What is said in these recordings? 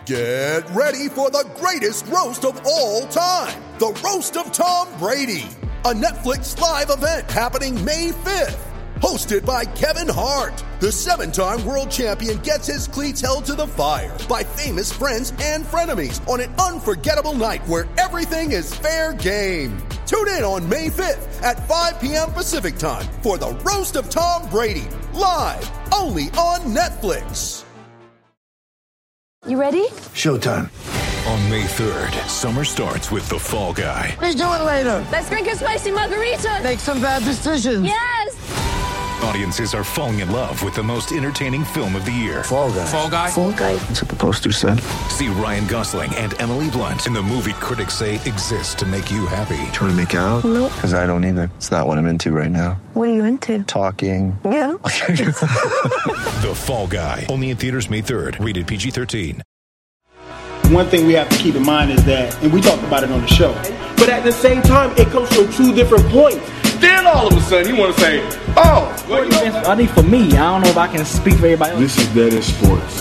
Get ready for the greatest roast of all time, the Roast of Tom Brady, a Netflix live event happening May 5th. Hosted by Kevin Hart, the 7-time world champion gets his cleats held to the fire by famous friends and frenemies on an unforgettable night where everything is fair game. Tune in on May 5th at 5 p.m. Pacific time for the Roast of Tom Brady, live only on Netflix. You ready? Showtime. On May 3rd, summer starts with The Fall Guy. Let's do it later. Let's drink a spicy margarita. Make some bad decisions. Yes! Audiences are falling in love with the most entertaining film of the year. Fall Guy. Fall Guy? Fall Guy. That's what the poster said. See Ryan Gosling and Emily Blunt in the movie critics say exists to make you happy. Trying to make it out? Nope. Because I don't either. It's not what I'm into right now. What are you into? Talking. Yeah. The Fall Guy. Only in theaters May 3rd. Rated PG-13. One thing we have to keep in mind is that, and we talked about it on the show, but at the same time, it comes from two different points. Then all of a sudden, you want to say, oh, well, you know. I think for me, I don't know if I can speak for everybody else. This is Dead in Sports.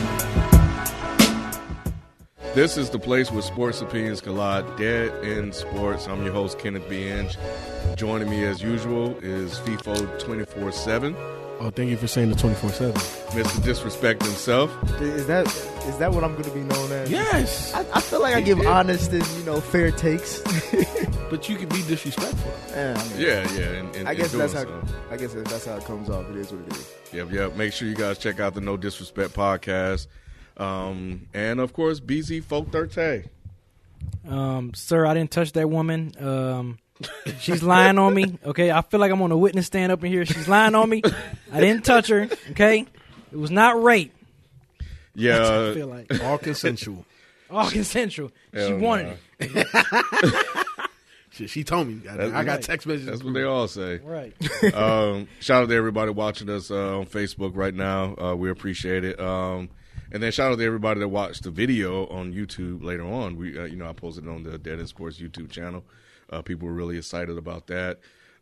This is the place where sports opinions collide. Dead in Sports. I'm your host, Kenneth B. Inge. Joining me as usual is FIFO 24/7. Oh, thank you for saying the 24/7. Mr. Disrespect himself. Is that what I'm going to be known as? Yes. I feel like I give honest and fair takes. But you can be disrespectful. Yeah. And I guess that's how it comes off. It is what it is. Yep. Make sure you guys check out the No Disrespect podcast. And of course, BZ Folk 30. Sir, I didn't touch that woman. She's lying on me. Okay, I feel like I'm on a witness stand up in here. She's lying on me. I didn't touch her. Okay, it was not rape. Yeah, That's what I feel like All consensual. all consensual. She wanted it. She told me. I got text messages. That's what they all say. Right. Shout out to everybody watching us on Facebook right now. We appreciate it. And then shout out to everybody that watched the video on YouTube later on. We, I posted it on the Dead in Sports YouTube channel. People were really excited about that.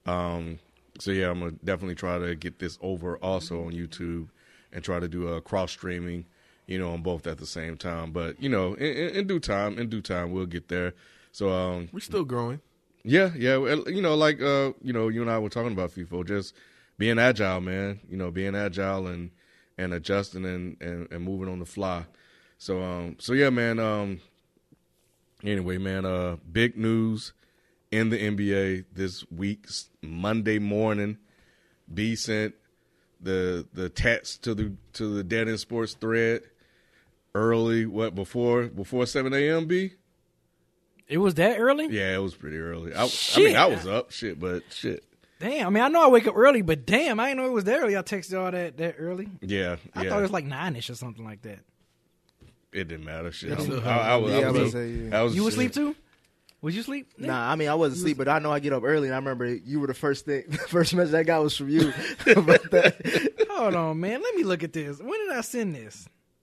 So yeah, I'm gonna definitely try to get this over also on YouTube and try to do a cross streaming, on both at the same time. But in due time, we'll get there. So We're still growing. Yeah. You and I were talking about FIFO, just being agile, man. Being agile and adjusting and moving on the fly. So yeah, man. Anyway, man. Big news in the NBA this week. Monday morning, B sent the text to the Dead in Sports thread early. Before 7 a.m. B? It was that early? Yeah, it was pretty early. I was up. But shit. Damn, I know I wake up early, but damn, I didn't know it was that early. I texted y'all that early. Yeah. I thought it was like 9-ish or something like that. It didn't matter. Shit. I was You was asleep too? Was you asleep? Nah, I wasn't asleep, but I know I get up early, and I remember you were the first message I got was from you about that. Hold on, man. Let me look at this. When did I send this?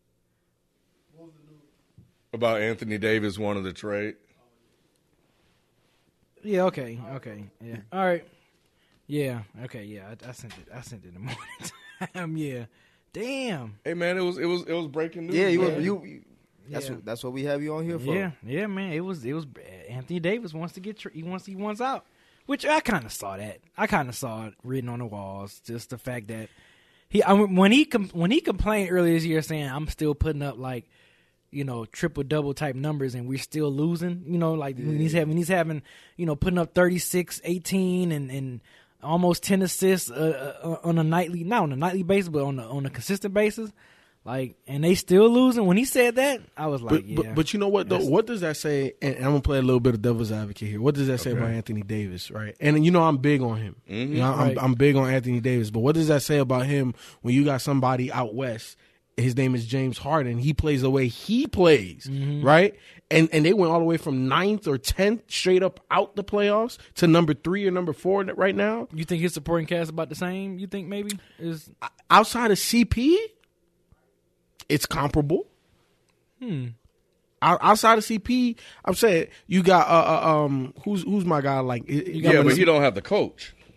About Anthony Davis wanted the trade. Yeah, okay. Yeah. All right. Yeah, okay, yeah. I sent it in the morning time. Yeah. Damn. Hey man, it was breaking news. Yeah, you that's what we have you on here for. Yeah, man. It was Anthony Davis wants to get he wants out, which I kind of saw that. I kind of saw it written on the walls. Just the fact that when he complained earlier this year saying I'm still putting up like triple double type numbers and we're still losing. When he's having putting up 36, 18 and almost 10 assists on a nightly, not on a nightly basis, but on a consistent basis. Like, and they still losing. When he said that, I was like, But you know what, though? What does that say? And I'm going to play a little bit of devil's advocate here. What does that say about Anthony Davis, right? And, I'm big on him. Mm-hmm. I'm big on Anthony Davis. But what does that say about him when you got somebody out west? His name is James Harden. He plays the way he plays, right? And they went all the way from 9th or 10th straight up out the playoffs to number 3 or number 4 right now. You think his supporting cast about the same? You think maybe is outside of CP? It's comparable. Outside of CP, I'm saying you got who's my guy like? But you don't have the coach.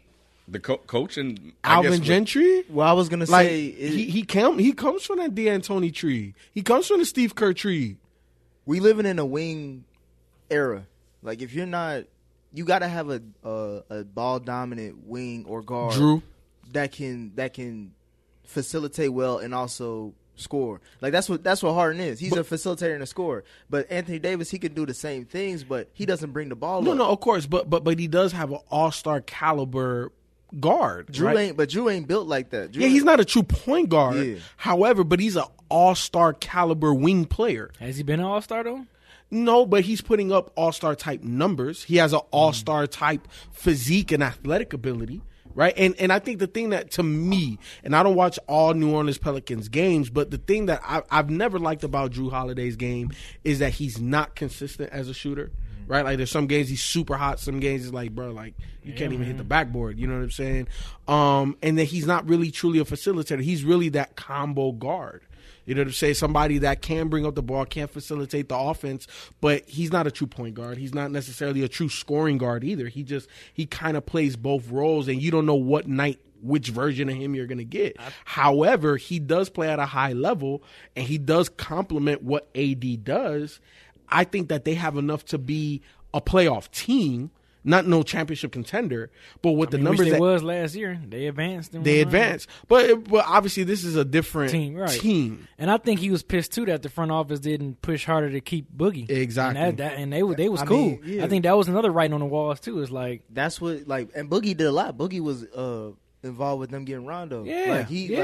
The coach and Alvin Gentry. Well, I was gonna Like, say he comes from that D'Antoni tree. He comes from the Steve Kerr tree. we living in a wing era. Like if you're not, you got to have a ball dominant wing or guard Drew. that can facilitate well and also score. Like that's what Harden is. He's a facilitator and a scorer. But Anthony Davis, he can do the same things, but he doesn't bring the ball up. No, of course, but he does have an all-star caliber guard. Drew right? ain't built like that. Drew He's not a true point guard. Yeah. However, but he's an all-star caliber wing player. Has he been an all-star though? No, but he's putting up all-star type numbers. He has an all-star type physique and athletic ability, right? And I think the thing that, to me, and I don't watch all New Orleans Pelicans games, but the thing that I've never liked about Drew Holiday's game is that he's not consistent as a shooter, right? Like there's some games he's super hot, some games he's like, bro, like you can't even hit the backboard, you know what I'm saying? And that he's not really truly a facilitator. He's really that combo guard. You know what I'm saying? Somebody that can bring up the ball, can facilitate the offense, but he's not a true point guard. He's not necessarily a true scoring guard either. He kind of plays both roles, and you don't know what night which version of him you're going to get. However, he does play at a high level, and he does complement what AD does. I think that they have enough to be a playoff team. Not no championship contender, but with the numbers which they that was last year, they advanced. They advanced, but obviously this is a different team, right? Team, and I think he was pissed too that the front office didn't push harder to keep Boogie. Exactly, and they was cool. I think that was another writing on the walls too. It's like that's what and Boogie did a lot. Boogie was involved with them getting Rondo. Yeah,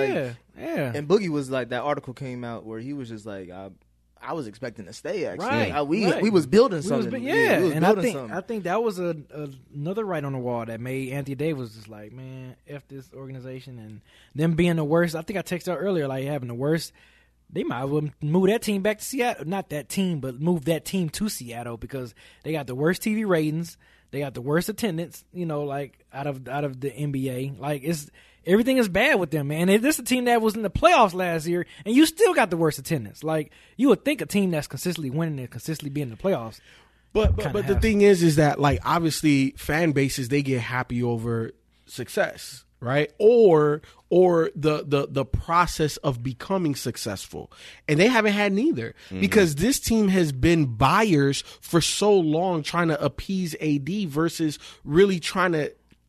And Boogie was like that article came out where he was just like. I was expecting to stay. Actually, right. We was building something. And I think that was another right on the wall that made Anthony Davis just like, man, F this organization and them being the worst. I think I texted out earlier like having the worst. They might as well move that team back to Seattle. Not that team, but move that team to Seattle because they got the worst TV ratings. They got the worst attendance. You know, like out of the NBA. Like everything is bad with them, man. This is a team that was in the playoffs last year, and you still got the worst attendance. Like, you would think a team that's consistently winning and consistently being in the playoffs. But the thing is that, like, obviously fan bases, they get happy over success, right? Or the process of becoming successful. And they haven't had neither because this team has been buyers for so long trying to appease AD versus really trying to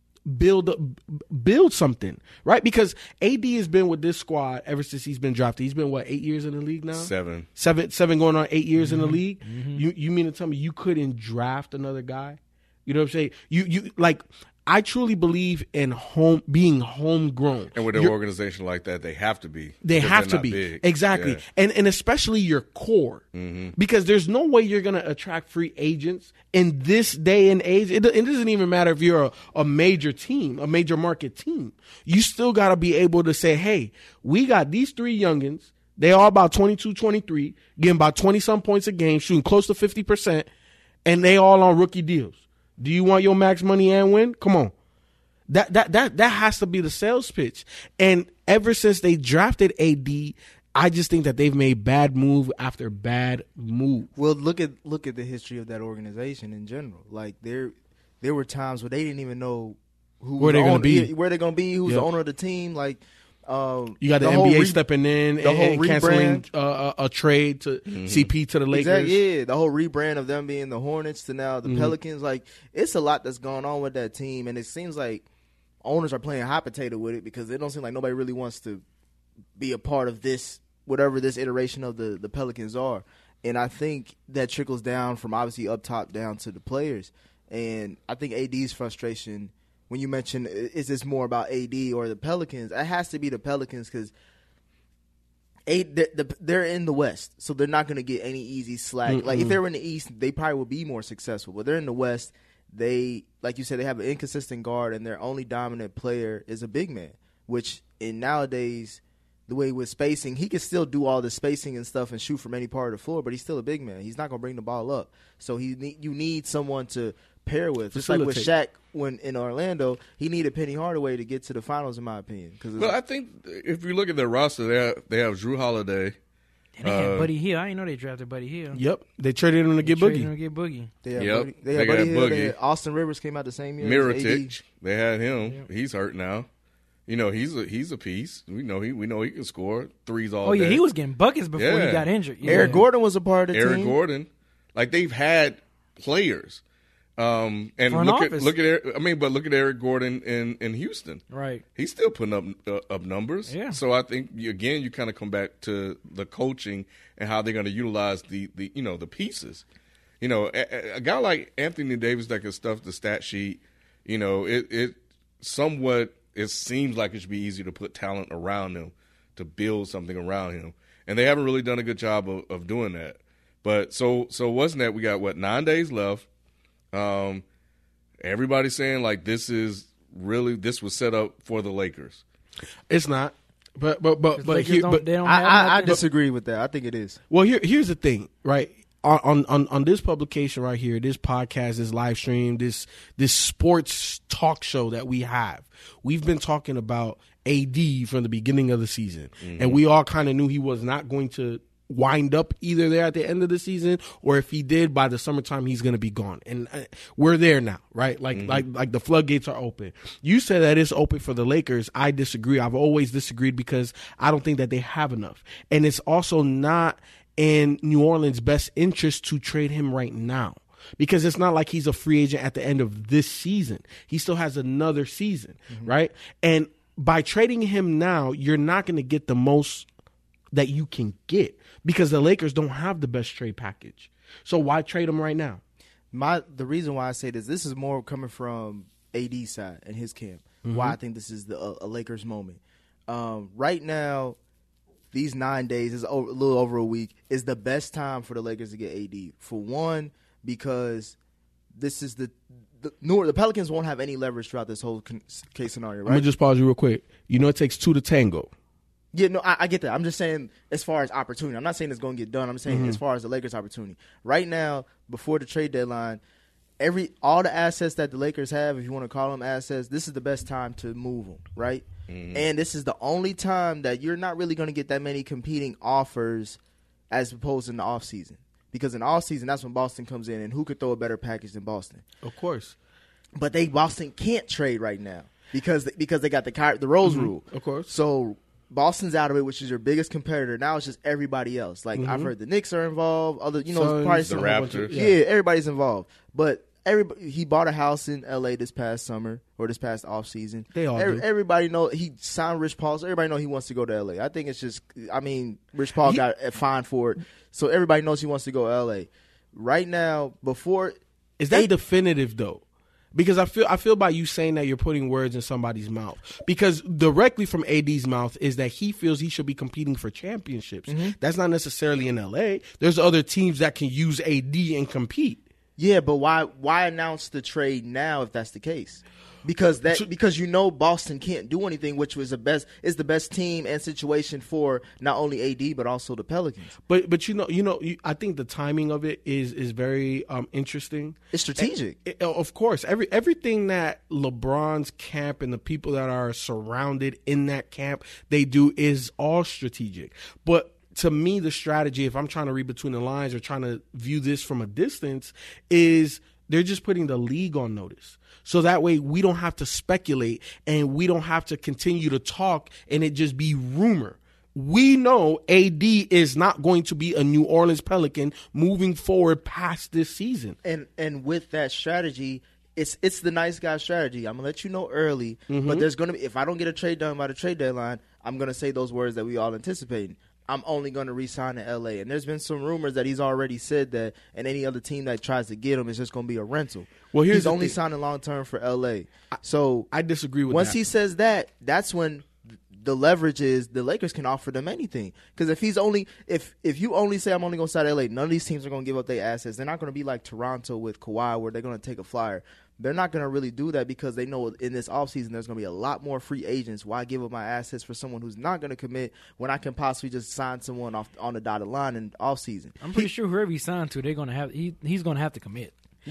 build something, right? Because AD has been with this squad ever since he's been drafted. He's been 8 years in the league now? Seven going on 8 years in the league. You mean to tell me you couldn't draft another guy? You know what I'm saying? You like, I truly believe in being homegrown. And with an organization like that, they have to be. They have to be. Big. Exactly. Yeah. And especially your core. Because there's no way you're going to attract free agents in this day and age. It doesn't even matter if you're a major team, a major market team. You still got to be able to say, hey, we got these three youngins. They all about 22, 23, getting about 20-some points a game, shooting close to 50%, and they all on rookie deals. Do you want your max money and win? Come on. That has to be the sales pitch. And ever since they drafted AD, I just think that they've made bad move after bad move. Well, look at the history of that organization in general. Like there were times where they didn't even know where they're going to be, who's the owner of the team. Like you got the NBA stepping in and canceling a trade to CP to the Lakers. Exactly, yeah, the whole rebrand of them being the Hornets to now the Pelicans. Like it's a lot that's going on with that team, and it seems like owners are playing hot potato with it because it don't seem like nobody really wants to be a part of this, whatever this iteration of the Pelicans are. And I think that trickles down from obviously up top down to the players. And I think AD's frustration, when you mention, is this more about AD or the Pelicans? It has to be the Pelicans because they're in the West, so they're not going to get any easy slack. Like if they were in the East, they probably would be more successful. But they're in the West. They, like you said, they have an inconsistent guard, and their only dominant player is a big man, which in nowadays, the way with spacing, he can still do all the spacing and stuff and shoot from any part of the floor, but he's still a big man. He's not going to bring the ball up. So you need someone to pair with. Just like with Shaq when in Orlando, he needed Penny Hardaway to get to the finals, in my opinion. Well, I think if you look at their roster, they have Drew Holiday. And they had Buddy Hield. I didn't know they drafted Buddy Hield. Yep, they traded him to get Boogie. They had Yep. Buddy, they had They Buddy got Hield. They Boogie. had Austin Rivers came out the same year. Mirotic, they had him. Yep. He's hurt now. You know, he's a piece. We know he can score threes all day. Oh yeah, he was getting buckets before he got injured. Yeah. Eric Gordon was a part of the team. Eric Gordon, like they've had players. And look at Eric Gordon in Houston. Right. He's still putting up numbers. Yeah. So I think again you kind of come back to the coaching and how they're going to utilize the pieces. You know, a guy like Anthony Davis that can stuff the stat sheet. You know, it seems like it should be easy to put talent around him to build something around him, and they haven't really done a good job of doing that. But so wasn't that we got 9 days left. Everybody's saying like this was set up for the Lakers. It's not, but I disagree with that. I think it is. Well, here's the thing, right? On this publication right here, this podcast, this live stream, this sports talk show that we have, we've been talking about AD from the beginning of the season, and we all kind of knew he was not going to wind up either there at the end of the season, or if he did, by the summertime he's going to be gone. And we're there now, right? Like the floodgates are open. You said that it's open for the Lakers. I disagree. I've always disagreed because I don't think that they have enough, and it's also not in New Orleans' best interest to trade him right now, because it's not like he's a free agent at the end of this season. He still has another season, right? And by trading him now, you're not going to get the most that you can get, because the Lakers don't have the best trade package. So why trade him right now? The reason why I say this is more coming from AD's side and his camp. Why I think this is a Lakers moment. Right now, these 9 days is a little over a week is the best time for the Lakers to get AD. For one, because this is the Pelicans won't have any leverage throughout this whole case scenario. Right? I'm gonna just pause you real quick. You know, it takes two to tango. Yeah, no, I get that. I'm just saying as far as opportunity. I'm not saying it's going to get done. I'm saying as far as the Lakers' opportunity. Right now, before the trade deadline, all the assets that the Lakers have, if you want to call them assets, this is the best time to move them, right? And this is the only time that you're not really going to get that many competing offers as opposed in the offseason. Because in the offseason, that's when Boston comes in, and who could throw a better package than Boston? Of course. But Boston can't trade right now because they got the Rose rule. Of course. So Boston's out of it, which is your biggest competitor. Now it's just everybody else. Like I've heard the Knicks are involved. Other, probably the Raptors. Yeah, everybody's involved. But he bought a house in L.A. this past summer or this past off season. They all do. Everybody know he signed Rich Paul, so everybody know he wants to go to L.A. I think it's just, Rich Paul got fined for it, so everybody knows he wants to go to L.A. Right now, is that definitive though? Because I feel by you saying that you're putting words in somebody's mouth. Because directly from AD's mouth is that he feels he should be competing for championships. That's not necessarily in LA. There's other teams that can use AD and compete. Yeah, but why announce the trade now if that's the case? Because Boston can't do anything, which was the best team and situation for not only AD but also the Pelicans. But I think the timing of it is very interesting. It's strategic, of course. Everything that LeBron's camp and the people that are surrounded in that camp they do is all strategic. But to me, the strategy, if I'm trying to read between the lines or trying to view this from a distance, is they're just putting the league on notice. So that way we don't have to speculate and we don't have to continue to talk and it just be rumor. We know AD is not going to be a New Orleans Pelican moving forward past this season. And with that strategy, it's the nice guy strategy. I'm going to let you know early, but there's going to be, if I don't get a trade done by the trade deadline, I'm going to say those words that we all anticipating. I'm only going to re-sign in L.A. And there's been some rumors that he's already said that, and any other team that tries to get him is just going to be a rental. Well, he's only signing long-term for L.A. So I disagree with once that. he says that, that's when the leverage is the Lakers can offer them anything. Because if you only say I'm only going to sign L.A., none of these teams are going to give up their assets. They're not going to be like Toronto with Kawhi where they're going to take a flyer. They're not going to really do that because they know in this offseason there's going to be a lot more free agents. Why give up my assets for someone who's not going to commit when I can possibly just sign someone off on the dotted line in offseason? I'm pretty sure whoever he signed to, they're going to have he's going to have to commit.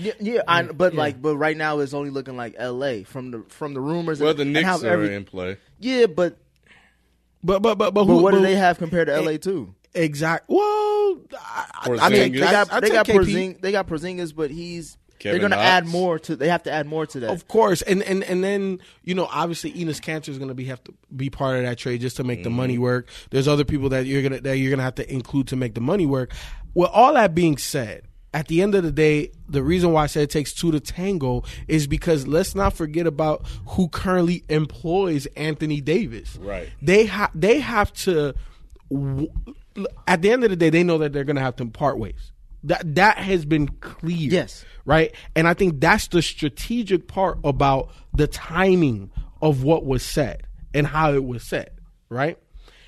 But right now it's only looking like L.A. from the rumors. Well, the Knicks are in play. Yeah, but what do they have compared to L.A. too? Exact. Well, I mean, they got KP. They got Porzingis, but they're Kevin going to Knox. add more to. They have to add more to that. Of course, and then obviously Enes Kanter is going to have to be part of that trade just to make the money work. There's other people that you're gonna have to include to make the money work. With all that being said, at the end of the day, the reason why I said it takes two to tango is because let's not forget about who currently employs Anthony Davis. Right. They have to. At the end of the day, they know that they're going to have to part ways. That has been clear. Yes. Right? And I think that's the strategic part about the timing of what was said and how it was said. Right?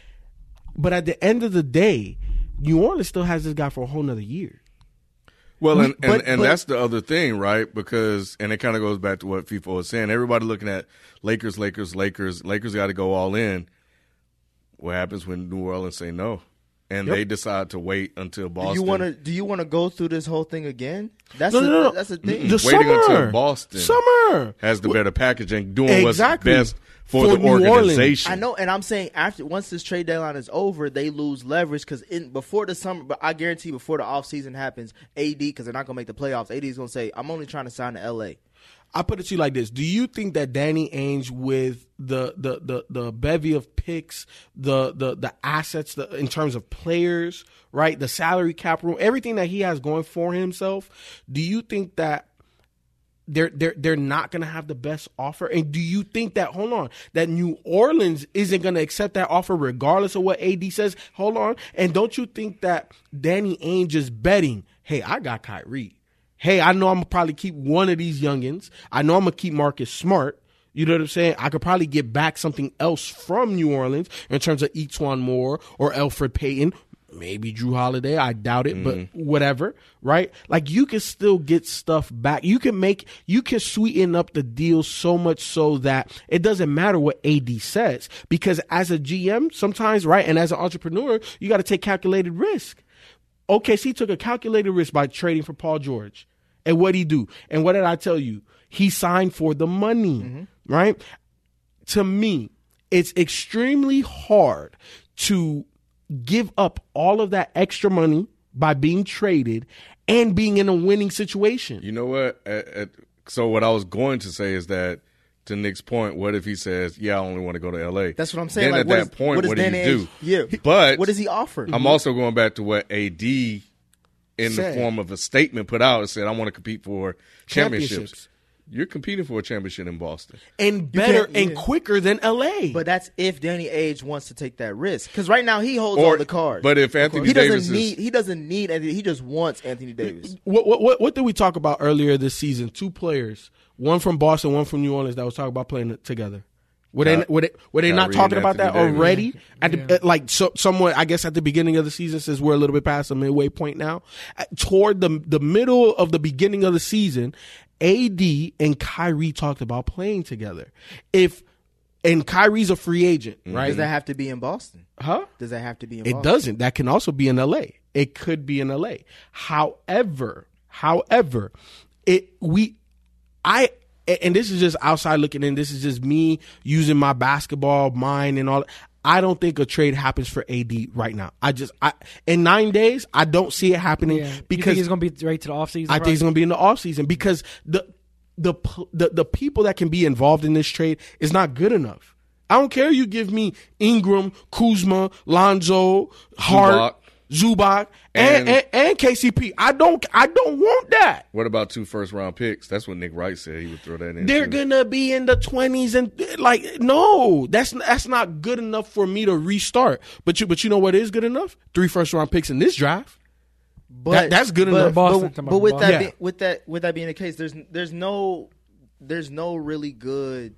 But at the end of the day, New Orleans still has this guy for a whole nother year. Well, and that's the other thing, right? Because, and it kind of goes back to what FIFA was saying. Everybody looking at Lakers got to go all in. What happens when New Orleans say no? And they decide to wait until Boston. Do you want to go through this whole thing again? That's No. That's the thing. Waiting until Boston has the better package and doing what's best for the New organization. I know, and I'm saying once this trade deadline is over, they lose leverage because before the summer. But I guarantee before the offseason happens, AD, because they're not going to make the playoffs, AD is going to say, "I'm only trying to sign to LA." I put it to you like this: do you think that Danny Ainge, with the bevy of picks, the assets, in terms of players, right, the salary cap room, everything that he has going for himself, do you think that they're not going to have the best offer? And do you think that that New Orleans isn't going to accept that offer regardless of what AD says? Hold on, and don't you think that Danny Ainge is betting, hey, I got Kyrie. Hey, I know I'm going to probably keep one of these youngins. I know I'm going to keep Marcus Smart. You know what I'm saying? I could probably get back something else from New Orleans in terms of Etuan Moore or Elfrid Payton. Maybe Drew Holiday. I doubt it, but whatever, right? Like, you can still get stuff back. You can sweeten up the deal so much so that it doesn't matter what AD says. Because as a GM, sometimes, right, and as an entrepreneur, you got to take calculated risk. OKC took a calculated risk by trading for Paul George. And what did he do? And what did I tell you? He signed for the money, right? To me, it's extremely hard to give up all of that extra money by being traded and being in a winning situation. You know what? So what I was going to say is that, to Nick's point, what if he says, yeah, I only want to go to L.A.? That's what I'm saying. Then like, at that point, what do you do? Yeah. But what does he offer? I'm also going back to what AD, in the form of a statement, put out and said, I want to compete for championships. You're competing for a championship in Boston. And better and quicker than L.A. But that's if Danny Ainge wants to take that risk. Because right now he holds all the cards. But if Anthony Davis he doesn't need Anthony, he just wants Anthony Davis. What did we talk about earlier this season? Two players, one from Boston, one from New Orleans, that was talking about playing together. Were they not talking about that already? Somewhat, I guess, at the beginning of the season, since we're a little bit past the midway point now. Toward the middle of the beginning of the season, AD and Kyrie talked about playing together. And Kyrie's a free agent, right? Does that have to be in Boston? Huh? Does that have to be in Boston? It doesn't. That can also be in LA. It could be in LA. However, and this is just outside looking in, this is just me using my basketball mind and all. I don't think a trade happens for AD right now. In 9 days, I don't see it happening because you think it's going to be right to the offseason. I think it's going to be in the offseason because the people that can be involved in this trade is not good enough. I don't care. You give me Ingram, Kuzma, Lonzo, Hart, Zubac, and KCP. I don't want that. What about 2 first-round picks? That's what Nick Wright said. He would throw that in. They're gonna be in the 20s, and no, that's not good enough for me to restart. But you know what is good enough? 3 first-round picks in this draft. But that's good enough. But with that being the case, there's no really good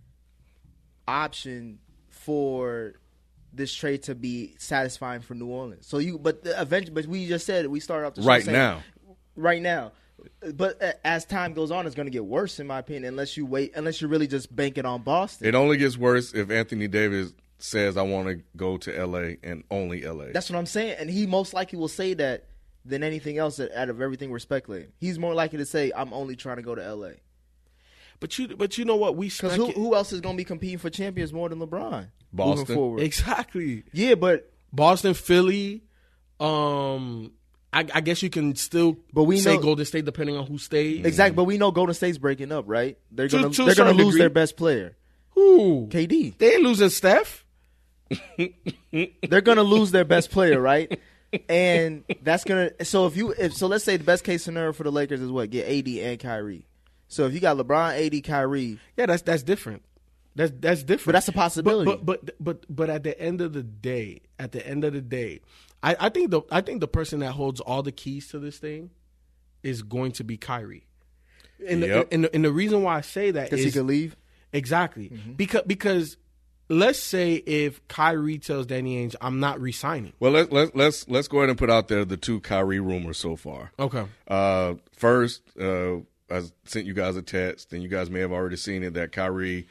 option for this trade to be satisfying for New Orleans. But we just said we started off the show right now. But as time goes on, it's going to get worse, in my opinion, unless you're really just banking on Boston. It only gets worse if Anthony Davis says, I want to go to L.A. and only L.A. That's what I'm saying. And he most likely will say that than anything else out of everything we're speculating. He's more likely to say, I'm only trying to go to L.A. But you know what? Because who else is going to be competing for champions more than LeBron? Boston. Moving forward. Exactly. Yeah, but Boston, Philly, I guess you can still say Golden State depending on who stays. Exactly, but we know Golden State's breaking up, right? They're gonna To a lose certain their best player. Who? KD. They ain't losing Steph. They're gonna lose their best player, right? And that's gonna. So if let's say the best case scenario for the Lakers is what? Get AD and Kyrie. So if you got LeBron, AD, Kyrie, yeah, that's different. That's different. But that's a possibility. But at the end of the day, I think the person that holds all the keys to this thing is going to be Kyrie. And the reason why I say that is because he could leave. Exactly. Because let's say if Kyrie tells Danny Ainge, I'm not re-signing. Well, let's go ahead and put out there the 2 Kyrie rumors so far. Okay. First, I sent you guys a text, and you guys may have already seen it, that Kyrie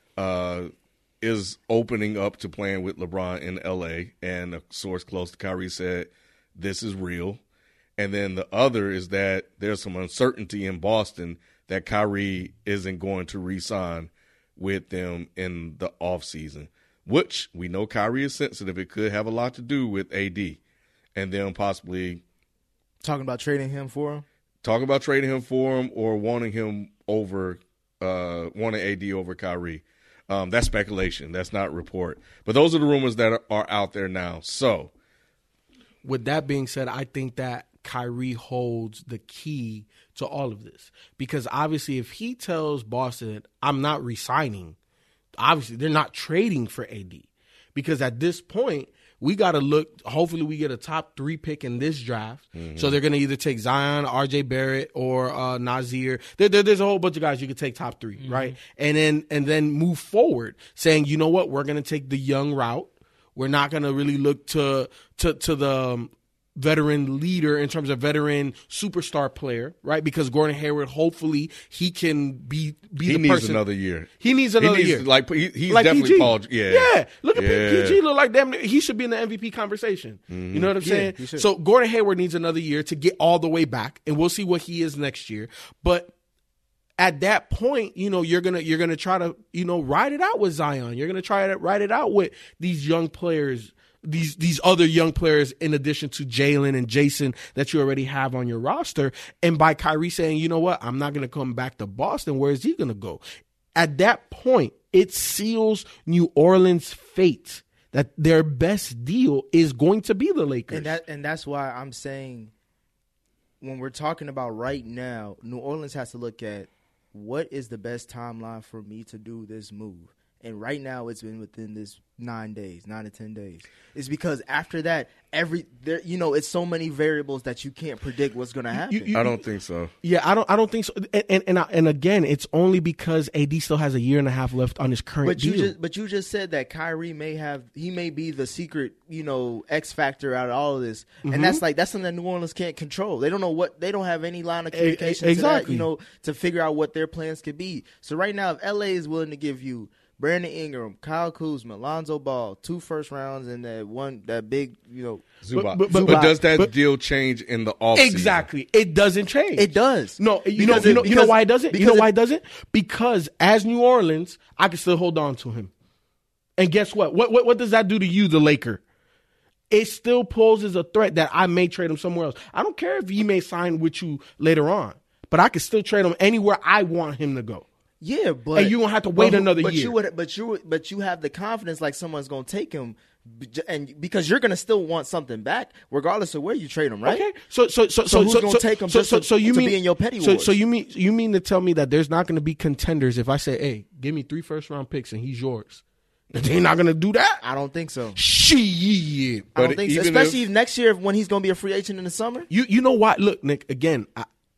is opening up to playing with LeBron in L.A., and a source close to Kyrie said this is real. And then the other is that there's some uncertainty in Boston that Kyrie isn't going to re-sign with them in the offseason, which we know Kyrie is sensitive. It could have a lot to do with AD and them possibly talking about trading him for him. Or wanting him over, wanting AD over Kyrie. That's speculation. That's not report. But those are the rumors that are out there now. So, with that being said, I think that Kyrie holds the key to all of this. Because obviously if he tells Boston, I'm not re-signing, obviously they're not trading for AD. Because at this point, we got to look, hopefully we get a top 3 pick in this draft. Mm-hmm. So they're going to either take Zion, RJ Barrett, or Nazir. There's a whole bunch of guys you could take top 3, mm-hmm. right? And then move forward saying, you know what, we're going to take the young route. We're not going to really look to the veteran leader in terms of veteran superstar player, right? Because Gordon Hayward, hopefully, he can be the person. He needs another year. He's he's like definitely PG. Paul. Yeah, yeah. Look at PG. Look like damn. He should be in the MVP conversation. Mm-hmm. You know what I'm saying? So Gordon Hayward needs another year to get all the way back, and we'll see what he is next year. But at that point, you know, you're gonna try to, you know, ride it out with Zion. You're gonna try to ride it out with these young players. These other young players in addition to Jalen and Jason that you already have on your roster. And by Kyrie saying, you know what, I'm not going to come back to Boston, where is he going to go? At that point, it seals New Orleans' fate that their best deal is going to be the Lakers. And that's why I'm saying when we're talking about right now, New Orleans has to look at what is the best timeline for me to do this move. And right now, it's been within this 9 to 10 days. It's because after that, it's so many variables that you can't predict what's going to happen. I don't think so. Yeah, I don't think so. And again, it's only because AD still has a year and a half left on his current deal. But you just said that Kyrie may be the secret, X factor out of all of this, mm-hmm. and that's something that New Orleans can't control. They don't know they don't have any line of communication exactly. to that, to figure out what their plans could be. So right now, if LA is willing to give you Brandon Ingram, Kyle Kuzma, Lonzo Ball, 2 first rounds, and that big, Zubac. But does that deal change in the offseason? Exactly. It doesn't change. It does. No, you know why it doesn't? Why it doesn't? Because as New Orleans, I can still hold on to him. And guess what? What does that do to you, the Laker? It still poses a threat that I may trade him somewhere else. I don't care if he may sign with you later on, but I can still trade him anywhere I want him to go. Yeah, but and you won't have to wait another year. But you have the confidence like someone's going to take him, and because you're going to still want something back regardless of where you trade him, right? Okay, so who's going to take him? You mean be in your petty wars? So you mean to tell me that there's not going to be contenders if I say, hey, give me 3 first-round picks and he's yours? They're not going to do that? I don't think so. Shit, I don't think so. Especially if next year when he's going to be a free agent in the summer. You know what? Look, Nick. Again,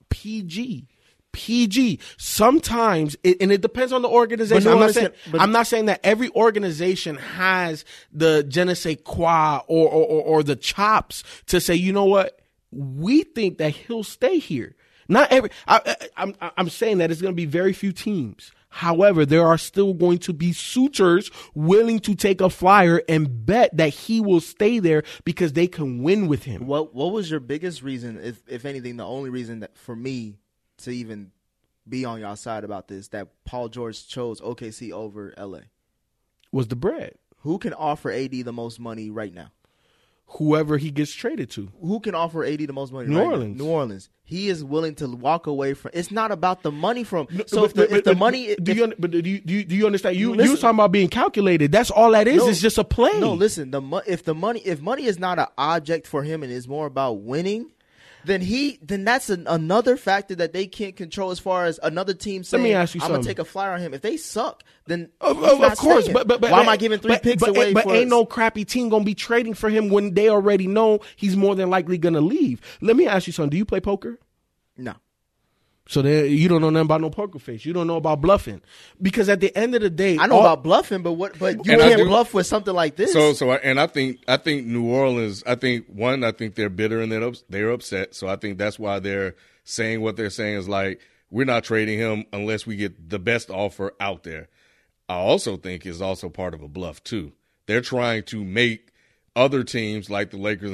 PG. Sometimes, and it depends on the organization. I'm not saying that every organization has the je ne sais quoi or the chops to say, you know what, we think that he'll stay here. Not every. I'm saying that it's going to be very few teams. However, there are still going to be suitors willing to take a flyer and bet that he will stay there because they can win with him. What was your biggest reason, if anything, the only reason that for me to even be on y'all side about this, that Paul George chose OKC over LA? Was the bread. Who can offer AD the most money right now? whoever he gets traded to. Who can offer AD the most money? New Orleans. New Orleans. He is willing to walk away from. It's not about the money from. So Do you understand? You was talking about being calculated. That's all that is. No, it's just a play. No, listen. If money is not an object for him and is more about winning, then that's another factor that they can't control as far as another team saying, Let me ask you I'm something. going to take a flyer on him. If they suck, then of course. staying. But why am I giving 3 picks away? But ain't no crappy team going to be trading for him when they already know he's more than likely going to leave. Let me ask you something. Do you play poker? No. So you don't know nothing about no poker face. You don't know about bluffing. Because at the end of the day, I know about bluffing, but you can't bluff with something like this. And I think New Orleans. I think they're bitter and they're upset. So I think that's why they're saying what they're saying is like, we're not trading him unless we get the best offer out there. I also think is also part of a bluff too. They're trying to make other teams like the Lakers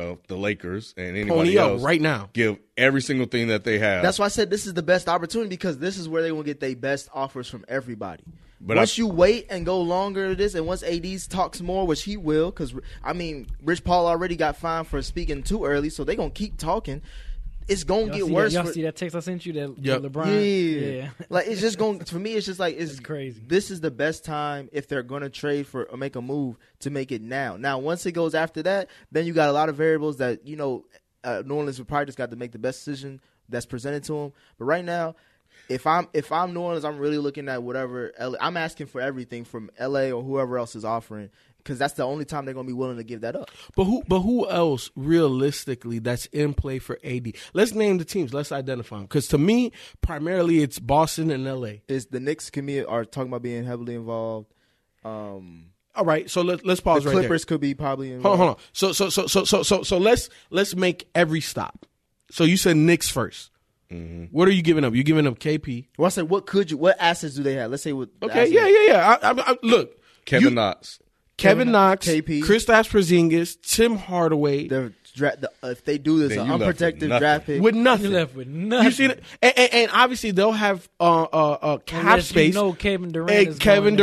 and anybody else right now give every single thing that they have. That's why I said this is the best opportunity, because this is where they will get their best offers from everybody. But once you wait and go longer to this, and once AD talks more, which he will, because Rich Paul already got fined for speaking too early, so they're gonna keep talking. It's gonna get worse. Y'all see that text I sent you? That LeBron. Yeah. Like it's just going. For me, it's just like it's crazy. This is the best time if they're gonna trade for or make a move to make it now. Now, once it goes after that, then you got a lot of variables that New Orleans would probably just got to make the best decision that's presented to them. But right now, if I'm New Orleans, I'm really looking at whatever LA, I'm asking for everything from LA or whoever else is offering. Because that's the only time they're going to be willing to give that up. But who else realistically that's in play for AD? Let's name the teams. Let's identify them. Because to me, primarily it's Boston and LA. Is the Knicks are talking about being heavily involved? All right, so let's pause the right there. Clippers could be probably involved. Hold on. So let's make every stop. So you said Knicks first. Mm-hmm. What are you giving up? You giving up KP? Well, I said, what assets do they have? Let's say what. Okay, yeah. I look, Kevin Knox. Kevin Knox, KP, Kristaps Porzingis, Tim Hardaway. If they do this, an unprotected draft pick with nothing, you left with nothing. You see that? And obviously they'll have cap space. Kevin Durant,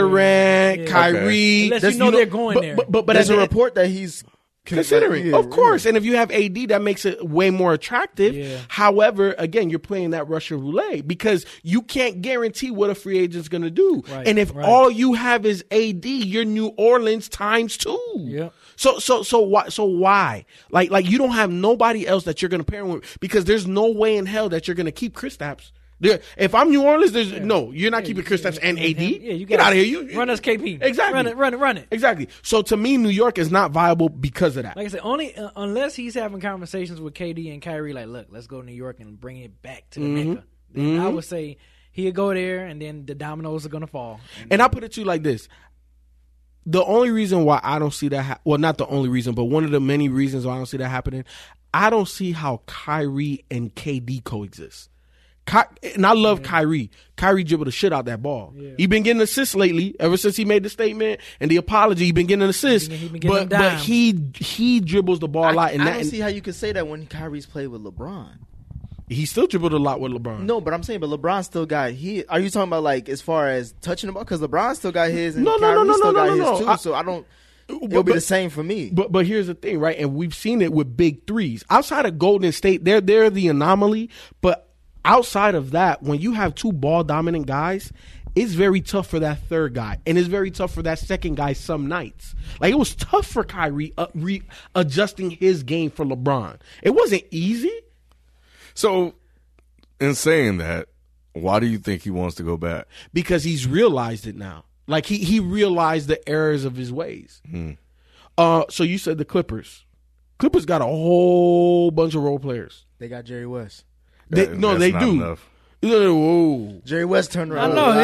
Kyrie. Unless they're going there. But there's a report that he's considering, of course. And if you have AD, that makes it way more attractive. Yeah. However, again, you're playing that Russian roulette because you can't guarantee what a free agent's going to do. Right, and if all you have is AD, you're New Orleans times 2. Yeah. So why? Like you don't have nobody else that you're going to pair with, because there's no way in hell that you're going to keep Kristaps. If I'm New Orleans, you're not keeping Kristaps and AD. Yeah, you get out of here. You run us KP. Exactly. Run it. Exactly. So to me, New York is not viable because of that. Like I said, only unless he's having conversations with KD and Kyrie, like, look, let's go to New York and bring it back to the Mecca. Then I would say he'll go there, and then the dominoes are going to fall. And I'll put it to you like this. The only reason why I don't see that, well, not the only reason, but one of the many reasons why I don't see that happening, I don't see how Kyrie and KD coexist. And I love Kyrie. Kyrie dribbled the shit out that ball. Yeah. He been getting assists lately. Ever since he made the statement and the apology, he been getting assists. But he dribbles the ball a lot. And I don't see how you could say that when Kyrie's played with LeBron. He still dribbled a lot with LeBron. No, but I'm saying, LeBron still got his. Are you talking about like as far as touching the ball? Because LeBron still got his, and Kyrie still got his too. So I don't. It'll be the same for me. But here's the thing, right? And we've seen it with big threes. Outside of Golden State, they're the anomaly. But outside of that, when you have two ball dominant guys, it's very tough for that third guy, and it's very tough for that second guy some nights. Like, it was tough for Kyrie adjusting his game for LeBron. It wasn't easy. So, in saying that, why do you think he wants to go back? Because he's realized it now. Like, he realized the errors of his ways. So you said the Clippers. Clippers got a whole bunch of role players. They got Jerry West. They do. Enough. Whoa. Jerry West turned around. I know.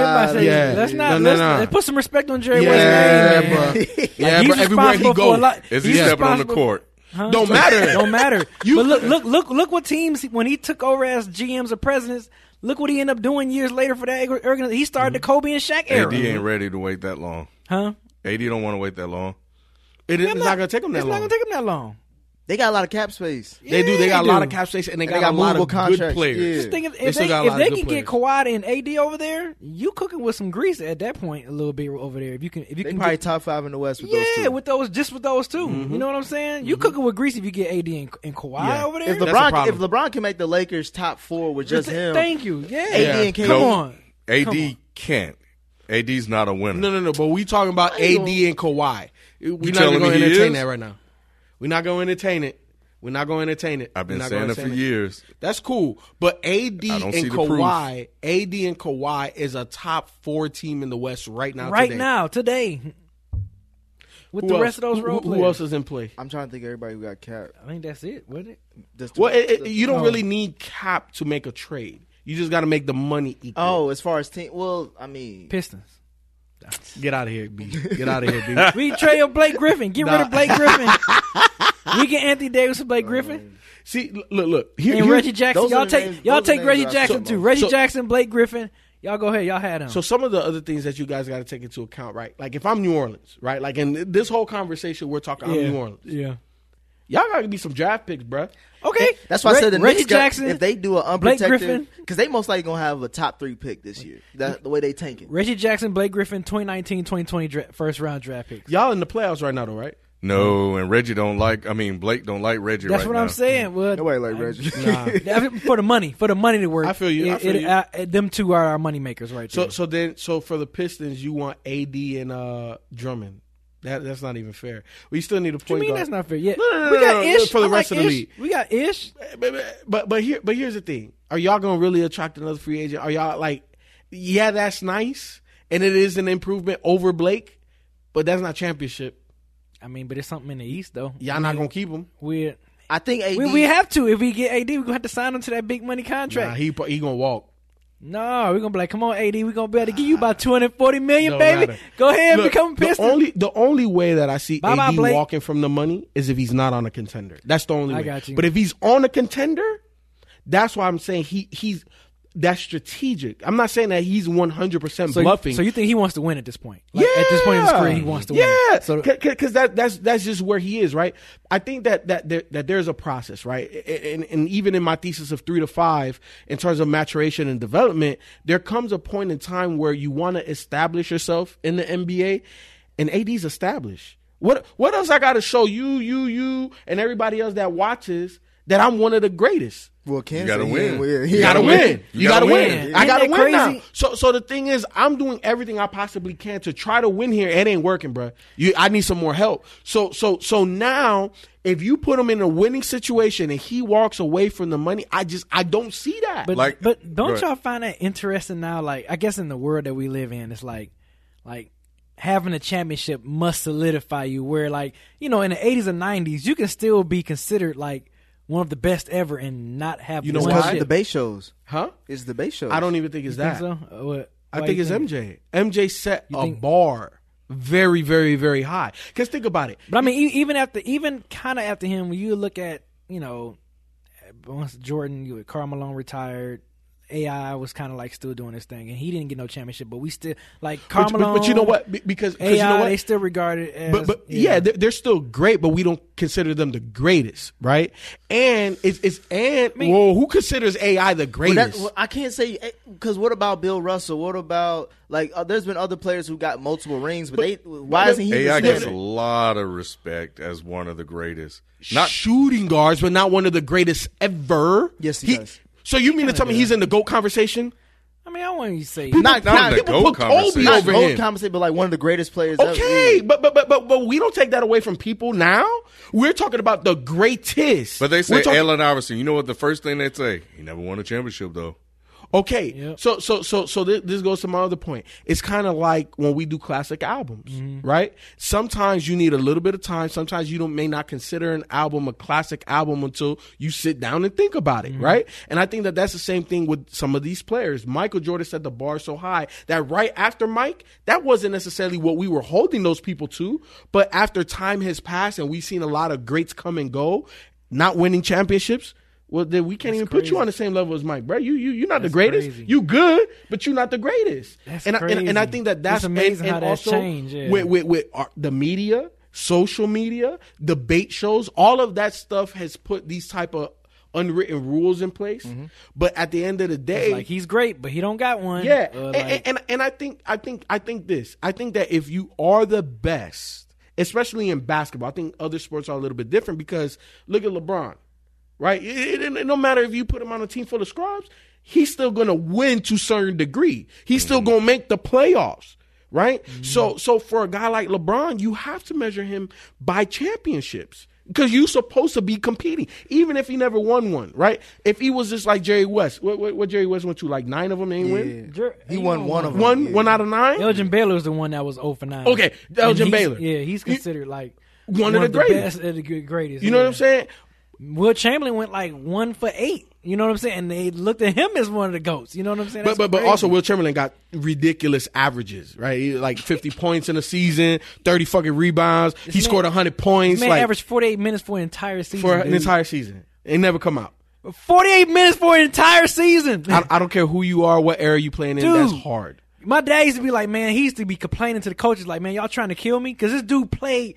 Let's put some respect on Jerry West's name. Bro. Yeah, bro. Everywhere he goes. Is he stepping on the court? Huh? Don't matter. Don't matter. But look what teams, when he took over as GMs or presidents, look what he ended up doing years later for that organization. He started the Kobe and Shaq era. AD ain't ready to wait that long. Huh? AD don't want to wait that long. It's not going to take him that long. It's not going to take him that long. They got a lot of cap space. They do. They got a lot of cap space, and they got a lot of good players. Yeah. Just think if they can get Kawhi and AD over there, you cooking with some grease at that point a little bit over there. If you can probably get, top 5 in the West with those two. Yeah, with those two. Mm-hmm. You know what I'm saying? You cooking with grease if you get AD and Kawhi over there. If LeBron can make the Lakers top 4 with just him, thank you. Yeah, AD and KD. Come on, AD can't. AD's not a winner. No. But we talking about AD and Kawhi. We're not going to entertain that right now. We're not going to entertain it. We're not going to entertain it. I've been saying it for years. That's cool. But AD and Kawhi is a top 4 team in the West right now. Today. With who the else? rest of those role players. Who else is in play? I'm trying to think of everybody who got cap. I think that's it, wasn't it? Well, you don't really need cap to make a trade. You just got to make the money equal. Oh, as far as team, well, I mean, Pistons. Get out of here, B. Get out of here, B. We trade Blake Griffin. Get rid of Blake Griffin. We get Anthony Davis and Blake Griffin. See, look. And Reggie Jackson. Y'all take Reggie Jackson too. Reggie Jackson, Blake Griffin. Y'all go ahead. Y'all had him. So some of the other things that you guys got to take into account, right? Like if I'm New Orleans, right? Like in this whole conversation, we're talking I'm New Orleans. Yeah. Y'all got to be some draft picks, bruh. Okay. That's why I said the Reggie Knicks Jackson, if they do an unprotected, because they most likely going to have a top 3 pick this year. The way they tank it. Reggie Jackson, Blake Griffin, 2019-2020 first round draft picks. Y'all in the playoffs right now, though, right? No, and Blake don't like Reggie. That's right what now. I'm saying. Well, nobody like Reggie. For the money to work. I feel you. Them two are our money makers, right there. So for the Pistons, you want AD and Drummond. That's not even fair. We still need a point guard. What do you mean that's not fair? Yeah, no, we got Ish for the rest of the league. We got Ish. But here's the thing: are y'all gonna really attract another free agent? Are y'all like, yeah, that's nice, and it is an improvement over Blake, but that's not championship. I mean, but it's something in the East though. Y'all not gonna keep him. I think AD. We have to. If we get AD, we're gonna have to sign him to that big money contract. Nah, he gonna walk. No, we're gonna be like, come on, AD, we're gonna be able to give you about $240 million, baby. Matter. Go ahead and become a Piston. The only way that I see AD Blake. walking from the money is if he's not on a contender. That's the only way. I got you. But if he's on a contender, that's why I'm saying he's that's strategic. I'm not saying that he's 100% bluffing. So you think he wants to win at this point? Like, at this point in his career, he wants to win. Yeah, because that's just where he is, right? I think that there's a process, right? And even in my thesis of 3 to 5, in terms of maturation and development, there comes a point in time where you want to establish yourself in the NBA, and AD's established. What else I got to show you, and everybody else that watches that I'm one of the greatest? Well, you gotta win. You gotta win. You gotta win. I gotta win now. So the thing is, I'm doing everything I possibly can to try to win here. It ain't working, bro. I need some more help. So now, if you put him in a winning situation and he walks away from the money, I don't see that. But don't y'all find that interesting now? Like, I guess in the world that we live in, it's like having a championship must solidify you. Where, like, you know, in the 80s and 90s, you can still be considered like one of the best ever and not have. You know why? The base shows, huh? It's the base shows. I don't even think it's that. Think so? I think it's MJ. MJ set a bar very, very, very high. Because think about it. But I mean, even kind of after him, when you look at, you know, once Jordan, Karl Malone retired. AI was kind of like still doing his thing, and he didn't get no championship. But we still like Karl Malone. But you know what? Because AI, you know what? They still regard it as. But yeah, they're still great, but we don't consider them the greatest, right? And who considers AI the greatest? I can't say, because what about Bill Russell? What about there's been other players who got multiple rings, but why isn't he? AI gets a lot of respect as one of the greatest, not shooting guards, but not one of the greatest ever. Yes, he does. So you mean to tell me he's in the GOAT conversation? I mean, I want you to say not the GOAT conversation. Not GOAT conversation, but like one of the greatest players. Okay, but we don't take that away from people now. We're talking about the greatest. But they say Allen Iverson. You know what the first thing they say? He never won a championship though. Okay, yep. So this goes to my other point. It's kind of like when we do classic albums, right? Sometimes you need a little bit of time. Sometimes you may not consider an album a classic album until you sit down and think about it, right? And I think that that's the same thing with some of these players. Michael Jordan set the bar so high that right after Mike, that wasn't necessarily what we were holding those people to. But after time has passed and we've seen a lot of greats come and go, not winning championships, well, then we can't even put you on the same level as Mike, bro. You're not the greatest. Crazy. You good, but you're not the greatest. That's and crazy. I think that's amazing how that also changed. Yeah. With the media social media, debate shows, all of that stuff has put these type of unwritten rules in place. But at the end of the day, It's like he's great, but he don't got one. yeah, Like, and I think that if you are the best, especially in basketball, I think other sports are a little bit different because look at LeBron, right? It no matter if you put him on a team full of scrubs, he's still going to win to a certain degree. He's still going to make the playoffs, right? So for a guy like LeBron, you have to measure him by championships. Because you're supposed to be competing, even if he never won one, right? If he was just like Jerry West, what Jerry West went to, like 9 of them, ain't win? He won one of them. One out of 9? Elgin Baylor was the one that was 0 for 9. Okay, Elgin Baylor. Yeah, he's considered like one of the greatest. best of the greatest. You know what I'm saying? Will Chamberlain went like 1 for 8. You know what I'm saying? And they looked at him as one of the GOATs. You know what I'm saying? But also Will Chamberlain got ridiculous averages, right? He, like 50 points in a season, 30 fucking rebounds. He scored 100 points. Man like, averaged 48 minutes for an entire season. for an dude. entire season. It never come out. 48 minutes for an entire season. I don't care who you are, what era you playing in. Dude. That's hard. My dad used to be like, man, he used to be complaining to the coaches like, man, y'all trying to kill me? Because this dude played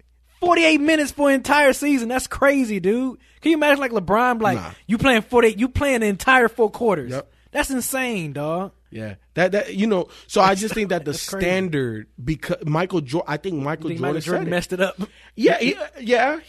48 minutes for an entire season. That's crazy, dude. Can you imagine like LeBron, like you playing 48, you playing the entire 4 quarters. Yep. That's insane, dog. Yeah, that you know. So I just think that the That's crazy. standard, because Michael Jordan, I think Michael Think Jordan Michael Jordan said it. messed it up. Yeah.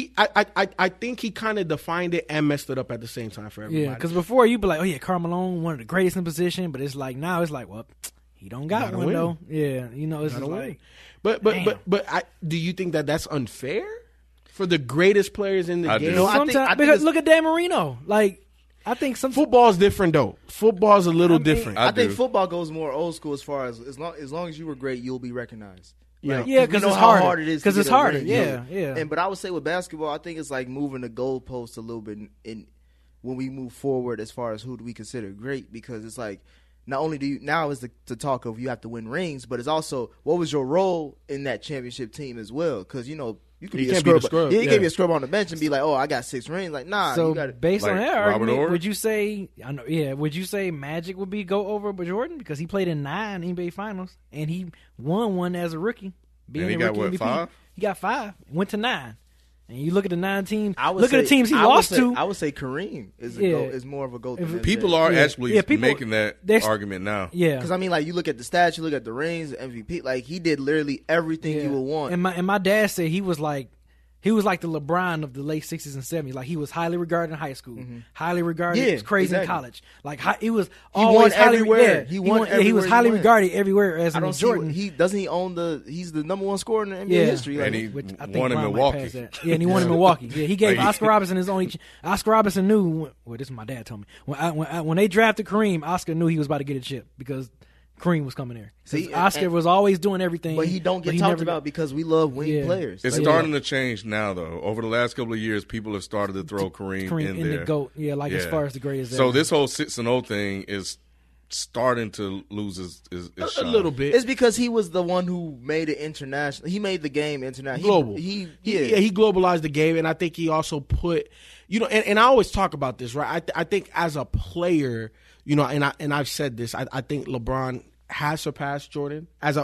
I think he kind of defined it and messed it up at the same time for everybody. Yeah, because before you'd be like, oh yeah, Karl Malone, one of the greatest in position, but it's like now it's like, well, he don't got Gotta one win. though. Yeah, you know, it's just Gotta like, win. But do you think that that's unfair for the greatest players in the I game? do. No, I sometimes think because it's- look at Dan Marino. Like, I think some Football's different though. Football's a little I mean, different. I think do. football goes more old school as far as long as you were great, you'll be recognized. Yeah. Yeah, we because know it's how harder. hard it is. to Because get it's a harder. ring. Yeah. But I would say with basketball, I think it's like moving the goalpost a little bit in when we move forward as far as who do we consider great, because it's like not only do you now is the talk of you have to win rings, but it's also what was your role in that championship team as well, because you know. You could You be a can't be the scrub. scrub, Yeah, you yeah. can't be a scrub on the bench and be like, "Oh, I got 6 rings." Like, nah. So you got based on Like that Robert argument, Horry? would you say? I know, yeah. Would you say Magic would be go over Jordan because he played in 9 NBA Finals and he won one as a rookie? And he a got, rookie what, MVP. 5? He got 5. Went to 9. And you look at the 9 teams. I would Look at the say- teams he I would lost say- to. I would say Kareem is Yeah. is more of a goat. If than People are Yeah. actually Yeah, people- making that there's- argument now. Yeah. Because I mean, like you look at the stats, you look at the rings, the MVP. Like he did literally everything you would want. And my dad said he was like the LeBron of the late 60s and 70s. Like he was highly regarded in high school, highly regarded. Yeah, It was crazy exactly. in college. Like he was He always won highly, everywhere. Yeah, He won he was everywhere highly he went. regarded everywhere. As I in don't see Jordan. he doesn't he own he's the number 1 scorer in the NBA Yeah. history. Like, And he Which I think won in Brown might Milwaukee. pass that. Yeah, and he won in Milwaukee. Yeah, he gave Like, Oscar Robertson his only. Oscar Robertson knew. Well, this is my dad told me when they drafted Kareem, Oscar knew he was about to get a chip because Kareem was coming there. See, Oscar was always doing everything, but he don't get he talked never- about because we love wing Yeah. players. It's Like, starting to change now, though. Over the last couple of years, people have started to throw Kareem in in there. the GOAT. Yeah, like as Yeah. far as the greatest. So ever. this whole 6-0 thing is starting to lose its a shine. little bit. It's because he was the one who made it international. He made the game international. Global. He globalized the game, and I think he also put, you know, and I always talk about this, right? I think as a player, you know, and I've said this, I think LeBron has surpassed Jordan as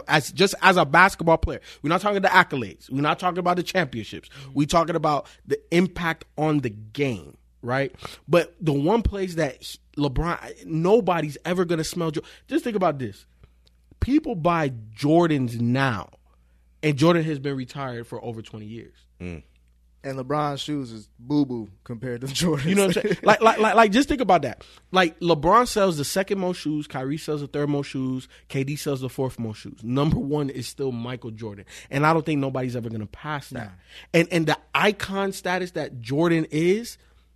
a basketball player. We're not talking the accolades. We're not talking about the championships. We're talking about the impact on the game, right? But the one place that LeBron, nobody's ever going to smell. Just think about this. People buy Jordans now, and Jordan has been retired for over 20 years. and LeBron's shoes is boo boo compared to Jordan. You know what I'm saying? like, just think about that. Like, LeBron sells the second most shoes, Kyrie sells the third most shoes, KD sells the fourth most shoes. Number 1 is still Michael Jordan, and I don't think nobody's ever going to pass that. And the icon status that Jordan is,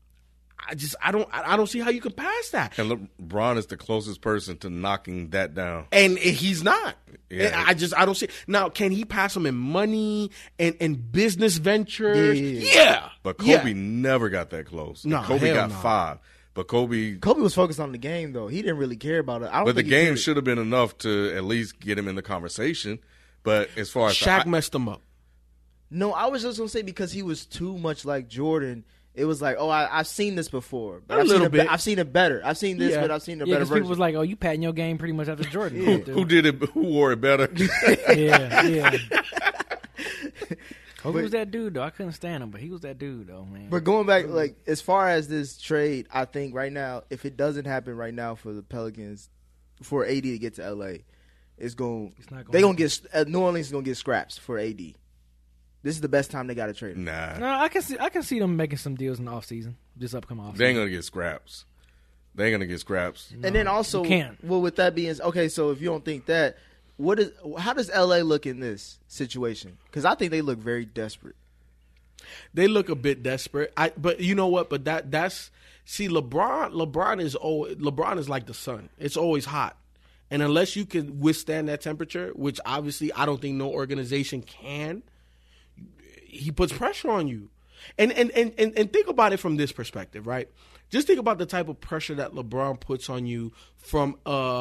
I don't see how you can pass that. And LeBron is the closest person to knocking that down. And he's not. Yeah. I don't see. Now, can he pass him in money and business ventures? Yeah. Yeah. But Kobe never got that close. No, Kobe hell got no. 5. But Kobe was focused on the game though. He didn't really care about it. I don't But the think he game cared. should have been enough to at least get him in the conversation. But as far as Shaq messed him up. No, I was just gonna say because he was too much like Jordan. It was like, oh, I've seen this before, but I've seen it I've seen it better. I've seen this, Yeah. but I've seen a Yeah, better because people version. was like, "Oh, you patting your game pretty much after Jordan." Yeah. who did it? Who wore it better? Yeah. Kobe was that dude, though. I couldn't stand him, but he was that dude, though, man. But going back, like, as far as this trade, I think right now, if it doesn't happen right now for the Pelicans, for AD to get to LA, New Orleans is gonna get scraps for AD. This is the best time they got to trade him. Nah. No, I can see them making some deals in the offseason, this upcoming offseason. They ain't gonna get scraps. No, and then also, well, with that being okay, so if you don't think that, how does LA look in this situation? Because I think they look very desperate. They look a bit desperate. But you know what? But that's LeBron is like the sun. It's always hot. And unless you can withstand that temperature, which obviously I don't think no organization can, he puts pressure on you. And think about it from this perspective, right? Just think about the type of pressure that LeBron puts on you from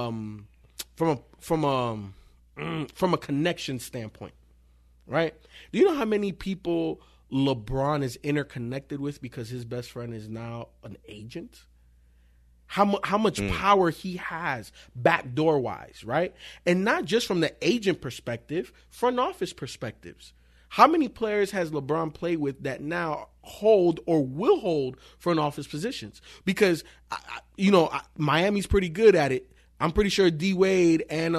a connection standpoint, right? Do you know how many people LeBron is interconnected with because his best friend is now an agent? How much power he has backdoor wise, right? And not just from the agent perspective, front office perspectives. How many players has LeBron played with that now hold or will hold front office positions? Because, Miami's pretty good at it. I'm pretty sure D Wade and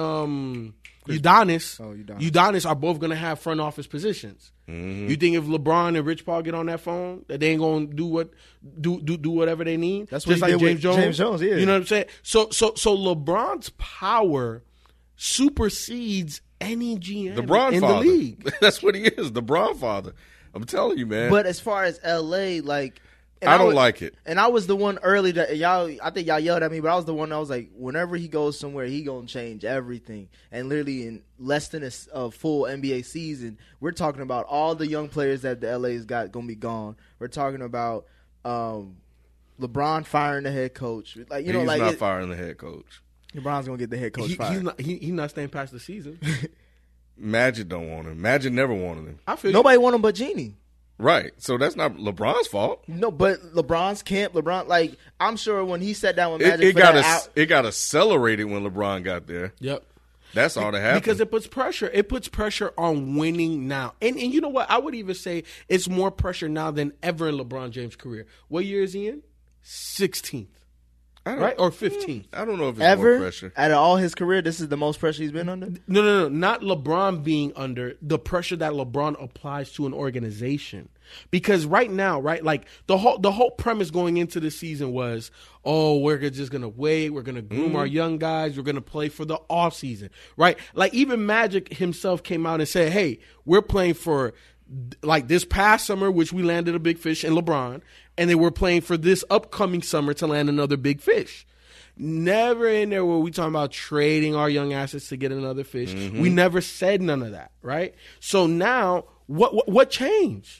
Udonis are both going to have front office positions. Mm-hmm. You think if LeBron and Rich Paul get on that phone, that they ain't going to do whatever they need? That's what just he like did James with Jones. James Jones, yeah. You know what I'm saying? So LeBron's power supersedes any GM The Bron in father. the league. That's what he is, the Bron father. I'm telling you, man. But as far as LA, like, I don't like it. And I was the one early that I think y'all yelled at me, but I was the one that was like, whenever he goes somewhere, he gonna change everything. And literally in less than a full NBA season, we're talking about all the young players that the LA's got gonna be gone. We're talking about LeBron firing the head coach. Like, he's not firing the head coach. LeBron's gonna get the head coach fired. He's not staying past the season. Magic don't want him. Magic never wanted him. Nobody want him but Genie. Right. So that's not LeBron's fault. No, but LeBron's camp, like, I'm sure when he sat down with Magic, it got accelerated when LeBron got there. Yep. That's all that happened. Because it puts pressure. It puts pressure on winning now. And you know what? I would even say it's more pressure now than ever in LeBron James' career. What year is he in? 16th. Right? Or 15th. I don't know if it's more pressure. Out of all his career, this is the most pressure he's been under? No. Not LeBron being under. The pressure that LeBron applies to an organization. Because right now, right, like the whole premise going into the season was, we're just going to wait. We're going to groom our young guys. We're going to play for the offseason, right? Like even Magic himself came out and said, hey, we're playing for like this past summer, which we landed a big fish in LeBron, and they were playing for this upcoming summer to land another big fish. Never in there were we talking about trading our young assets to get another fish. Mm-hmm. We never said none of that, right? So now, what changed?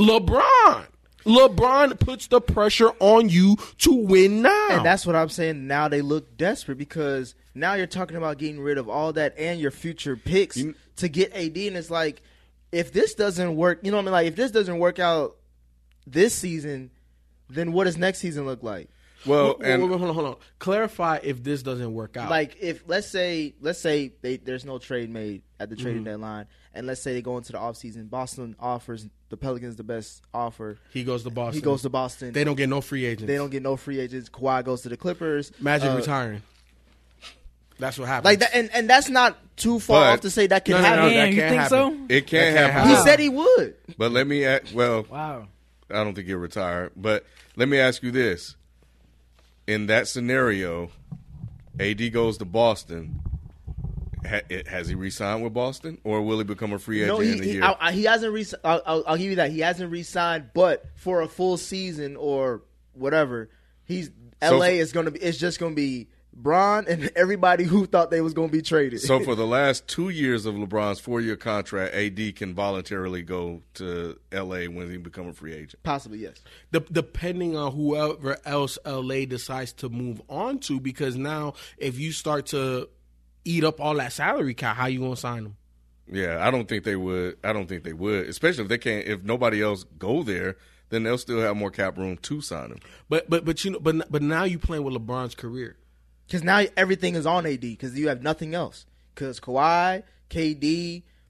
LeBron puts the pressure on you to win now. And that's what I'm saying. Now they look desperate because now you're talking about getting rid of all that and your future picks to get AD, and it's like, if this doesn't work, you know what I mean? Like, if this doesn't work out this season, then what does next season look like? Well, hold on. Clarify if this doesn't work out. Like, if let's say there's no trade made at the trading deadline, and let's say they go into the offseason, Boston offers the Pelicans the best offer. He goes to Boston. They don't get no free agents. Kawhi goes to the Clippers. Magic retiring. That's what happens. Like that, and that's not too far off to say that can happen. That you think so? It can't happen. He said he would. But let me ask. Well, wow. I don't think he'll retire. But let me ask you this: in that scenario, AD goes to Boston. Has he re-signed with Boston, or will he become a free agent in a year? He hasn't re-signed. I'll give you that. He hasn't re-signed, but for a full season or whatever, LA is going to be. It's just going to be Bron and everybody who thought they was going to be traded. So for the last 2 years of LeBron's 4-year contract, AD can voluntarily go to LA when he become a free agent. Possibly, yes. Depending on whoever else LA decides to move on to, because now if you start to eat up all that salary cap, how you gonna sign them? Yeah, I don't think they would. Especially if they can't. If nobody else go there, then they'll still have more cap room to sign him. But now you playing with LeBron's career. Because now everything is on AD because you have nothing else. Because Kawhi, KD,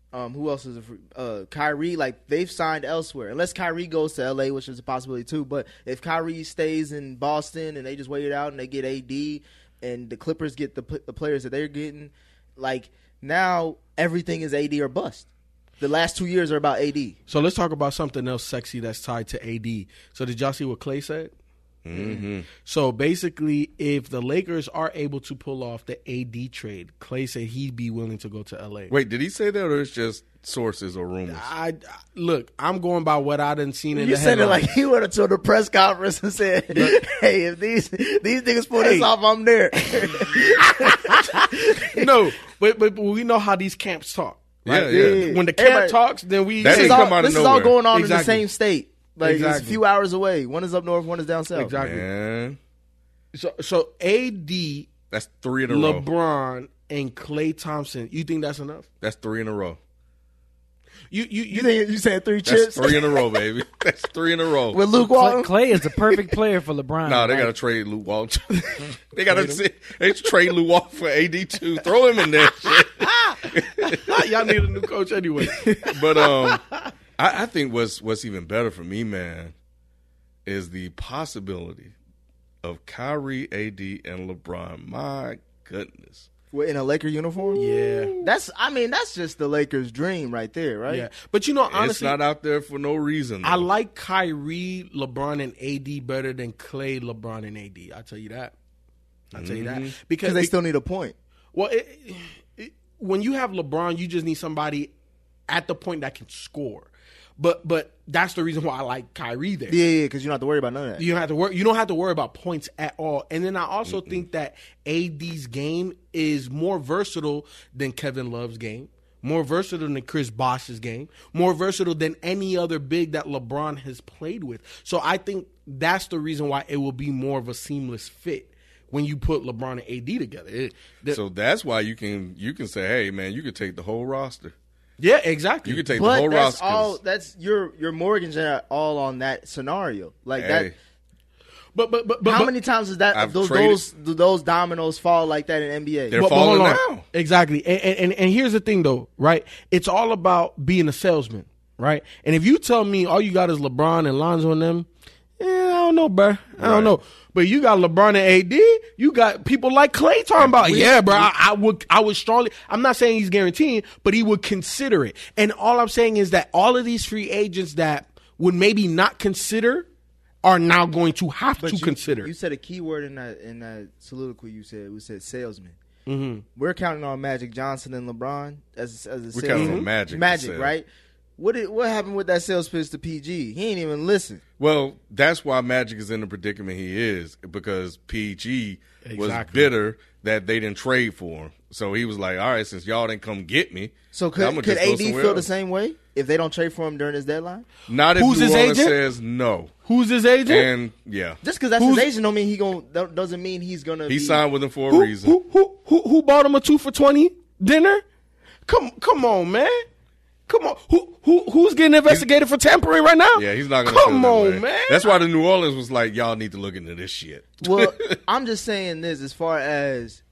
Who else is a free? Kyrie. Like they've signed elsewhere, unless Kyrie goes to LA, which is a possibility too. But if Kyrie stays in Boston and they just wait it out and they get AD, and the Clippers get the players that they're getting, like now everything is AD or bust. The last 2 years are about AD. So let's talk about something else sexy that's tied to AD. So did y'all see what Klay said? Mm-hmm. So basically, if the Lakers are able to pull off the AD trade, Klay said he'd be willing to go to LA. Wait, did he say that, or it's just sources or rumors? Look, I'm going by what I done seen in You the said it headline. like he went into the press conference and said, "Hey, if these niggas pull this off, I'm there." No, but we know how these camps talk. Right? Yeah. When the camp talks, then we. That This, ain't come out of this is all nowhere. going on in Exactly. the same state. Like it's a Exactly. few hours away. One is up north, one is down south. Exactly. Man, So AD, that's 3 in a row. LeBron, and Klay Thompson. You think that's enough? That's 3 in a row. You think you saying 3 That's chips 3 in a row, baby. That's 3 in a row. with Luke Walton? Clay is the perfect player for LeBron. No, they Like, got to trade Luke Walton. They got to trade Luke Walton for AD too. Throw him in there. Shit. Y'all need a new coach anyway. But I think what's even better for me, man, is the possibility of Kyrie, AD, and LeBron. My goodness. In a Laker uniform? Yeah. That's just the Lakers' dream right there, right? Yeah. But you know, honestly, It's not out there for no reason. I though. like Kyrie, LeBron, and AD better than Klay, LeBron, and AD. I'll tell you that. Because Because they still need a point. Well, when you have LeBron, you just need somebody at the point that can score. But that's the reason why I like Kyrie there. Yeah, because you don't have to worry about none of that. You don't have to worry. You don't have to worry about points at all. And then I also think that AD's game is more versatile than Kevin Love's game, more versatile than Chris Bosh's game, more versatile than any other big that LeBron has played with. So I think that's the reason why it will be more of a seamless fit when you put LeBron and AD together. So that's why you can say, hey, man, you could take the whole roster. Yeah, exactly. You could take the But whole that's roster. all. That's your mortgaging it all on that scenario. Like that. But How many times is that I've those dominoes fall like that in NBA? They're But falling hold on. now. Exactly. And here's the thing, though, right? It's all about being a salesman, right? And if you tell me all you got is LeBron and Lonzo and them, I don't know, bro. I don't know. But you got LeBron and AD. You got people like Klay talking about, bro. I would strongly. I'm not saying he's guaranteeing, but he would consider it. And all I'm saying is that all of these free agents that would maybe not consider are now going to have to consider. You said a key word in that soliloquy. You said salesman. Mm-hmm. We're counting on Magic Johnson and LeBron as a salesman. We're counting on Magic. Magic, right? What happened with that sales pitch to PG? He ain't even listen. Well, that's why Magic is in the predicament he is, because PG was bitter that they didn't trade for him. So he was like, all right, since y'all didn't come get me, so could AD feel the same way if they don't trade for him during his deadline? Not if Who's New his Orleans agent? says no. Who's his agent? And yeah, Just because that's his agent don't mean doesn't mean he's gonna. He be, signed with him for a reason. Who bought him a 2 for $20 dinner? Come on, man. Come on. Who's getting investigated for tampering right now? Yeah, he's not going to Come on, man. That's why the New Orleans was like, y'all need to look into this shit. Well, I'm just saying this as far as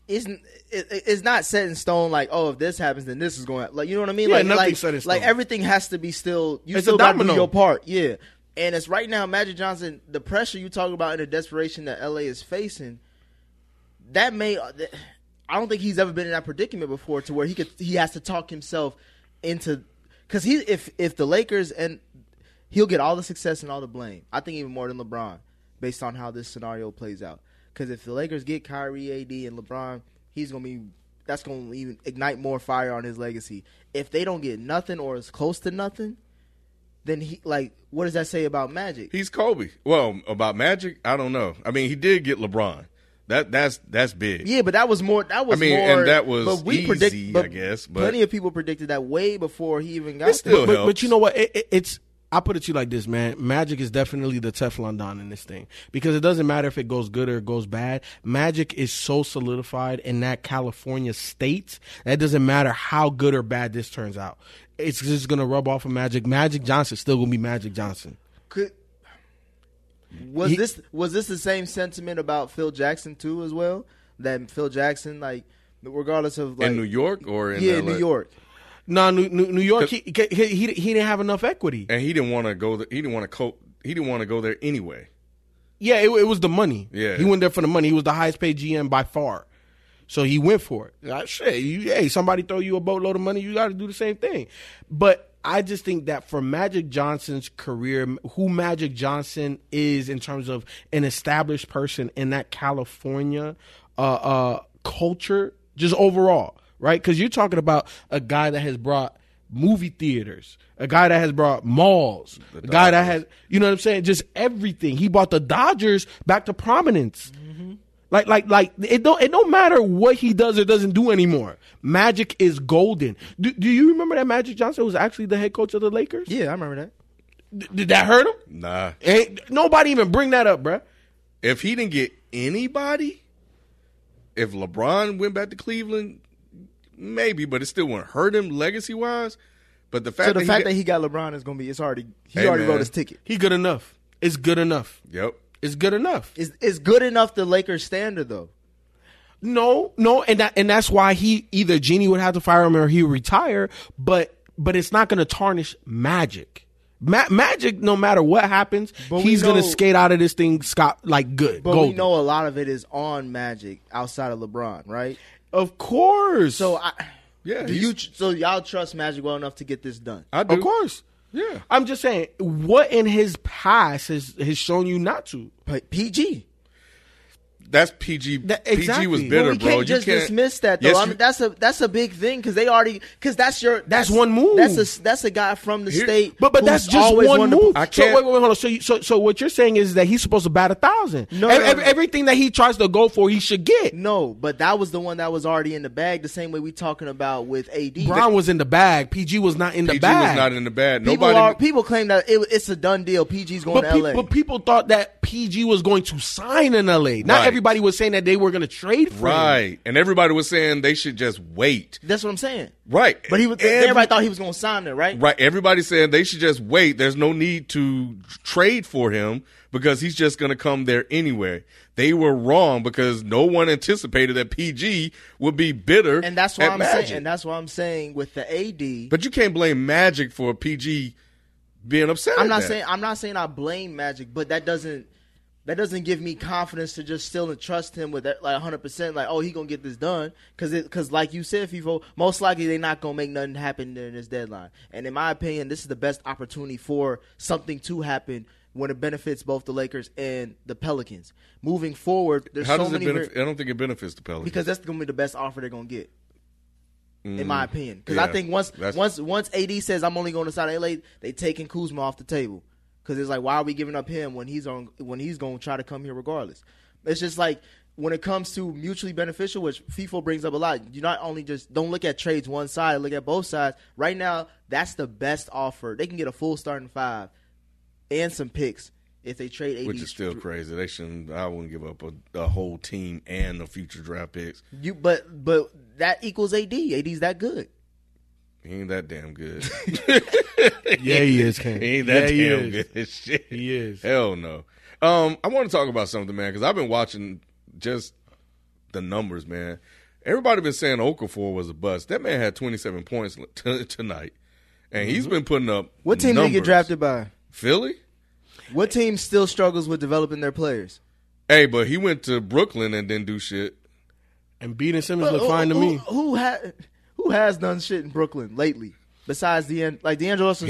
it's not set in stone. Like, oh, if this happens, then this is going to, like, you know what I mean? Yeah, like, nothing's set in stone. Like everything has to be still. You It's still a got to do domino. your part. Yeah, and it's right now. Magic Johnson, the pressure you talk about and the desperation that LA is facing, that may. I don't think he's ever been in that predicament before, to where he has to talk himself into, because if the Lakers, and he'll get all the success and all the blame. I think even more than LeBron, based on how this scenario plays out. Because if the Lakers get Kyrie, AD, and LeBron, that's going to even ignite more fire on his legacy. If they don't get nothing or is close to nothing, then what does that say about Magic? He's Kobe. Well, about Magic, I don't know. I mean, he did get LeBron. That's big. Yeah, but that was more. And that was but we easy, I guess. But plenty of people predicted that way before he even got still there. helps. But you know what? I put it to you like this, man. Magic is definitely the Teflon Don in this thing, because it doesn't matter if it goes good or it goes bad. Magic is so solidified in that California state that it doesn't matter how good or bad this turns out. It's just going to rub off of Magic. Magic Johnson still going to be Magic Johnson. Was this the same sentiment about Phil Jackson too as well? That Phil Jackson, like, regardless of, like, in New York or in in LA? New York. No, New York. He didn't have enough equity, and he didn't want to go. He didn't want to go there anyway. Yeah, it was the money. Yeah, he went there for the money. He was the highest paid GM by far, so he went for it. Like, shit, hey, somebody throw you a boatload of money, you got to do the same thing. But I just think that for Magic Johnson's career, who Magic Johnson is in terms of an established person in that California culture, just overall, right? Because you're talking about a guy that has brought movie theaters, a guy that has brought malls, a guy that has, you know what I'm saying, just everything. He brought the Dodgers back to prominence. Mm-hmm. Like it don't matter what he does or doesn't do anymore. Magic is golden. Do you remember that Magic Johnson was actually the head coach of the Lakers? Yeah, I remember that. Did that hurt him? Nah. Nobody even bring that up, bruh. If he didn't get anybody, if LeBron went back to Cleveland, maybe, but it still wouldn't hurt him legacy wise. But the fact that he got LeBron is gonna be, he already wrote his ticket. He good enough. It's good enough. Yep. It's good enough. It's good enough the Lakers standard though. No, and that's why he either Jeannie would have to fire him or he would retire. But it's not going to tarnish Magic. Magic, no matter what happens, he's going to skate out of this thing good. But we know a lot of it is on Magic outside of LeBron, right? Of course. So y'all trust Magic well enough to get this done? I do. Of course. Yeah. I'm just saying, what in his past has shown you not to? But PG. That's PG. Exactly. PG was bitter, bro. You can't dismiss that though. Yes, that's a big thing because that's one move. That's a guy from the state. But that's just one move. I can't. So wait, hold on. So what you're saying is that he's supposed to bat 1,000. No, everything that he tries to go for, he should get. No, but that was the one that was already in the bag. The same way we talking about with AD. Brown was in the bag. PG was not in the bag. PG was not in the bag. People claim that it's a done deal. PG's going to LA. But people thought that PG was going to sign in LA. Not everybody was saying that they were going to trade for him. Right. And everybody was saying they should just wait. That's what I'm saying. Right. But everybody thought he was going to sign there, right? Right. Everybody saying they should just wait. There's no need to trade for him because he's just going to come there anyway. They were wrong because no one anticipated that PG would be bitter. And that's why I'm saying with the AD. But you can't blame Magic for PG being upset. I'm not saying I blame Magic, but that doesn't give me confidence to just still trust him with that, like 100%. Like, he gonna get this done because like you said, FIFO, most likely they're not gonna make nothing happen during this deadline. And in my opinion, this is the best opportunity for something to happen when it benefits both the Lakers and the Pelicans. Moving forward, there's I don't think it benefits the Pelicans because that's gonna be the best offer they're gonna get. In my opinion, because I think once AD says I'm only going to sign LA, they taking Kuzma off the table. Because it's like, why are we giving up him when he's going to try to come here regardless? It's just like when it comes to mutually beneficial, which FIFO brings up a lot. You not only just don't look at trades one side, look at both sides. Right now, that's the best offer. They can get a full starting five and some picks if they trade AD. Which is still crazy. They shouldn't. I wouldn't give up a whole team and the future draft picks. But that equals AD. AD's that good. He ain't that damn good. Yeah, he is. Ken. He ain't that damn good. Shit. He is. Hell no. I want to talk about something, man, because I've been watching just the numbers, man. Everybody been saying Okafor was a bust. That man had 27 points tonight, and he's been putting up. What team numbers. did he get drafted by? Philly. What team still struggles with developing their players? Hey, but he went to Brooklyn and didn't do shit. And beating Simmons looked fine to me. Who has done shit in Brooklyn lately? Besides D'Angelo Russell.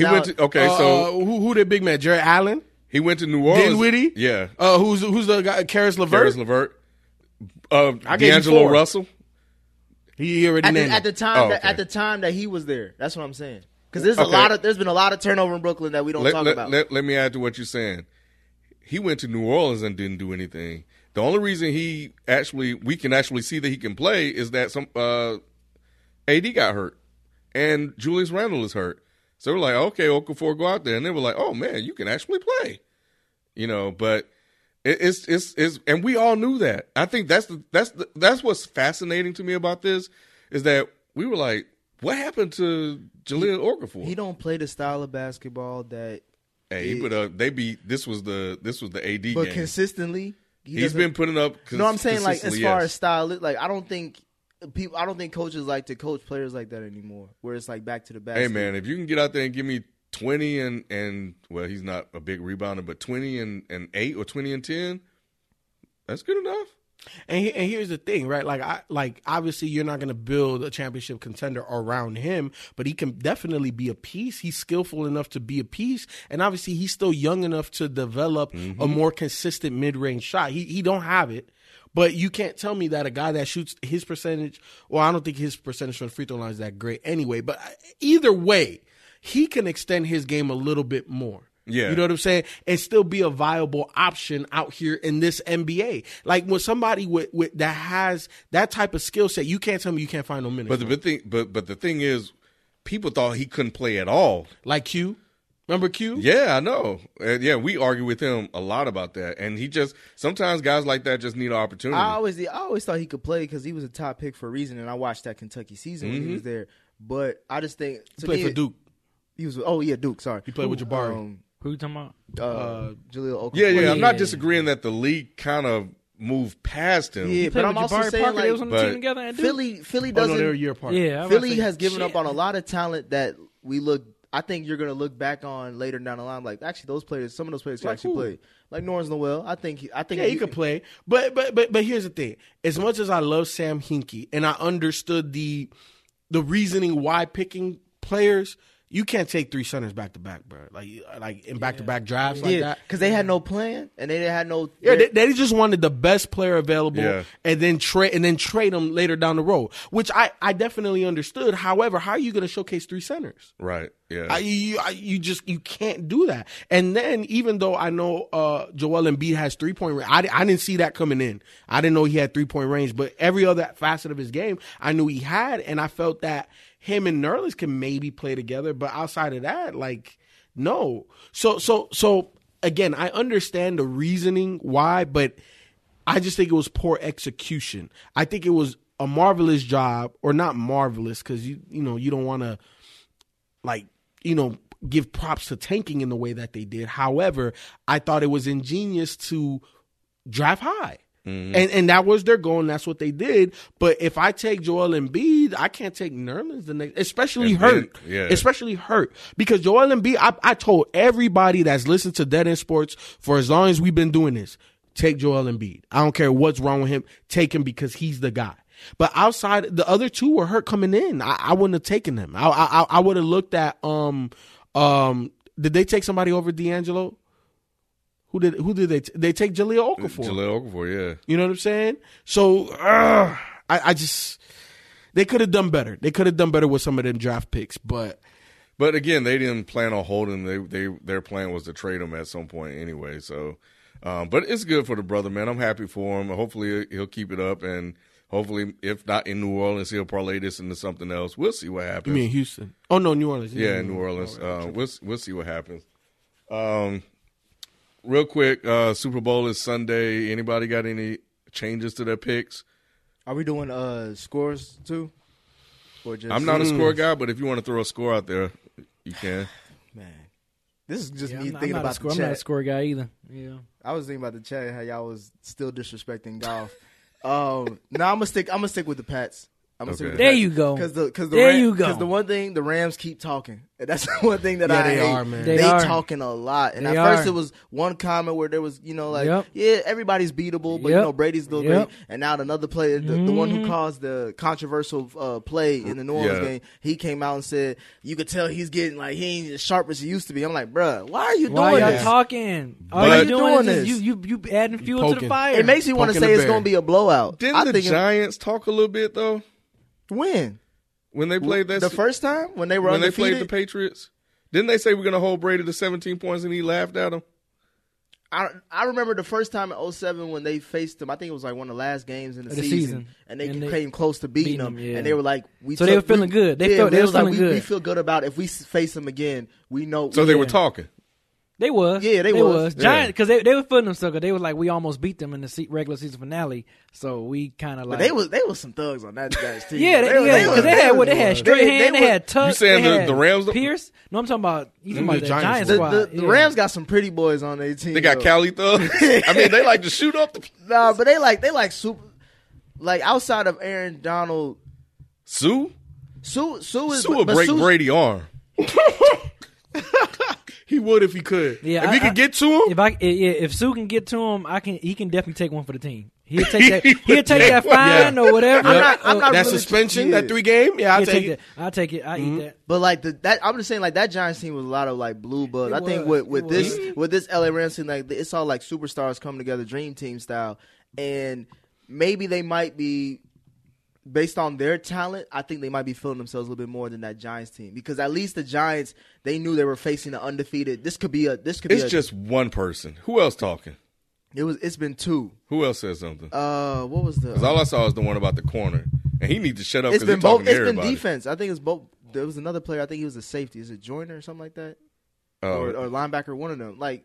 Who the big man? Jared Allen. He went to New Orleans. Dinwiddie. Yeah. Who's the guy? Karis LeVert. D'Angelo Russell. He already named at the time that he was there. That's what I'm saying. Because there's been a lot of turnover in Brooklyn that we don't talk about. Let me add to what you're saying. He went to New Orleans and didn't do anything. The only reason we can actually see that he can play is that some AD got hurt and Julius Randle is hurt. So we're like, okay, Okafor, go out there, and they were like, oh man, you can actually play, But it's and we all knew that. I think that's what's fascinating to me about this is that we were like, what happened to Jahlil Okafor? He don't play the style of basketball that. Hey, this was the AD game. But consistently, he's been putting up. No, I'm saying like as far as style, like I don't think people. I don't think coaches like to coach players like that anymore. Where it's like back to the basket. Hey man, if you can get out there and give me 20 and well, he's not a big rebounder, but 20 and 8 or 20 and 10, that's good enough. And here's the thing, right? Like obviously you're not going to build a championship contender around him, but he can definitely be a piece. He's skillful enough to be a piece, and obviously he's still young enough to develop a more consistent mid-range shot. He don't have it, but you can't tell me that a guy that shoots his percentage. Well, I don't think his percentage from the free throw line is that great anyway. But either way, he can extend his game a little bit more. Yeah. You know what I'm saying? And still be a viable option out here in this NBA. Like when somebody with that has that type of skill set, you can't tell me you can't find no minutes. But the thing is, people thought he couldn't play at all. Like Q. Remember Q? Yeah, I know. Yeah, we argue with him a lot about that. And he just sometimes guys like that just need an opportunity. I always thought he could play because he was a top pick for a reason, and I watched that Kentucky season when he was there. But I just think he played for Duke. He was Duke. Sorry, he played with Jabari. Who you talking about? Jaleel Okafor. Yeah. I'm not disagreeing that the league kind of moved past him. Yeah, but I'm also saying Parker, like they was on the team together and Philly doesn't. They were a year apart. Yeah, Philly has given up on a lot of talent that I think you're going to look back on later down the line. Like actually, some of those players can actually play. Like Norris Noel, I think he could play. But here's the thing: as much as I love Sam Hinkie and I understood the reasoning why picking players. You can't take 3 centers back to back, bro. Like in back to back drafts like that. Because they had no plan and they had no. Yeah, they just wanted the best player available, and then trade them later down the road, which I definitely understood. However, how are you going to showcase 3 centers? Right. Yeah. You can't do that. And then even though I know Joel Embiid has 3-point range, I didn't see that coming in. I didn't know he had 3-point range, but every other facet of his game I knew he had, and I felt that him and Nerlens can maybe play together, but outside of that, like, no. So again, I understand the reasoning why, but I just think it was poor execution. I think it was a marvelous job, or not marvelous, because you don't want to give props to tanking in the way that they did. However, I thought it was ingenious to draft high. Mm-hmm. And that was their goal, and that's what they did. But if I take Joel Embiid, I can't take Nerlens the next, especially hurt. Because Joel Embiid, I told everybody that's listened to Dead End Sports for as long as we've been doing this, take Joel Embiid. I don't care what's wrong with him, take him because he's the guy. But outside, the other two were hurt coming in. I wouldn't have taken them. I would have looked at did they take somebody over D'Angelo? Who did they take? Jaleel Okafor. Jaleel Okafor, yeah. You know what I'm saying? So I just they could have done better. They could have done better with some of them draft picks, but again, they didn't plan on holding. Their plan was to trade him at some point anyway. So, but it's good for the brother, man. I'm happy for him. Hopefully he'll keep it up, and hopefully, if not in New Orleans, he'll parlay this into something else. We'll see what happens. You mean Houston? Oh no, New Orleans. Yeah, New Orleans. We'll see what happens. Real quick, Super Bowl is Sunday. Anybody got any changes to their picks? Are we doing scores too? Or just I'm not a score guy, but if you want to throw a score out there, you can. Man, this is just me I'm thinking about the chat. I'm not a score guy either. Yeah, I was thinking about the chat, how y'all was still disrespecting golf. No, I'm gonna stick with the Pats. There you go. Because the one thing, the Rams keep talking. And that's the one thing that I hate. Are, man. They talking a lot. And at first it was one comment where there was, everybody's beatable, but Brady's still great. And now another player, the one who caused the controversial play in the New Orleans game, he came out and said, you could tell he's getting he ain't as sharp as he used to be. I'm like, bruh, why are you doing this? Why y'all talking? All you're doing is you adding fuel to the fire. It makes me want to say it's going to be a blowout. Didn't the Giants talk a little bit though? When they played that the first time when they were undefeated? They played the Patriots, didn't they say we're going to hold Brady to 17 points and he laughed at them? I remember the first time in 2007 when they faced him. I think it was one of the last games in the season, and they came close to beating them. Yeah. And they were like, they were feeling good. They was feeling good. We feel good about it. If we face them again, we know. So they were talking. They was. Yeah, they was. Giants, because they were feeling themselves. They were like, we almost beat them in the regular season finale. So we kind of like. But they was some thugs on that guy's team. Yeah, because they had straight hand, they had Tuck. You saying the Rams? Pierce? No, I'm talking about the Giants squad. The Rams got some pretty boys on their team. They got Cali thugs. I mean, they like to shoot up. Nah, but they like super. like outside of Aaron Donald, Sue will break Brady's arm. He would if he could. Yeah, if he could get to him. If Sue can get to him, he can definitely take one for the team. He'll take that. He'll take that fine or whatever. I'm not that really suspension, that 3 game. Yeah, I'll take it. I'll take it. I eat that. But like I'm just saying, like that Giants team was a lot of like blue blood. I think with this LA Rams team, like it's all like superstars coming together, dream team style, and maybe they might be. Based on their talent, I think they might be feeling themselves a little bit more than that Giants team, because at least the Giants, they knew they were facing an undefeated. It's just one person. Who else talking? It's been 2. Who else said something? What was the? Because all I saw was the one about the corner, and he needs to shut up. It's been both. It's been everybody. defense. I think it's both. There was another player. I think he was a safety. Is it Joyner or something like that? Or linebacker? One of them. Like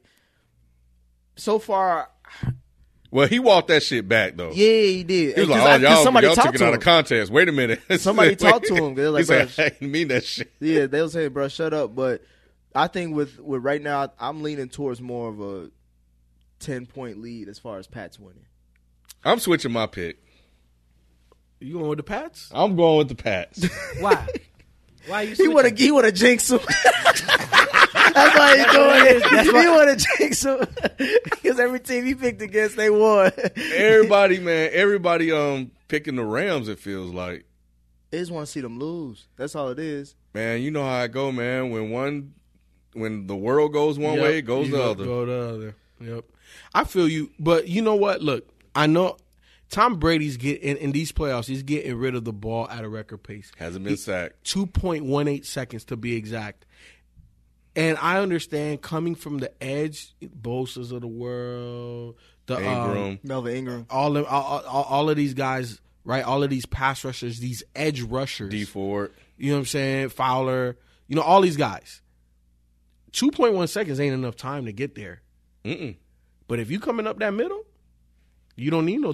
so far. Well, he walked that shit back though. Yeah, he did. He was like, y'all took it out of context. Wait a minute. Somebody talked to him. They're like, he said, I didn't mean that shit. Yeah, they were saying, bro, shut up. But I think with right now, I'm leaning towards more of a 10-point lead as far as Pats winning. I'm switching my pick. You going with the Pats? I'm going with the Pats. Why? Why you? He want to jinx him. That's why he's doing it. He want to jinx him because every team he picked against, they won. Everybody picking the Rams. It feels like they just want to see them lose. That's all it is. Man, you know how I go, man. When the world goes one way, it goes the other. Go the other. Yep. I feel you, but you know what? Look, I know Tom Brady's in these playoffs. He's getting rid of the ball at a record pace. Hasn't been sacked. 2.18 seconds to be exact. And I understand coming from the edge, Bosa's of the world, the Ingram, Melvin Ingram, all of these guys, right? All of these pass rushers, these edge rushers, D Ford, you know what I'm saying? Fowler, all these guys. 2.1 seconds ain't enough time to get there. But if you coming up that middle, you don't need no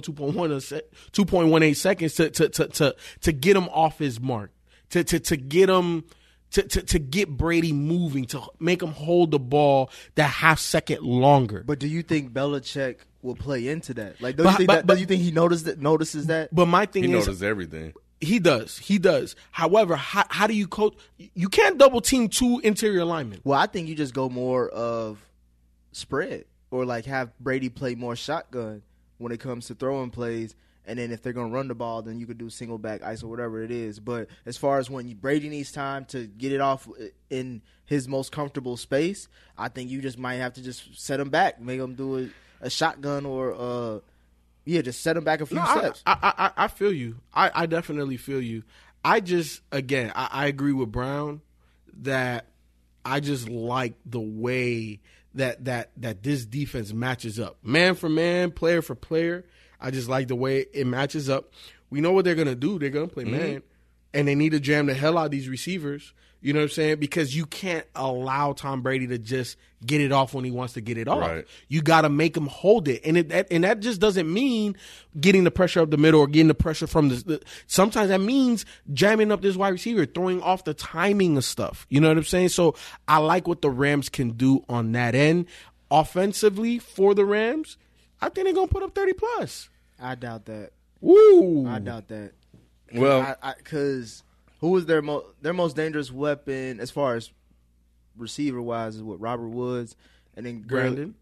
2.18 seconds to get him off his mark, to get him. To get Brady moving, to make him hold the ball that half second longer. But do you think Belichick will play into that? Like, do you think he notices that? But my thing he is, notices everything. He does. However, how do you coach? You can't double team 2 interior linemen. Well, I think you just go more of spread, or like have Brady play more shotgun when it comes to throwing plays. And then if they're going to run the ball, then you could do single back, ice, or whatever it is. But as far as when Brady needs time to get it off in his most comfortable space, I think you just might have to just set him back, make him do a shotgun or, just set him back a few steps. I feel you. I definitely feel you. I just, again, I agree with Brown that I just like the way that this defense matches up. Man for man, player for player. I just like the way it matches up. We know what they're going to do. They're going to play man. And they need to jam the hell out of these receivers. You know what I'm saying? Because you can't allow Tom Brady to just get it off when he wants to get it off. Right. You got to make him hold it. And that just doesn't mean getting the pressure up the middle or getting the pressure from the sometimes that means jamming up this wide receiver, throwing off the timing of stuff. You know what I'm saying? So I like what the Rams can do on that end. Offensively for the Rams, I think they're going to put up 30+. I doubt that. Woo! I doubt that. Well, because who is their most dangerous weapon as far as receiver wise is what Robert Woods and then Brandon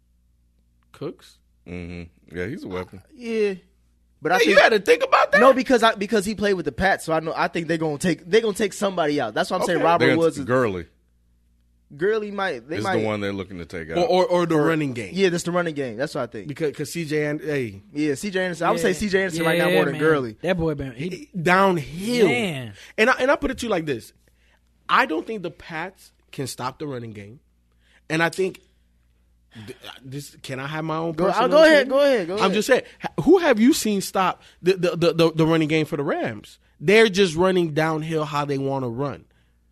Cooks. Mm-hmm. Yeah, he's a weapon. Yeah, but I think you got to think about that. No, because he played with the Pats, so I think they're gonna take somebody out. That's why I'm saying Robert Woods is Gurley. Gurley might. This is the one they're looking to take out, or the running game. Yeah, that's the running game. That's what I think. Because CJ Anderson. I would say CJ Anderson right now more than Gurley. That boy been downhill. Man. And I put it to you like this: I don't think the Pats can stop the running game, and I think this. Can I have my own? Go ahead. I'm just saying. Who have you seen stop the running game for the Rams? They're just running downhill how they want to run.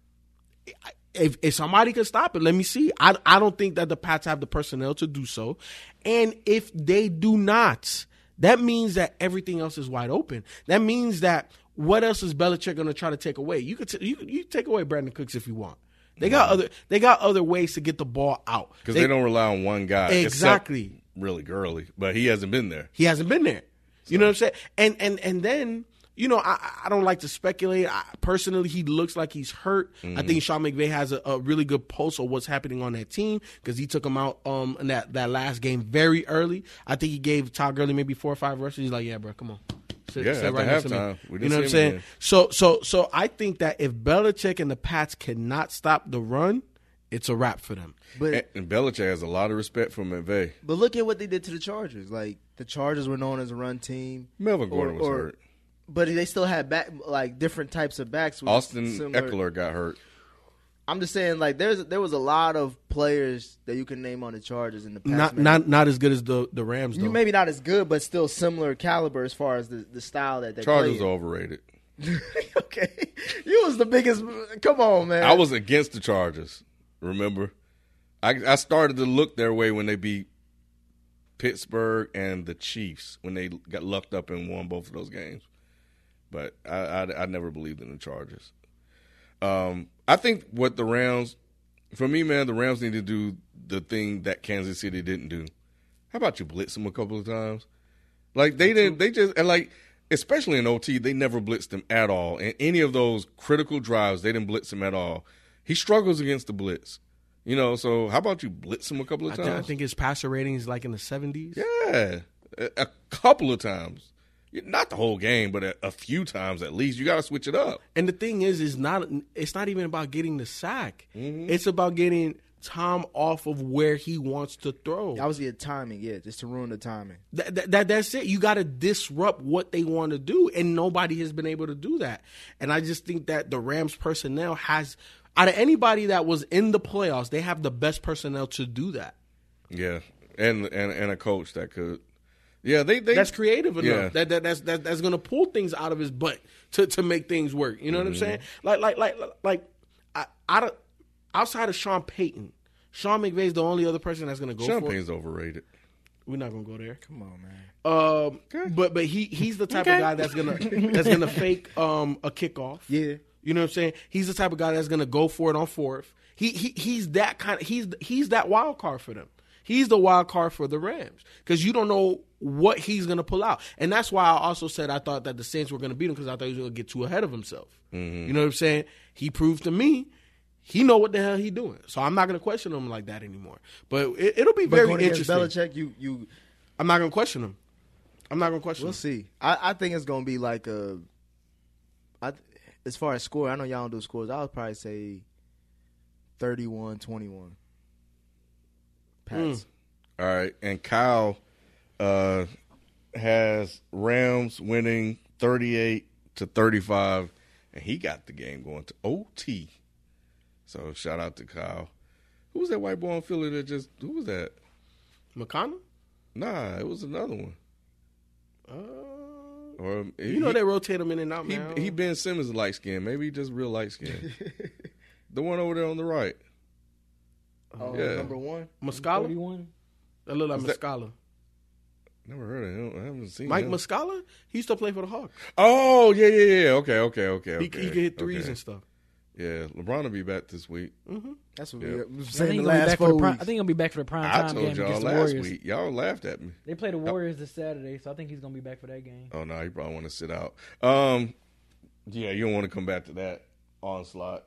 If somebody can stop it, let me see. I don't think that the Pats have the personnel to do so. And if they do not, that means that everything else is wide open. That means that what else is Belichick going to try to take away? You could you take away Brandon Cooks if you want. They got other ways to get the ball out. Because they don't rely on one guy. Exactly. Really Gurley. But he hasn't been there. He hasn't been there. You know what I'm saying? And then, you know, I don't like to speculate. Personally, he looks like he's hurt. I think Sean McVay has a really good pulse of what's happening on that team because he took him out in that last game very early. I think he gave Todd Gurley maybe 4 or 5 rushes. He's like, yeah, bro, come on. Sit right next to me. You know what I'm saying? So I think that if Belichick and the Pats cannot stop the run, it's a wrap for them. And Belichick has a lot of respect for McVay. But look at what they did to the Chargers. Like, the Chargers were known as a run team. Melvin Gordon was hurt. But they still had different types of backs. Austin Eckler got hurt. I'm just saying, like, there was a lot of players that you can name on the Chargers in the past. Not as good as the Rams, though. Maybe not as good, but still similar caliber as far as the style that they play. Chargers are overrated. Okay. You was the biggest. Come on, man. I was against the Chargers, remember? I started to look their way when they beat Pittsburgh and the Chiefs, when they got lucked up and won both of those games. But I never believed in the Chargers. I think what the Rams, for me, man, the Rams need to do the thing that Kansas City didn't do. How about you blitz them a couple of times? Like, especially in OT, they never blitzed him at all. In any of those critical drives, they didn't blitz him at all. He struggles against the blitz. You know, so how about you blitz him a couple of times? I think his passer rating is like in the 70s. Yeah, a couple of times. Not the whole game, but a few times at least. You got to switch it up. And the thing is, it's not even about getting the sack. Mm-hmm. It's about getting Tom off of where he wants to throw. Obviously, the timing, just to ruin the timing. That's it. You got to disrupt what they want to do, and nobody has been able to do that. And I just think that the Rams personnel has, out of anybody that was in the playoffs, they have the best personnel to do that. Yeah, and a coach that could. Yeah, they that's creative enough. Yeah. That's going to pull things out of his butt to make things work. You know what I'm saying? Like outside of Sean Payton, Sean McVay is the only other person that's going to go Sean for it. Payton's overrated. We're not going to go there. Come on, man. Okay. But he's the type of guy that's gonna fake a kickoff. Yeah. You know what I'm saying? He's the type of guy that's gonna go for it on fourth. He's that kind of he's that wild card for them. He's the wild card for the Rams because you don't know what he's going to pull out. And that's why I also said I thought that the Saints were going to beat him because I thought he was going to get too ahead of himself. Mm-hmm. You know what I'm saying? He proved to me he know what the hell he doing. So I'm not going to question him like that anymore. But it'll be very interesting. Belichick, I'm not going to question him. We'll see. I think it's going to be like as far as score, I know y'all don't do scores. I would probably say 31-21. Pats. All right, and Kyle has Rams winning 38-35, and he got the game going to OT. So shout out to Kyle. Who was that white boy in Philly that who was that? McConnell? Nah, it was another one. They rotate him in and out, man. He Ben Simmons light skin. Maybe he just real light skin. The one over there on the right. Yeah. Number 1? Muscala? 31? That look like Muscala. Never heard of him. I haven't seen Mike him. Muscala? He used to play for the Hawks. Oh, yeah. Okay. He could hit threes and stuff. Yeah, LeBron will be back this week. Mm-hmm. That's what we were I saying think the last 4 weeks. I think he'll be back for the prime time game against the last Warriors. Week. Y'all laughed at me. They play the Warriors this Saturday, so I think he's going to be back for that game. Oh, no, he probably want to sit out. Yeah, you don't want to come back to that onslaught.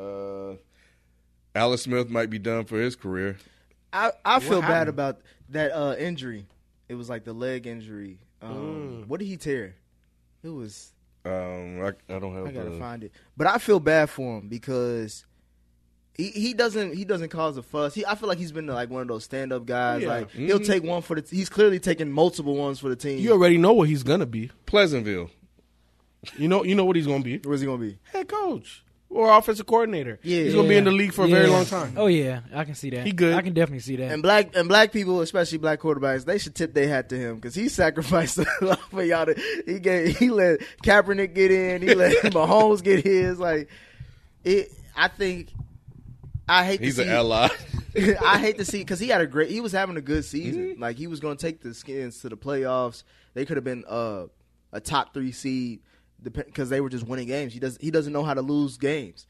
Alex Smith might be done for his career. I feel bad about that injury. It was like the leg injury. What did he tear? It was. I don't have. I gotta find it, but I feel bad for him because he doesn't cause a fuss. I feel like he's been like one of those stand up guys. Yeah. Like he'll take one for the. He's clearly taking multiple ones for the team. You already know what he's gonna be. Pleasantville. You know what he's gonna be. Where's he gonna be? Head coach. Or offensive coordinator. Yeah, he's gonna be in the league for a very long time. Oh yeah, I can see that. He good. I can definitely see that. And black people, especially black quarterbacks, they should tip their hat to him because he sacrificed a lot for y'all. He let Kaepernick get in. He let Mahomes get his. I hate to he's see. He's an ally. I hate to see because he was having a good season. Mm-hmm. Like he was going to take the Skins to the playoffs. They could have been a top 3 seed. Because they were just winning games. He doesn't know how to lose games.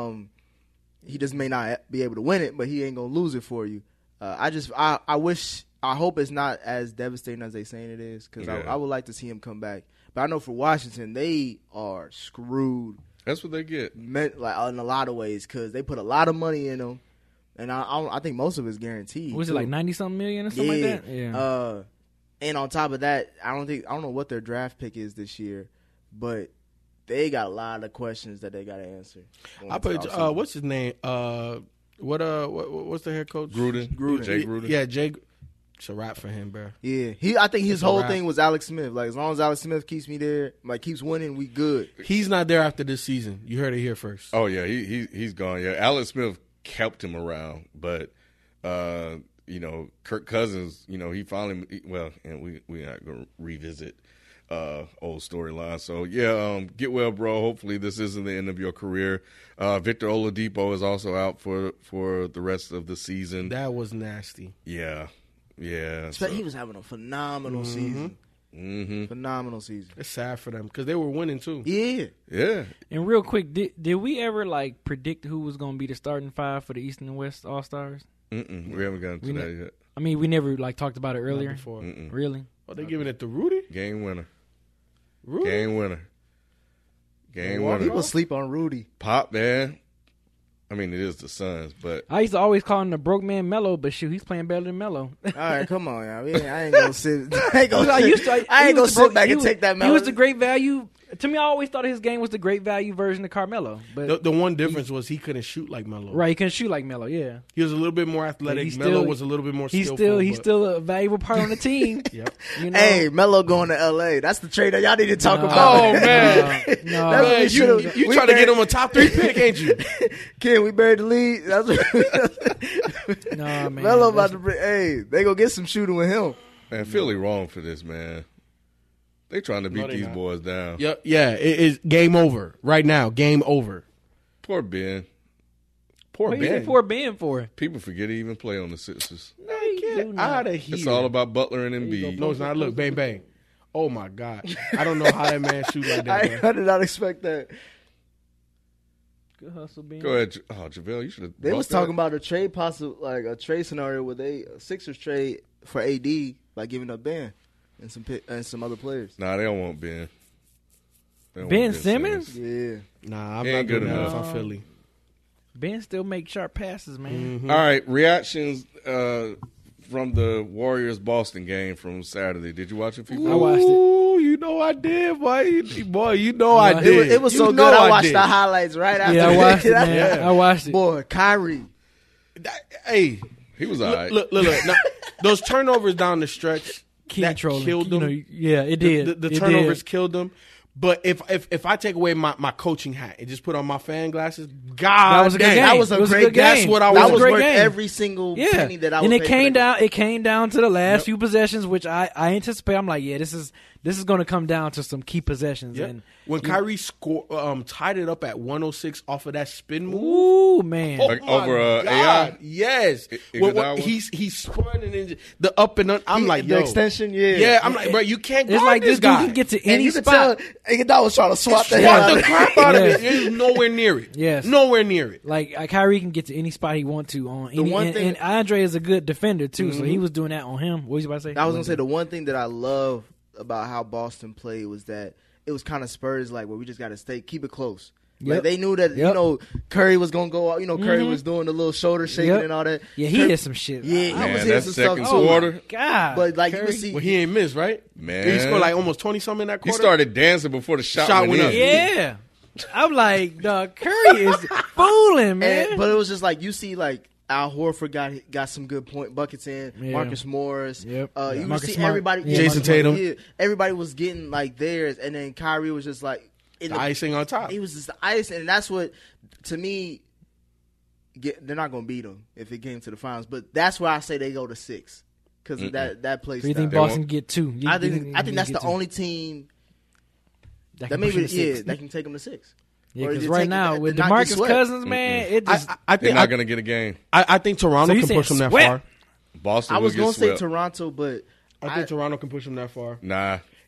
He just may not be able to win it, but he ain't gonna lose it for you. I wish I hope it's not as devastating as they saying it is, because I would like to see him come back. But I know for Washington, they are screwed. That's what they get. Like in a lot of ways, because they put a lot of money in them, and I think most of it's guaranteed. Was it like 90-something million or something like that? Yeah. And on top of that, I don't know what their draft pick is this year, but they got a lot of questions that they got to answer. I put what's his name? What's the head coach? Gruden. Jay Gruden. Yeah, Jay. It's a wrap for him, bro. Yeah, I think his whole thing was Alex Smith. Like, as long as Alex Smith keeps me there, like keeps winning, we good. He's not there after this season. You heard it here first. Oh yeah, he's gone. Yeah, Alex Smith kept him around, but Kirk Cousins, he finally and we're not gonna revisit old storyline. So yeah, get well, bro. Hopefully this isn't the end of your career. Victor Oladipo is also out for the rest of the season. That was nasty. Yeah. He was having a phenomenal season. Mm-hmm. Phenomenal season. It's sad for them because they were winning too. Yeah. And real quick, did we ever predict who was going to be the starting five for the East and West All Stars? We haven't gotten to that yet. I mean, we never talked about it earlier. Before. Really? Oh, they giving it to Rudy? Game winner. Rudy? Game winner. People sleep on Rudy. Pop, man. I mean, it is the Suns, but I used to always call him the broke man Melo, but shoot, he's playing better than Melo. All right, come on, y'all. I ain't gonna sit. I ain't I gonna sit back and take that Melo. He was the great value. To me, I always thought his game was the great value version of Carmelo. But the one difference was he couldn't shoot like Melo. Right, he couldn't shoot like Melo. Yeah, he was a little bit more athletic. Melo was a little bit more skillful. He's still a valuable part on the team. Yep. Hey, Melo going to L.A. That's the trade that y'all need to talk about. Oh man, man, you trying to get him a top 3 pick, ain't you? Ken, we buried the lead. That's man. Melo about to bring. Hey, they gonna get some shooting with him. Man, Philly wrong for this, man. They trying to beat these boys down. Yeah, it is game over right now. Game over. Poor Ben. What you say poor Ben for? People forget he even play on the Sixers. No, he can't. Out of here. It's all about Butler and Embiid. No, it's not. Look, bang, bang. Oh, my God. I don't know how that man shoot like that. I did not expect that. Good hustle, Ben. Go ahead. Oh, JaVale, you should have. They was talking about a trade a trade scenario where Sixers trade for AD by giving up Ben and some other players. Nah, they don't want Ben. Ben Simmons? Yeah. Nah, I'm not good enough. I'm Philly. Ben still makes sharp passes, man. Mm-hmm. All right, reactions from the Warriors-Boston game from Saturday. Did you watch it, people? I watched it. Ooh, you know I did, boy. You know I did. It was so good. I watched the highlights right after. Yeah, I watched it, man. Yeah. I watched it. Boy, Kyrie. Hey. He was all right. Look. Now, those turnovers down the stretch, that killed them. It did. The turnovers killed them. But if I take away my coaching hat and just put on my fan glasses, God, that was a good game. That was a great game. That's what I was. That was worth every single penny that I was. And it came down to the last few possessions, which I anticipate. I'm like, this is going to come down to some key possessions. Yep. And when Kyrie tied it up at 106 off of that spin move, ooh man, over AI. Yes, he's spun and then the up and I'm like, the extension, I'm like, bro, you can't guard like this dude guy. can get to any spot. Iguodala was trying to swap the crap out of it. He's nowhere near it. Yes, nowhere near it. Like Kyrie can get to any spot he wants to on. And Andre is a good defender too, so he was doing that on him. What was you about to say? I was gonna say the one thing that I love about how Boston played was that it was kind of Spurs like where we just got to keep it close. Yep. Like they knew that Curry was gonna go out. Curry was doing the little shoulder shaking and all that. Yeah, he did some shit. Yeah, man, I was hearing some second stuff too. quarter. God, but like Curry, you can see, he ain't missed, right? Man, he scored like almost 20-something in that quarter. He started dancing before the shot went up. in. Yeah, I'm like, dog, Curry is fooling, man. But it was just like you see, like Al Horford got some good buckets in. Yeah. Marcus Morris. Yep. You Marcus see Smart. everybody. Jason Tatum. Everybody was getting like theirs, and then Kyrie was just like the icing on top. He was just the icing, and that's what to me. They're not going to beat them if it came to the finals, but that's why I say they go to 6 because of that play. So you think Boston get 2? I think that's the only team that can take them to 6. Yeah, because right now with DeMarcus Cousins, man, it just they're not going to get a game. I think Toronto can push them that far. Boston. I was going to say Toronto, but I think Toronto can push them that far. Nah.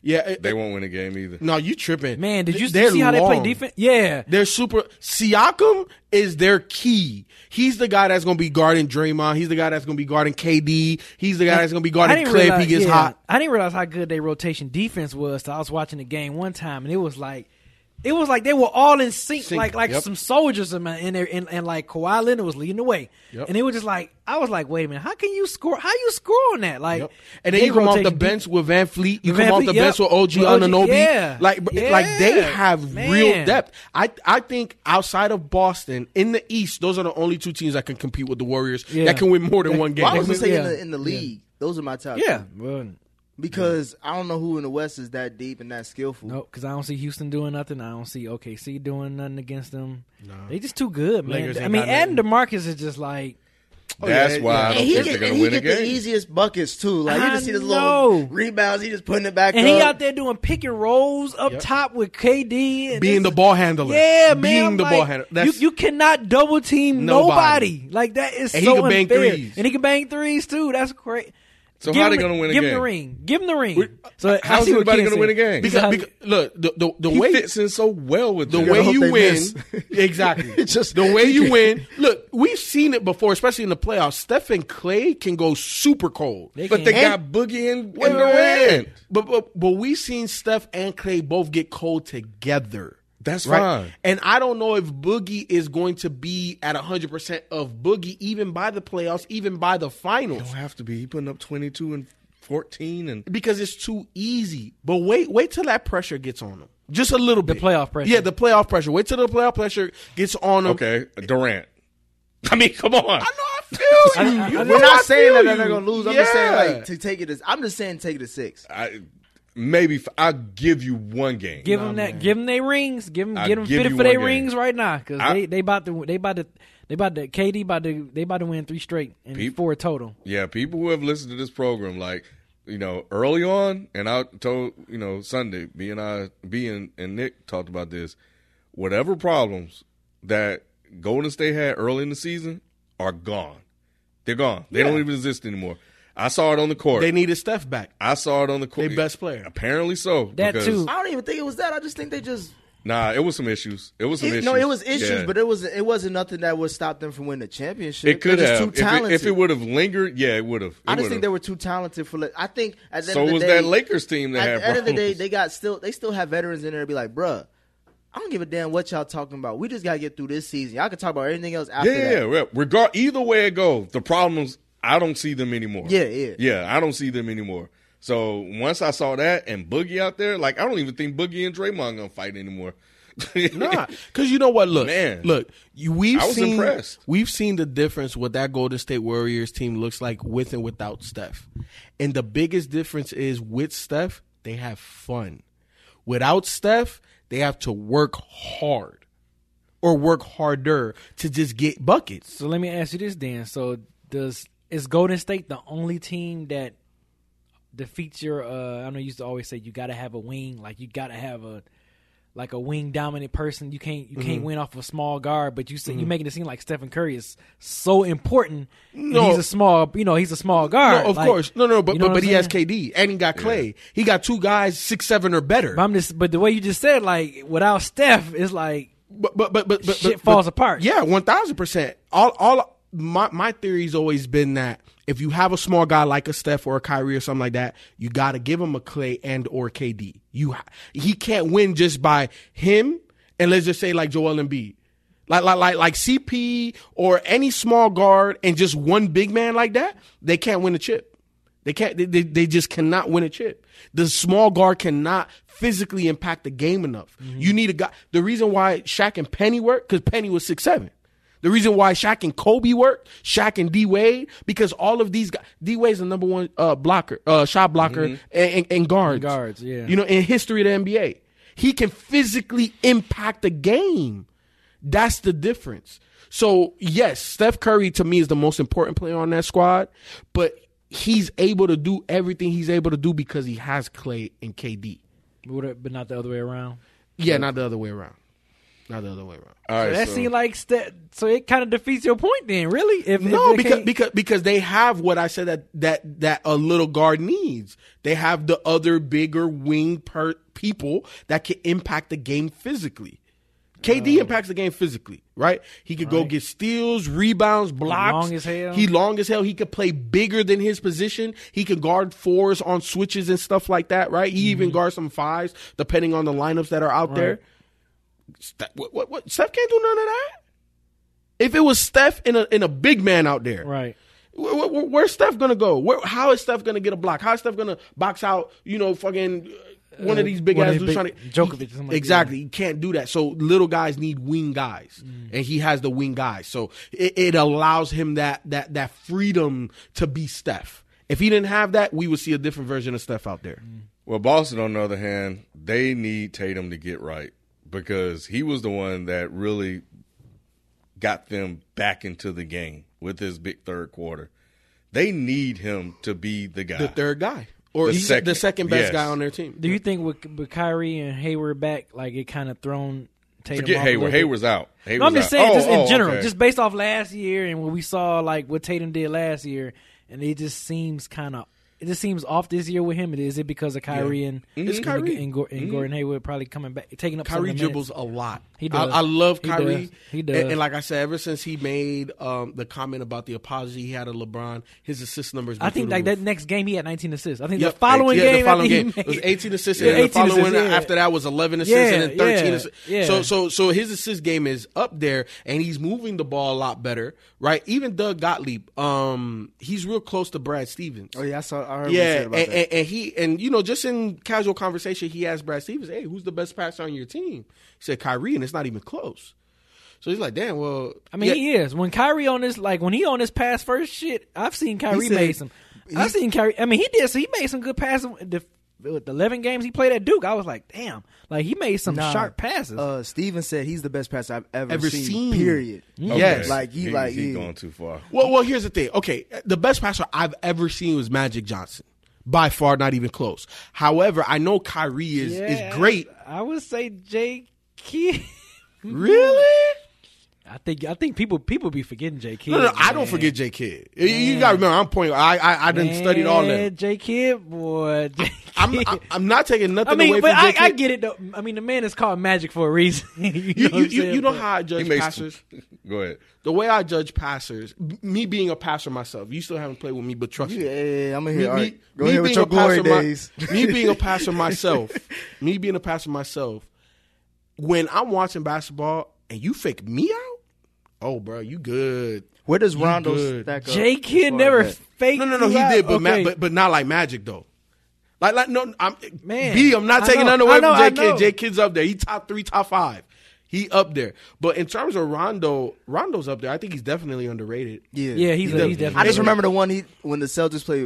Yeah, they won't win a game either. No, you tripping. Man, did you They're see how they play long. defense? Yeah. They're super. Siakam is their key. He's the guy that's going to be guarding Draymond. He's the guy that's going to be guarding KD. He's the guy that's going to be guarding Clay if he gets hot. I didn't realize how good their rotation defense was. So I was watching the game one time, and it was like they were all in sync. Like some soldiers in there, and like Kawhi Leonard was leading the way. Yep. And it was just like, I was like, wait a minute, how can you score? How you score on that? Like, and then you come off the bench with Van Fleet. You come off the bench with OG Anunoby. Yeah. Like they have real depth. I think outside of Boston in the East, those are the only two teams that can compete with the Warriors that can win more than one game. Well, I was gonna say in the league, those are my top. Yeah. Two. Because I don't know who in the West is that deep and that skillful. No, because I don't see Houston doing nothing. I don't see OKC doing nothing against them. No. They just too good, man. I mean, and DeMarcus is just like. That's why I don't think they're going to win a game. He get the easiest buckets, too. Like, you just see this little rebounds. He just putting it back and up. And he out there doing pick and rolls up top with KD. And being the ball handler. Yeah, man. Being the ball handler. You cannot double team nobody. Like, that is and so he can unfair. Bang threes. And he can bang threes, too. That's great. So how are they going to win a game? Give him the ring. Give him the ring. So how's anybody going to win a game? Because look, the he way fits in so well with the way you win, exactly. Just the way you win. Look, we've seen it before, especially in the playoffs. Steph and Clay can go super cold, but they got Boogie and Durant. But we've seen Steph and Clay both get cold together. That's fine. And I don't know if Boogie is going to be at 100% of Boogie, even by the playoffs, even by the finals. He don't have to be. He putting up 22 and 14, and because it's too easy. But wait till that pressure gets on him. Just a little bit. The playoff pressure. Yeah, the playoff pressure. Wait till the playoff pressure gets on him. Okay, Durant. I mean, come on. I know. I feel you. We're not saying that they're going to lose. I'm just saying like to take it. I'm just saying take it to 6. Maybe I'll give you one game. Give them that. Give them their rings. Get them fitted for their rings right now because they about to KD about to win 3 straight and 4 total. Yeah, people who have listened to this program, like early on, and I told Sunday, B and Nick talked about this. Whatever problems that Golden State had early in the season are gone. They're gone. They don't even exist anymore. I saw it on the court. They needed Steph back. I saw it on the court. Their best player. Apparently so. That too. I don't even think it was that. I just think they just. Nah, it was some issues. It was issues. No, it was issues, but it wasn't nothing that would stop them from winning the championship. It could have. Too talented. If it would have lingered, yeah, it would have. I just think they were too talented for. I think at the so end of the was day, that Lakers team that had at the end of the day, problems. they still have veterans in there to be like, bruh, I don't give a damn what y'all talking about. We just gotta get through this season. Y'all can talk about everything else after that. Yeah. Either way it goes, the problems, I don't see them anymore. Yeah, I don't see them anymore. So once I saw that and Boogie out there, like I don't even think Boogie and Draymond gonna fight anymore. Nah, because you know what? Look, I was impressed. We've seen the difference what that Golden State Warriors team looks like with and without Steph, and the biggest difference is with Steph, they have fun. Without Steph, they have to work hard or work harder to just get buckets. So let me ask you this, Dan. So is Golden State the only team that defeats your? I know you used to always say you got to have a wing, like you got to have a wing dominant person. You can't win off of a small guard, but you making it seem like Stephen Curry is so important. No, he's a small guard. No, of course, no, but he has KD and he got Clay. Yeah. He got 2 guys 6'7" or better. But the way you just said, like without Steph, it's like shit falls apart. Yeah, 1,000%. All my theory's always been that if you have a small guy like a Steph or a Kyrie or something like that, you got to give him a Clay and or KD. He can't win just by him, and let's just say like Joel Embiid. Like CP or any small guard and just one big man like that, they can't win a chip. They can't. They just cannot win a chip. The small guard cannot physically impact the game enough. Mm-hmm. You need a guy. The reason why Shaq and Penny worked, because Penny was 6'7". The reason why Shaq and Kobe worked, Shaq and D Wade, because all of these guys, D Wade's the number one shot blocker and guards. Guards, yeah. In history of the NBA, he can physically impact the game. That's the difference. So yes, Steph Curry to me is the most important player on that squad, but he's able to do everything he's able to do because he has Clay and KD. But not the other way around. Yeah, not the other way around. not the other way around. All right, So that seemed like so it kind of defeats your point then, really. Because they have what I said that a little guard needs. They have the other bigger wing people that can impact the game physically. KD impacts the game physically, right? He could go get steals, rebounds, blocks. Long as hell. He long as hell. He could play bigger than his position. He can guard fours on switches and stuff like that, right? He even guards some fives depending on the lineups that are out there. What? Steph can't do none of that. If it was Steph in a big man out there, right? Where's Steph gonna go? How is Steph gonna get a block? How is Steph gonna box out? Fucking. One of these big ass dudes trying to Djokovic. Exactly, he can't do that. So little guys need wing guys, and he has the wing guys. So it allows him that freedom to be Steph. If he didn't have that, we would see a different version of Steph out there. Well, Boston, on the other hand, they need Tatum to get right because he was the one that really got them back into the game with his big third quarter. They need him to be the guy, the third guy. Or the second best guy on their team. Do you think with Kyrie and Hayward back, like it kind of thrown Tatum Forget off Hayward. Hayward's out. No, I'm just saying, just in general, okay. just based off last year and what we saw, like what Tatum did last year, and it just seems it just seems off this year with him. Is it because of Kyrie and it's Kyrie and Gordon Hayward probably coming back, taking up Kyrie some of the dribbles minutes? a lot. He does. I love Kyrie. He does. And like I said, ever since he made the comment about the apology he had of LeBron, his assist numbers. I think like that next game he had 19 assists. I think Yep. the following game it was 18 assists, and the following one after that was 11 assists and then 13 assists. Yeah. So his assist game is up there, and he's moving the ball a lot better, right? Even Doug Gottlieb, he's real close to Brad Stevens. Oh yeah, I heard. Yeah, and he just in casual conversation, he asked Brad Stevens, "Hey, who's the best passer on your team?" He said Kyrie, and it's not even close. So he's like, "Damn, well." I mean, he is. When Kyrie on this, like when he on this pass first shit, I've seen Kyrie made some. I've seen Kyrie. I mean, he did. So he made some good passes. With the 11 games he played at Duke, I was like, damn, like he made some sharp passes. Steven said he's the best passer I've ever seen. Period. Okay. Yes, like he's going too far. Well, here's the thing. Okay, the best passer I've ever seen was Magic Johnson. By far, not even close. However, I know Kyrie is great. I would say J. Kidd. Really? I think people be forgetting J. Kidd. No, I don't forget J. Kidd. You got to remember, I'm pointing. I didn't study all that. J. Kidd, boy. I'm not taking nothing away from J. Kidd. I get it though. I mean, the man is called Magic for a reason. you know how I judge passers? Go ahead. The way I judge passers, me being a passer myself, you still haven't played with me, but trust me. Yeah, I'm here. Go ahead with your glory days. Me being a passer myself, when I'm watching basketball and you fake me out, oh, bro, you good. Where does Rondo stack up? J. Kidd never faked. No, he did, but not like Magic though. Like no, I'm not taking nothing away from J. Kidd. J. Kidd's up there. He top 3, top 5. He up there. But in terms of Rondo's up there. I think he's definitely underrated. Yeah, he's definitely. I just remember the one when the Celtics played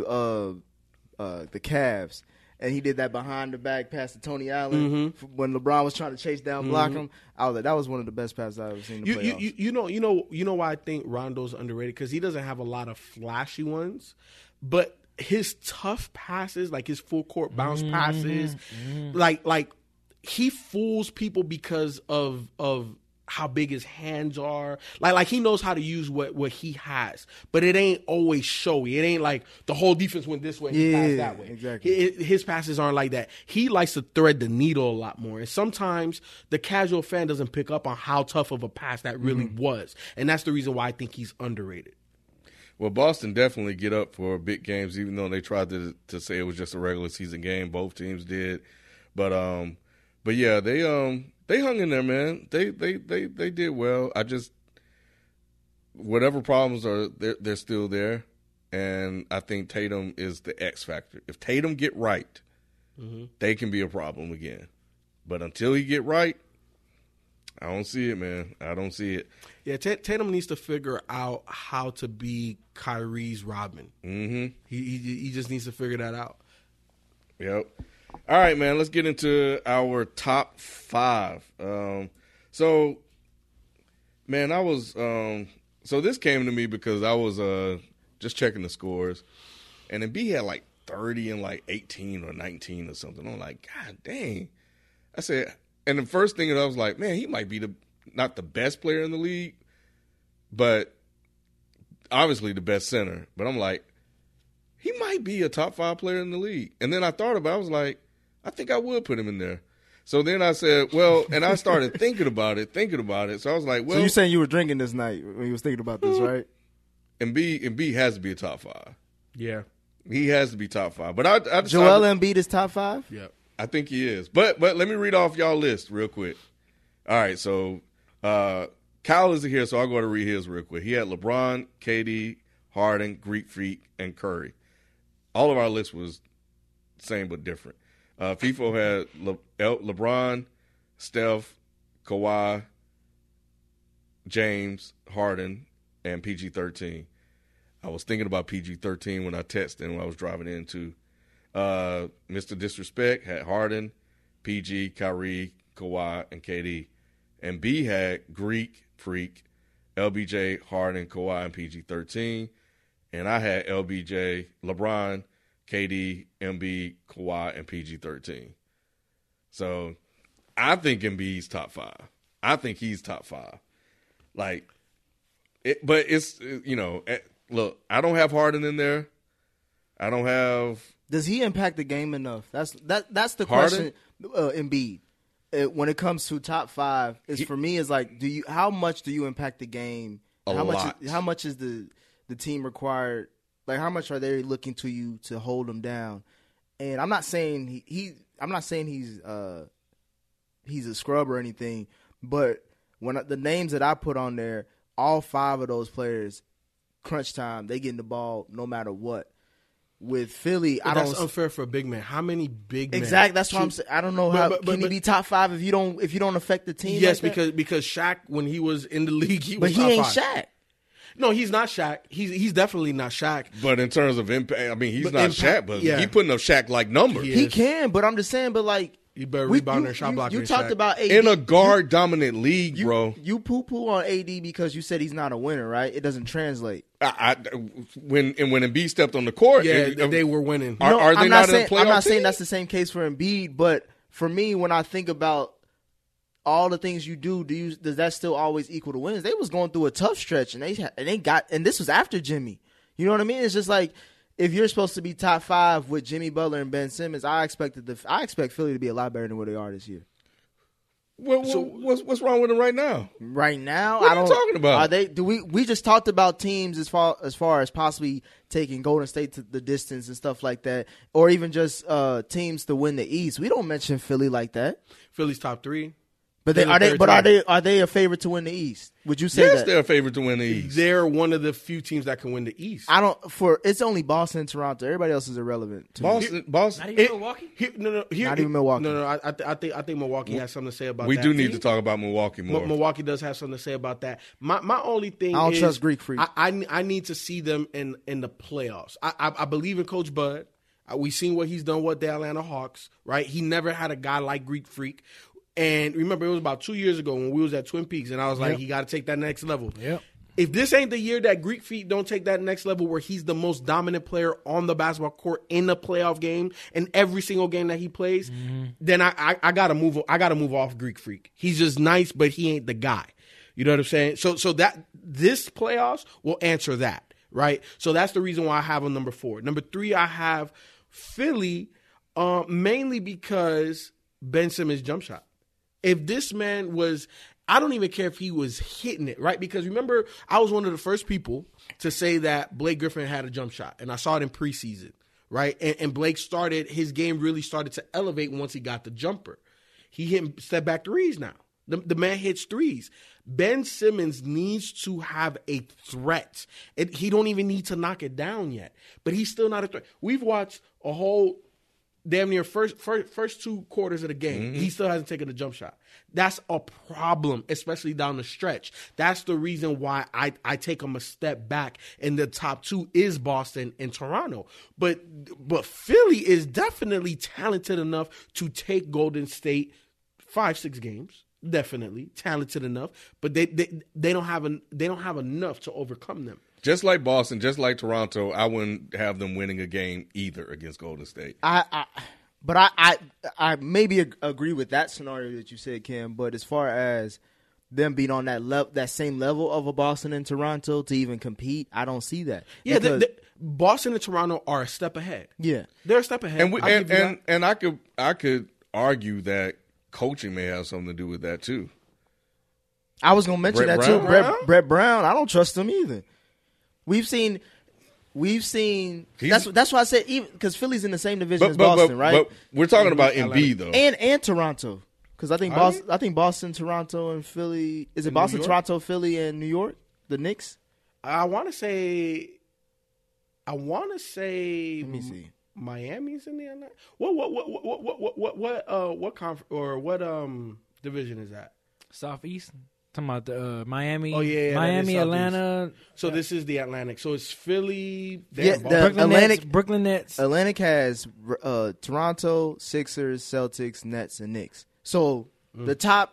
the Cavs. And he did that behind the back pass to Tony Allen when LeBron was trying to chase down, block him. I was like, that was one of the best passes I've ever seen in the playoffs. You know why I think Rondo's underrated? Because he doesn't have a lot of flashy ones, but his tough passes, like his full court bounce passes, like he fools people because of how big his hands are. Like he knows how to use what he has, but it ain't always showy. It ain't like the whole defense went this way, he passed that way. Exactly. His passes aren't like that. He likes to thread the needle a lot more, and sometimes the casual fan doesn't pick up on how tough of a pass that really was, and that's the reason why I think he's underrated. Well, Boston definitely get up for big games, even though they tried to say it was just a regular season game. Both teams did, but yeah, they hung in there, man. They did well. I just whatever problems are, they're still there, and I think Tatum is the X factor. If Tatum get right, they can be a problem again. But until he get right, I don't see it, man. I don't see it. Yeah, Tatum needs to figure out how to be Kyrie's Rodman. He just needs to figure that out. Yep. All right, man, let's get into our top 5. So, man, I was so this came to me because I was just checking the scores, and Embiid had like 30 and like 18 or 19 or something. I'm like, God dang. I said, and the first thing that I was like, man, he might be not the best player in the league, but obviously the best center. But I'm like, he might be a top 5 player in the league. And then I thought about it. I was like, I think I would put him in there. So then I said, well, and I started thinking about it. So I was like, well. So you saying you were drinking this night when you was thinking about this, right? Embiid has to be a top 5. Yeah. He has to be top 5. But I decided, Joel Embiid is top 5? Yeah. I think he is. But let me read off y'all list real quick. All right, so Kyle isn't here, so I'll go to read his real quick. He had LeBron, KD, Harden, Greek Freak, and Curry. All of our list was same but different. FIFO had LeBron, Steph, Kawhi, James, Harden, and PG-13. I was thinking about PG-13 when I texted when I was driving into. Mr. Disrespect had Harden, PG, Kyrie, Kawhi, and KD. And B had Greek Freak, LBJ, Harden, Kawhi, and PG-13. And I had LBJ, LeBron, KD, Embiid, Kawhi, and PG-13. So I think Embiid's top 5. I think he's top 5. Like, but it's, look, I don't have Harden in there. I don't have. Does he impact the game enough? That's the Harden? question. Embiid, when it comes to top 5, for me is like, how much do you impact the game? How much is the team required? Like, how much are they looking to you to hold him down? And I'm not saying he's a scrub or anything, but when the names that I put on there, all 5 of those players, crunch time, they getting the ball no matter what. With Philly, that's unfair for a big man. How many big men? Exactly. That's what I'm saying. I don't know how can he be top 5 if you don't affect the team. Yes, like because Shaq, when he was in the league, he was top 5. But he ain't 5. Shaq. No, he's not Shaq. He's definitely not Shaq. But in terms of impact, I mean, he's not Shaq, but he putting up Shaq-like numbers. He can, but I'm just saying, but like, you better rebound and shot blocker. You talked about AD. In a guard-dominant league, bro. You poo-poo on AD because you said he's not a winner, right? It doesn't translate. When Embiid stepped on the court, they were winning. Are they not in a playoff I'm not team? saying that's the same case for Embiid, but for me, when I think about all the things you do, does that still always equal to wins? They was going through a tough stretch, and this was after Jimmy. You know what I mean? It's just like, if you're supposed to be top 5 with Jimmy Butler and Ben Simmons, I expect Philly to be a lot better than what they are this year. What's wrong with them right now? Right now, what are you talking about? Are they? We just talked about teams as far as possibly taking Golden State to the distance and stuff like that, or even just teams to win the East. We don't mention Philly like that. Philly's top 3. But are they a favorite to win the East? Would you say yes, that? they're a favorite to win the East. They're one of the few teams that can win the East. It's only Boston and Toronto. Everybody else is irrelevant. Boston. Not even Milwaukee? Not even Milwaukee. No. I think Milwaukee has something to say about that. We do need to talk about Milwaukee more. Milwaukee does have something to say about that. My only thing I don't trust Greek Freak. I need to see them in the playoffs. I believe in Coach Bud. We've seen what he's done with the Atlanta Hawks, right? He never had a guy like Greek Freak. And remember, it was about 2 years ago when we was at Twin Peaks, and I was like, he got to take that next level. Yep. If this ain't the year that Greek Freak don't take that next level where he's the most dominant player on the basketball court in a playoff game and every single game that he plays, then I gotta move off Greek Freak. He's just nice, but he ain't the guy. You know what I'm saying? So that this playoffs will answer that, right? So that's the reason why I have him number 4. Number 3, I have Philly, mainly because Ben Simmons' jump shot. If this man was, I don't even care if he was hitting it, right? Because remember, I was one of the first people to say that Blake Griffin had a jump shot, and I saw it in preseason, right? And Blake his game really started to elevate once he got the jumper. He hit step back threes now. The man hits threes. Ben Simmons needs to have a threat. He don't even need to knock it down yet, but he's still not a threat. We've watched a whole damn near first 2 quarters of the game. He still hasn't taken a jump shot. That's a problem, especially down the stretch. That's the reason why I take him a step back. And the top 2 is Boston and Toronto. But Philly is definitely talented enough to take Golden State 5-6 games. Definitely talented enough, but they don't have enough to overcome them. Just like Boston, just like Toronto, I wouldn't have them winning a game either against Golden State. But I maybe agree with that scenario that you said, Kim. But as far as them being on that same level of a Boston and Toronto to even compete. I don't see that. Yeah, Boston and Toronto are a step ahead. Yeah, they're a step ahead. And I could argue that coaching may have something to do with that too. I was going to mention Brett that Brown? too. Brett Brown. I don't trust him either. We've seen. That's why I said even because Philly's in the same division as Boston, right? But we're talking about Embiid though, and Toronto. Because I think Boston, Toronto, and Philly. Is it Boston, Toronto, Philly, and New York? The Knicks. I want to say. Let me see. Miami's in there. What division is that? Southeast. Talking about the Miami. Oh yeah, Miami, Atlanta. So this is the Atlantic. So it's Philly. Yeah, the Brooklyn Nets. Atlantic has Toronto, Sixers, Celtics, Nets, and Knicks. So the top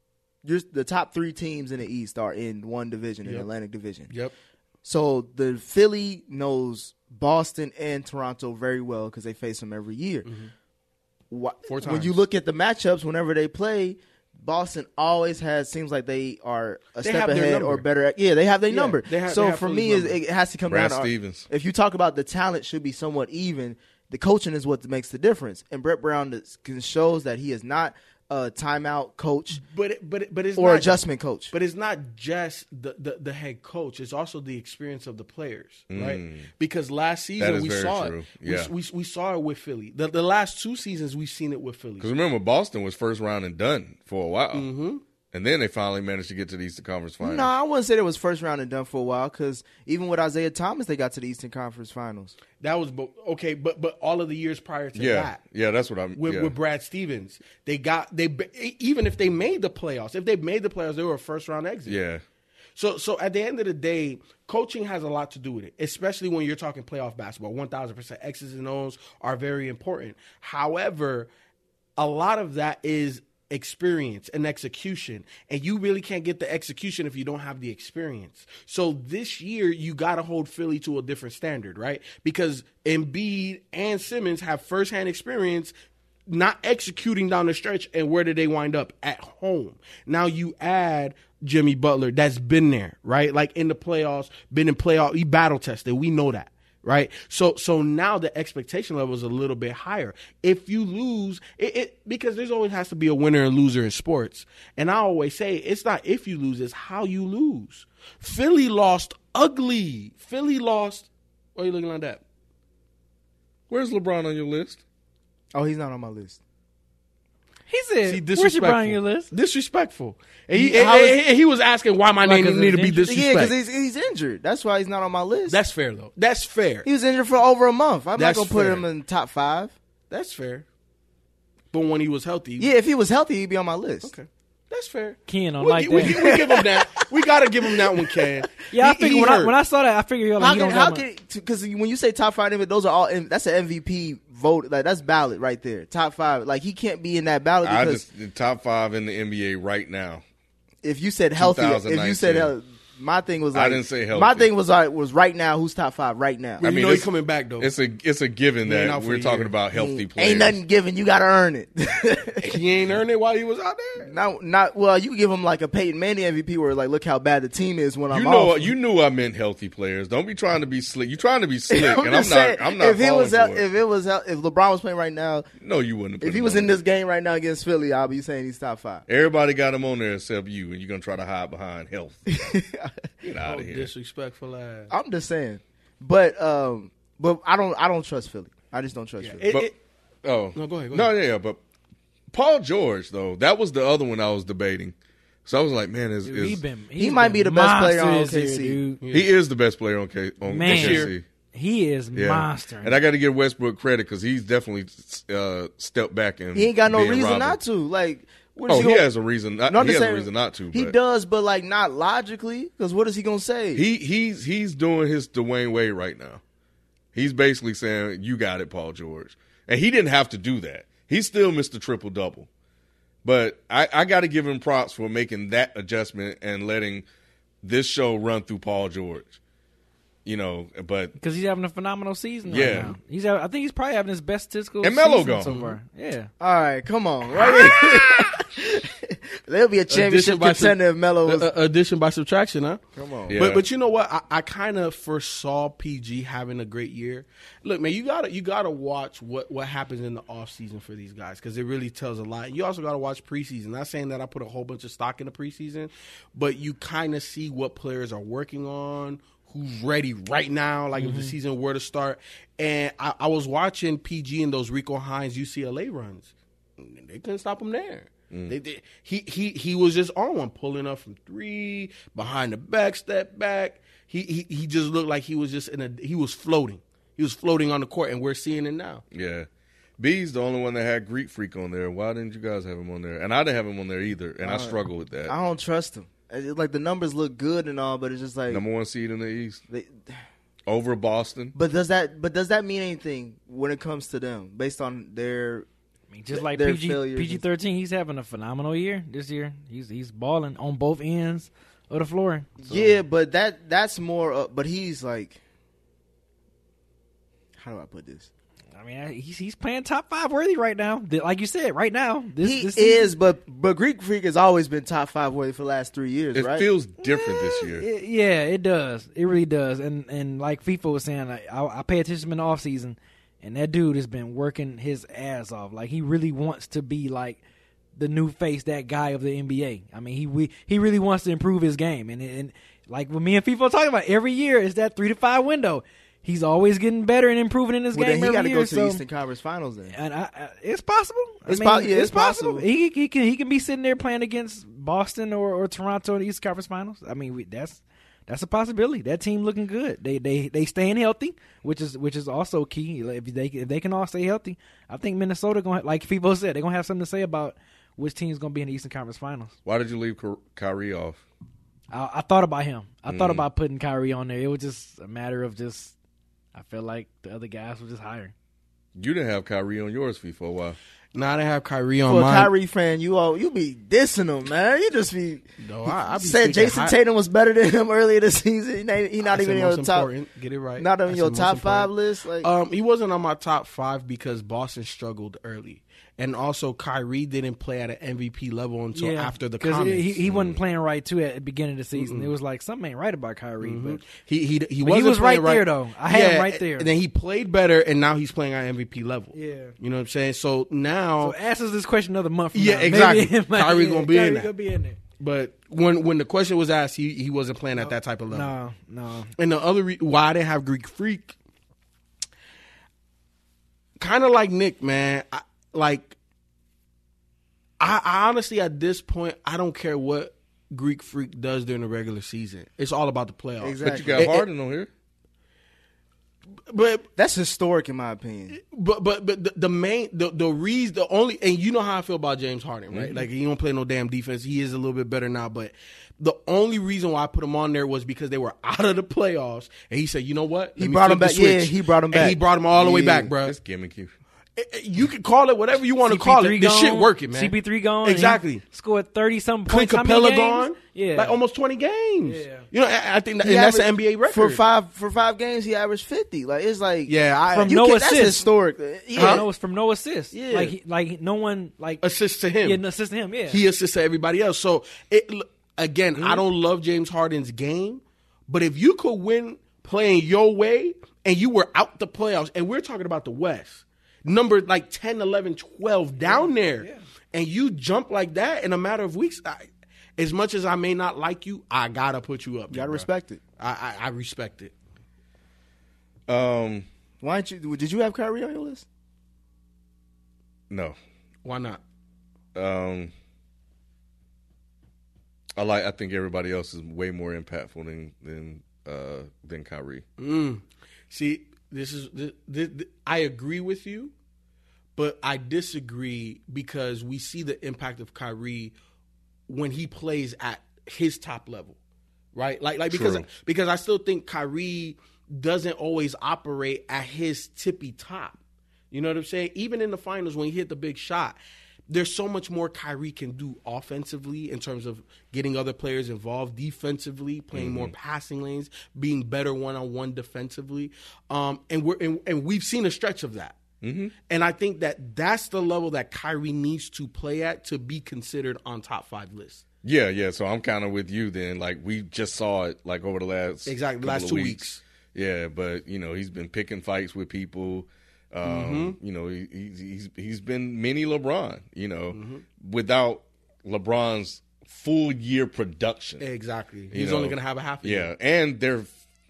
3 teams in the East are in one division, in the Atlantic Division. Yep. So the Philly knows Boston and Toronto very well because they face them every year. Mm-hmm. 4 times. When you look at the matchups, whenever they play, Boston always seems like they are a step ahead or better. Yeah, they have their number. So for me, it has to come down to Stevens. If you talk about the talent should be somewhat even, the coaching is what makes the difference. And Brett Brown shows that he is not a timeout coach, but it's or not, adjustment coach. But it's not just the head coach; it's also the experience of the players, right? Because last season we saw it. Yeah. We saw it with Philly. The last 2 seasons we've seen it with Philly. Because remember, Boston was first round and done for a while. Mm-hmm. And then they finally managed to get to the Eastern Conference Finals. No, I wouldn't say it was first round and done for a while because even with Isaiah Thomas, they got to the Eastern Conference Finals. That was okay, but all of the years prior to that, that's what I'm with Brad Stevens, they even if they made the playoffs, they were a first round exit. Yeah. So at the end of the day, coaching has a lot to do with it, especially when you're talking playoff basketball. 1,000% X's and O's are very important. However, a lot of that is experience and execution, and you really can't get the execution if you don't have the experience. So this year you got to hold Philly to a different standard, right? Because Embiid and Simmons have firsthand experience not executing down the stretch, and where did they wind up? At home. Now you add Jimmy Butler that's been there, right? Like in the playoffs, been in playoff, he battle tested. We know that. Right, so now the expectation level is a little bit higher. If you lose, because there's always has to be a winner and loser in sports. And I always say it's not if you lose, it's how you lose. Philly lost ugly. Philly lost. Why are you looking like that? Where's LeBron on your list? Oh, he's not on my list. He said, disrespectful. "Where's your LeBron on your list?" Disrespectful. And he was asking why my name needed to be disrespectful. Yeah, because he's injured. That's why he's not on my list. That's fair, though. That's fair. He was injured for over a month. I'm not going to put him in top 5. That's fair. But when he was healthy. Yeah, if he was healthy, he'd be on my list. Okay. That's fair. Ken don't we like that. We give him that. We got to give him that one, Ken. Yeah, I figured when I saw that, I figured because when you say top 5, those are all that's an MVP vote. Like that's ballot right there. Top 5. Like he can't be in that ballot because the top 5 in the NBA right now. If you said healthy, my thing was like I didn't say healthy. My thing was right now. Who's top 5 right now? I mean, he's coming back though. It's a given that we're talking about healthy players. Ain't nothing given. You got to earn it. He ain't earned it while he was out there. Not well. You give him like a Peyton Manning MVP, where like, look how bad the team is when I'm off. You knew I meant healthy players. Don't be trying to be slick. You're trying to be slick, and I'm not. If LeBron was playing right now, no, you wouldn't. If he was in this game right now against Philly, I'll be saying he's top 5. Everybody got him on there except you, and you're gonna try to hide behind health. Get out of here. Disrespectful ass. I'm just saying, but I don't trust Philly. I just don't trust Philly. No, go ahead. No, yeah, but Paul George though, that was the other one I was debating. So I was like, man, he might be the best player on OKC. He is the best player on OKC. He is monster. And I got to give Westbrook credit because he's definitely stepped back and he ain't got no reason not to. Like. He has a reason. He has a reason not to. He does, but like not logically. Because what is he gonna say? He's doing his Dwayne Wade right now. He's basically saying, "You got it, Paul George," and he didn't have to do that. He's still Mr. Triple Double. But I got to give him props for making that adjustment and letting this show run through Paul George. But because he's having a phenomenal season right now. I think he's probably having his best statistical and Melo season so far. Yeah. All right, come on. Right? They'll be a championship contender if Melo was addition by subtraction, huh? Come on. Yeah. But you know what? I kind of foresaw PG having a great year. Look, man, you gotta watch what happens in the offseason for these guys because it really tells a lot. You also gotta watch preseason. Not saying that I put a whole bunch of stock in the preseason, but you kind of see what players are working on, who's ready right now, like if the season were to start. And I was watching PG and those Rico Hines UCLA runs. They couldn't stop him there. He was just on one, pulling up from three, behind the back, step back. He just looked like he was just he was floating. He was floating on the court, and we're seeing it now. Yeah. B's the only one that had Greek Freak on there. Why didn't you guys have him on there? And I didn't have him on there either, and I struggle with that. I don't trust him. Like the numbers look good and all, but it's just like number 1 seed in the East over Boston. But does that mean anything when it comes to them based on their? I mean, just like PG-13, he's having a phenomenal year this year. He's balling on both ends of the floor. So. Yeah, but that's more. But he's like, how do I put this? I mean, he's playing top 5 worthy right now. Like you said, right now. He is, but Greek Freak has always been top 5 worthy for the last 3 years, right? It feels different this year. Yeah, it does. It really does. And like FIFA was saying, I pay attention in the offseason, and that dude has been working his ass off. Like, he really wants to be like the new face, that guy of the NBA. I mean, he really wants to improve his game. And like what me and FIFA are talking about, every year is that 3 to 5 window. He's always getting better and improving in his game. Then he got to go to the Eastern Conference Finals. Then and it's possible. It's possible. He can be sitting there playing against Boston or Toronto in the Eastern Conference Finals. I mean, that's a possibility. That team looking good. They staying healthy, which is also key. If they can all stay healthy, I think Minnesota gonna, like people said, they're gonna have something to say about which team's gonna be in the Eastern Conference Finals. Why did you leave Kyrie off? I thought about him. I thought about putting Kyrie on there. It was just a matter of I felt like the other guys were just higher. You didn't have Kyrie on yours, FIFA, for a while. No, I didn't have Kyrie on mine. mine. For a Kyrie fan, you be dissing him, man. You just be. No, I be said Jason Tatum was better than him earlier this season. He not even in your top. Get it right. Not on your top 5 list. Like, he wasn't on my top 5 because Boston struggled early. And also, Kyrie didn't play at an MVP level until after the comments. He wasn't playing right, too, at the beginning of the season. It was like, something ain't right about Kyrie. But he was right there, though. I had him right there. And then he played better, and now he's playing at MVP level. Yeah. You know what I'm saying? So now... So ask us this question another month from now. Yeah, exactly. Kyrie's going to be in there. Be in there. But when the question was asked, he wasn't playing at that type of level. No. And the other why I didn't have Greek Freak, kind of like Nick, man. I honestly, at this point, I don't care what Greek Freak does during the regular season. It's all about the playoffs. Exactly. But you got Harden on here. But that's historic in my opinion. But the reason, the only, and you know how I feel about James Harden, right? Like, he don't play no damn defense. He is a little bit better now, but the only reason why I put him on there was because they were out of the playoffs, and he said, you know what? He brought him back. Yeah, he brought him back. And he brought him all the way back, bro. It's gimmicky. You can call it whatever you want to call it. This shit working, man. CP3 gone. Exactly. Scored 30-something Clint points. Capella gone. Yeah. Like almost 20 games. Yeah. You know, I think that's an NBA record. For five games, he averaged 50. Like, it's like... Yeah. From no assists. That's historic. Yeah. No, it's from no assists. Yeah. Like no one... like assists to him. Yeah, no assist to him, yeah. He assists to everybody else. So, again, I don't love James Harden's game, but if you could win playing your way and you were out the playoffs, and we're talking about the West... number like 10, 11, 12 down there, and you jump like that in a matter of weeks. As much as I may not like you, I gotta put you up. You gotta respect it. I respect it. Why don't you? Did you have Kyrie on your list? No. Why not? I think everybody else is way more impactful than Kyrie. See. This I agree with you, but I disagree because we see the impact of Kyrie when he plays at his top level, right? Like because I still think Kyrie doesn't always operate at his tippy top. You know what I'm saying? Even in the finals when he hit the big shot, there's so much more Kyrie can do offensively in terms of getting other players involved, defensively, playing more passing lanes, being better one-on-one defensively. And we've seen a stretch of that. And I think that's the level that Kyrie needs to play at to be considered on top 5 lists. Yeah. So I'm kind of with you then. Like, we just saw it like over the last last 2 weeks. Yeah, but he's been picking fights with people. He's been mini LeBron. Without LeBron's full year production. Exactly. He's only going to have a half a year. Yeah, and they're,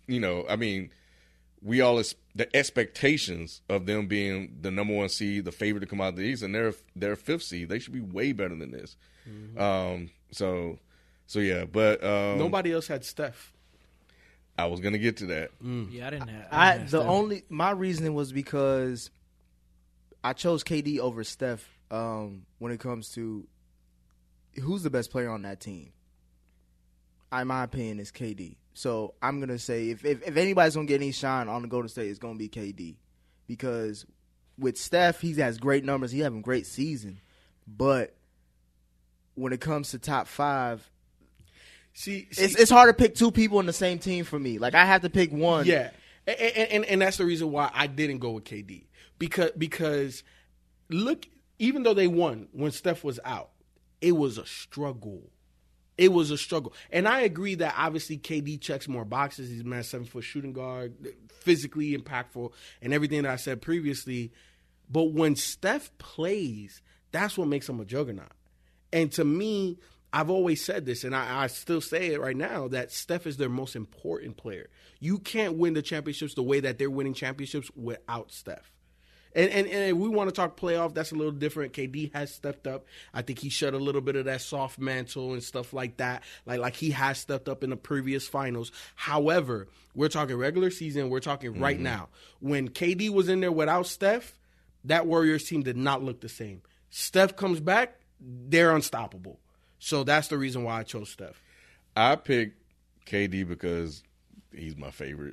we all the expectations of them being the number 1 seed, the favorite to come out of the East, and they're 5th seed. They should be way better than this. So yeah, but nobody else had Steph. I was gonna get to that. Yeah, I didn't have. My reasoning was because I chose KD over Steph when it comes to who's the best player on that team. In my opinion, is KD. So I'm gonna say if anybody's gonna get any shine on the Golden State, it's gonna be KD, because with Steph, he has great numbers, he having a great season, but when it comes to top 5. It's hard to pick 2 people in the same team for me. Like, I have to pick one. Yeah, and that's the reason why I didn't go with KD. Because look, even though they won when Steph was out, it was a struggle. It was a struggle. And I agree that obviously KD checks more boxes. He's a 7-foot shooting guard, physically impactful, and everything that I said previously. But when Steph plays, that's what makes him a juggernaut. And to me, I've always said this, and I still say it right now, that Steph is their most important player. You can't win the championships the way that they're winning championships without Steph. And if we want to talk playoff, that's a little different. KD has stepped up. I think he shed a little bit of that soft mantle and stuff like that. Like he has stepped up in the previous finals. However, we're talking regular season. We're talking right now. When KD was in there without Steph, that Warriors team did not look the same. Steph comes back, they're unstoppable. So that's the reason why I chose Steph. I picked KD because he's my favorite,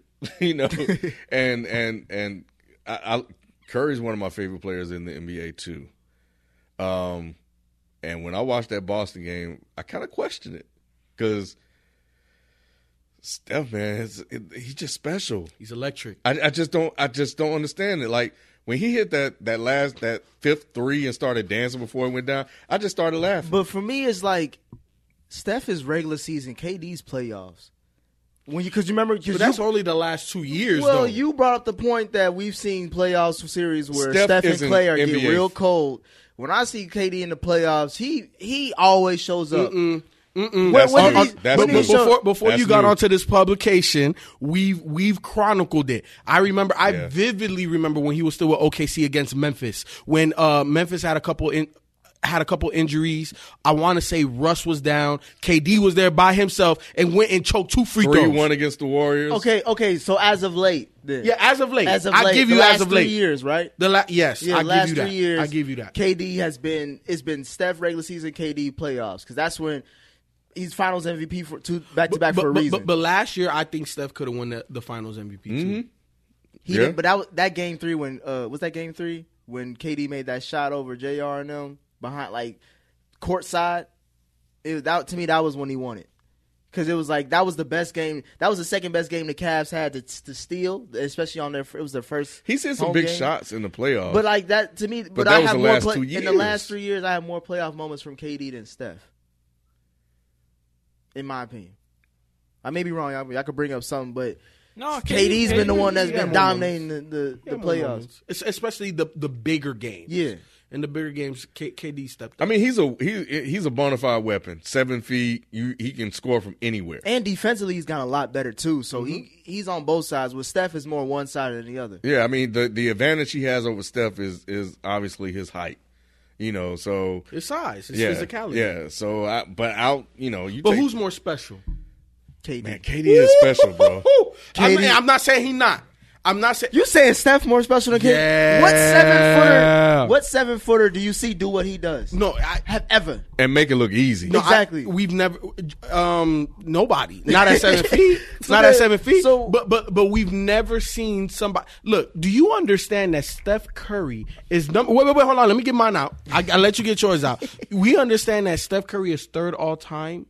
and Curry's one of my favorite players in the NBA too. And when I watched that Boston game, I kind of questioned it because Steph, man, he's just special. He's electric. I just don't understand it. Like, when he hit that 5th 3 and started dancing before it went down, I just started laughing. But for me, it's like Steph is regular season, KD's playoffs. Because you remember, but that's only the last 2 years. Well, though. You brought up the point that we've seen playoffs series where Steph and Clay are getting real cold. When I see KD in the playoffs, he always shows up. Before you got onto this publication, we've chronicled it. I vividly remember when he was still with OKC against Memphis, when Memphis had a couple injuries. I want to say Russ was down. KD was there by himself and went and choked 2 free throws. 3-1 against the Warriors. Okay. So as of late, then. Yeah, as of late. I give you as of late. 3 years, right? Yes, I give you that. 3 years. I give you that. KD it's been Steph regular season, KD playoffs, because that's when he's Finals MVP for 2 back-to-back for a reason. But last year, I think Steph could have won the Finals MVP too. He did, but that game 3 when was that game 3 when KD made that shot over JR and them behind, like, courtside. To me, that was when he won it, because it was like that was the best game. That was the second best game the Cavs had to steal, especially on it was their first. He's hit some big shots in the playoffs, but like that to me. But that I was have the more last 2 years. In the last 3 years, I have more playoff moments from KD than Steph. In my opinion, I may be wrong. I could bring up something, but no, KD's been the one that's been dominating the playoffs, especially the bigger games. Yeah, in the bigger games, KD stepped up. I mean, he's a bona fide weapon. 7 feet, he can score from anywhere. And defensively, he's gotten a lot better too. So he's on both sides. With Steph, is more one side than the other. Yeah, I mean the advantage he has over Steph is obviously his height. So his size, his physicality. Yeah. So, but who's more special? KD. Man, KD is special, bro. I'm not saying he not. I'm not saying you saying Steph more special than KD. Yeah. What 7-footer do you see do what he does? No, I have ever and make it look easy. No, exactly. We've never nobody not at 7 feet, not at 7 feet. So, but we've never seen somebody. Look, do you understand that Steph Curry is wait, hold on. Let me get mine out. I'll let you get yours out. We understand that Steph Curry is 3rd all time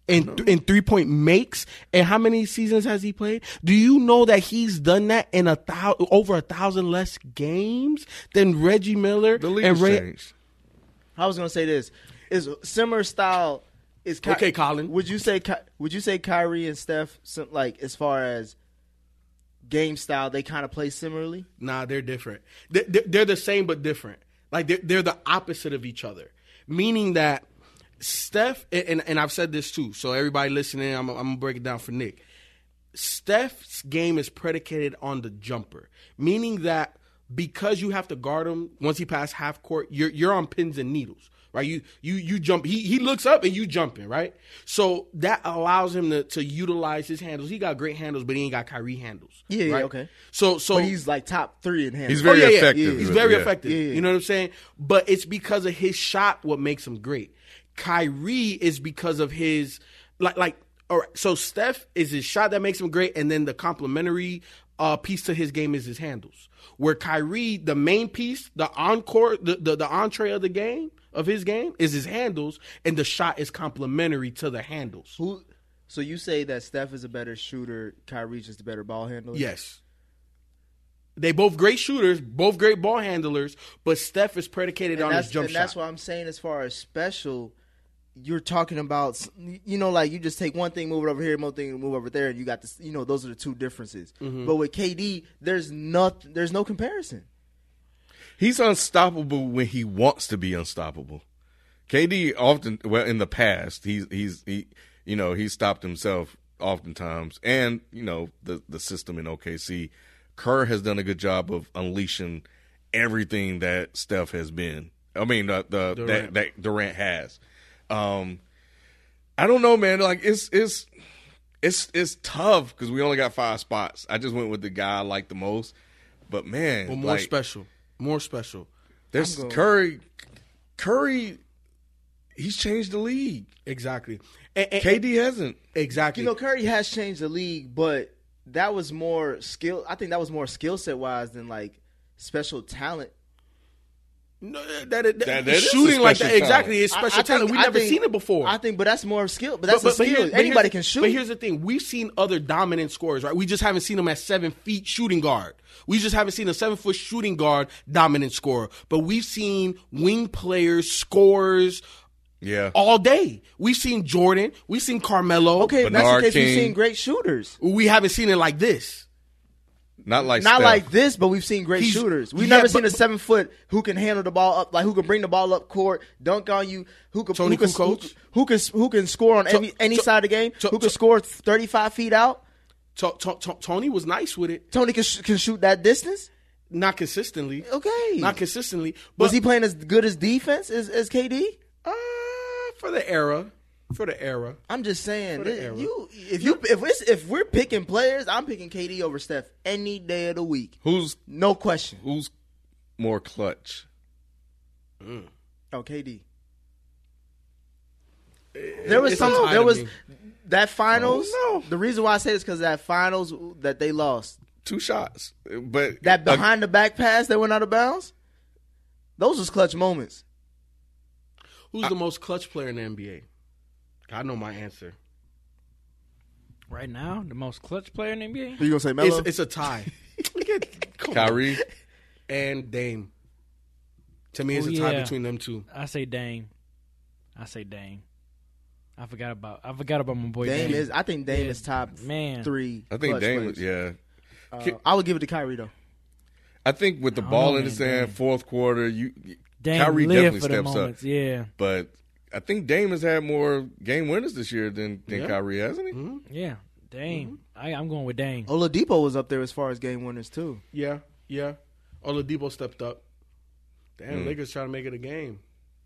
in 3-point makes, and how many seasons has he played? Do you know that he's done that in over 1,000 less games than Reggie Miller The league and has Ray? changed. I was gonna say this is similar style. Is Okay, Colin. Would you say Kyrie and Steph like as far as game style they kind of play similarly? Nah, they're different. They're the same but different. Like they're the opposite of each other. Meaning that Steph, and I've said this too, so everybody listening, I'm gonna break it down for Nick. Steph's game is predicated on the jumper, meaning that because you have to guard him once he passes half court, you're on pins and needles, right? You jump. He looks up and you jumping, right? So that allows him to utilize his handles. He got great handles, but he ain't got Kyrie handles. Yeah, right? okay. So But he's like top 3 in handles. He's very effective. He's very Yeah. effective. Yeah. You know what I'm saying? But it's because of his shot what makes him great. Kyrie is because of his like. All right, so Steph is his shot that makes him great, and then the complementary piece to his game is his handles. Where Kyrie, the main piece, the encore, the entree of the game of his game is his handles, and the shot is complementary to the handles. So you say that Steph is a better shooter, Kyrie's just a better ball handler? Yes. They both great shooters, both great ball handlers, but Steph is predicated on his jump shot. And that's what I'm saying as far as special. You're talking about, like you just take one thing, move it over here, one thing, move over there, and you got this. Those are the two differences. Mm-hmm. But with KD, there's no comparison. He's unstoppable when he wants to be unstoppable. KD often, in the past, he stopped himself oftentimes, and the system in OKC. Kerr has done a good job of unleashing everything that Steph has been. I mean, that Durant has. I don't know, man. Like it's tough because we only got 5 spots. I just went with the guy I like the most, but man, But more special. There's Curry. He's changed the league. Exactly. KD hasn't. Exactly. Curry has changed the league, but that was more skill. I think that was more skill set wise than like special talent. No, that is shooting a like special that. Exactly, it's I special talent. We've never seen it before. I think, but that's more skill. But that's a skill. Anybody can shoot. But here's the thing: we've seen other dominant scorers, right? We just haven't seen them at 7 feet shooting guard. We just haven't seen a 7-foot shooting guard dominant scorer. But we've seen wing players, scorers. Yeah. All day. We've seen Jordan. We've seen Carmelo. Okay, if that's the case, we've seen great shooters. We haven't seen it like this. Not like this, but we've seen great shooters. We've never seen a 7-foot who can handle the ball up, like who can bring the ball up court, dunk on you, who can score on any side of the game, who can score 35 feet out. Tony was nice with it. Tony can shoot that distance. Not consistently. Okay. Not consistently. But was he playing as good as defense as KD? For the era. I'm just saying, if we're picking players, I'm picking KD over Steph any day of the week. No question. Who's more clutch? Oh, KD. There was that finals. Oh, no. The reason why I say this because that finals that they lost 2 shots, but that behind the back pass that went out of bounds. Those was clutch moments. Who's the most clutch player in the NBA? I know my answer. Right now, the most clutch player in the NBA? Are you going to say Melo? It's a tie. Kyrie and Dame. To me, it's a tie between them two. I say Dame. I forgot about my boy Dame. I think Dame is top 3. I think Dame was, I would give it to Kyrie, though. I think with the ball in his hand, fourth quarter, Kyrie definitely steps up. Yeah. But I think Dame has had more game winners this year than Kyrie, hasn't he? Mm-hmm. Yeah, Dame. I'm going with Dame. Oladipo was up there as far as game winners, too. Yeah. Oladipo stepped up. Damn, Lakers trying to make it a game.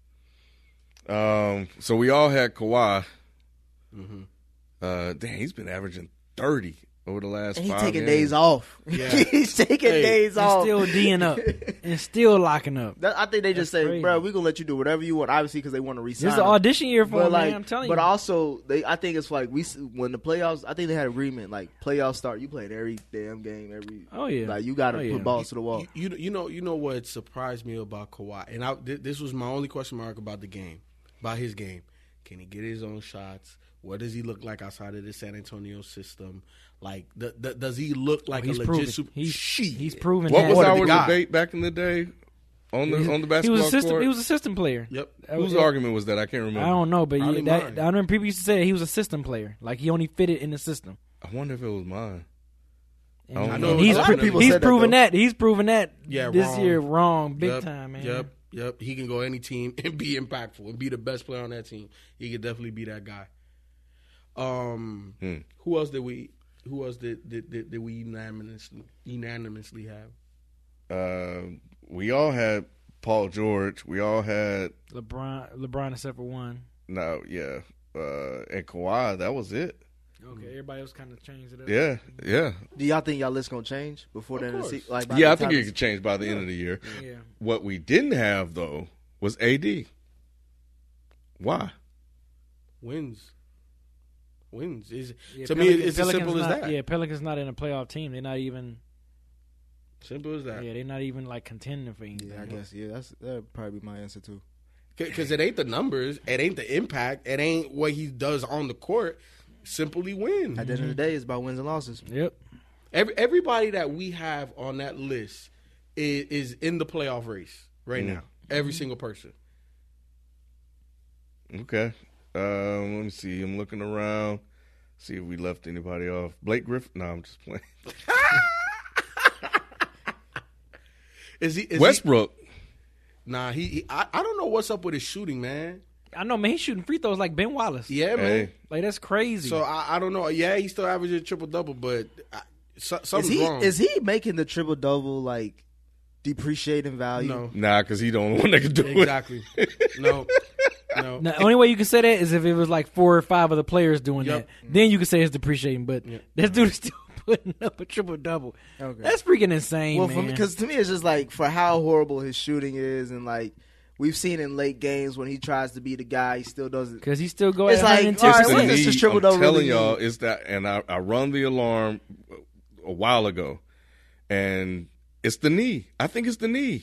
So we all had Kawhi. Mm-hmm. He's been averaging 30 over the last 5 games. He's taking days off. Yeah. He's taking days off. Still D'ing up. And still locking up. I think they just say, bro, we're going to let you do whatever you want, obviously, because they want to resign. This is an audition year for him, man, I'm telling you. But also, I think it's like, when the playoffs, I think they had an agreement, like, playoffs start, you playing every damn game, like, you got to put balls to the wall. You know what surprised me about Kawhi, and this was my only question mark about the game, about his game. Can he get his own shots? What does he look like outside of the San Antonio system? Like, does he look like a legit super? He's proven what that. was our debate back in the day on the basketball court? He was a system player. Yep. Whose argument was that? I can't remember. I don't know, but Probably I mine. remember people used to say he was a system player. Like, he only fitted in the system. I wonder if it was mine. And, know and he's a lot of people he's said that, proven though. that. He's proven that this wrong. year wrong big time, man. Yep. He can go any team and be impactful and be the best player on that team. He could definitely be that guy. Who else did we unanimously have? We all had Paul George. We all had LeBron except for one. and Kawhi. That was it. Okay, everybody else kind of changed it up. Yeah. Do y'all think y'all list gonna change before the end of the season? Like, by Yeah, the I think time it could change by the end of the year. Yeah. What we didn't have though was AD. Why? Wins. Is Yeah, to me, it's as Pelicans simple as not- that. Yeah, Pelicans not in a playoff team. They're not even. Simple as that. Yeah, they're not even like contending for anything. Yeah, I guess. Yeah, that'd probably be my answer too. Because it ain't the numbers, it ain't the impact, it ain't what he does on the court. Simply win. At the end of the day, it's about wins and losses. Yep. Everybody that we have on that list is in the playoff race right now. Every single person. Okay. Let me see. I'm looking around. See if we left anybody off. Blake Griffin? No, I'm just playing. Is Westbrook? Nah, I don't know what's up with his shooting, man. I know, man. He's shooting free throws like Ben Wallace. Yeah, man. Hey. Like, that's crazy. So I don't know. Yeah, he still averages a triple-double, but something's wrong. Is he making the triple double like depreciating value? No. Nah, because he the only one that can do Exactly. No. Now, the only way you can say that is if it was like 4 or 5 of the players doing Yep. that. Then you can say it's depreciating. But this dude is still putting up a triple double. Okay. That's freaking insane, Well, man. because to me, it's just like for how horrible his shooting is, and like we've seen in late games when he tries to be the guy, he still doesn't. Because he still go It's at like, 110%. all right, It's what the does this knee. triple I'm double telling really y'all, mean? it's that, and I run the alarm a while ago, and it's the knee. I think it's the knee.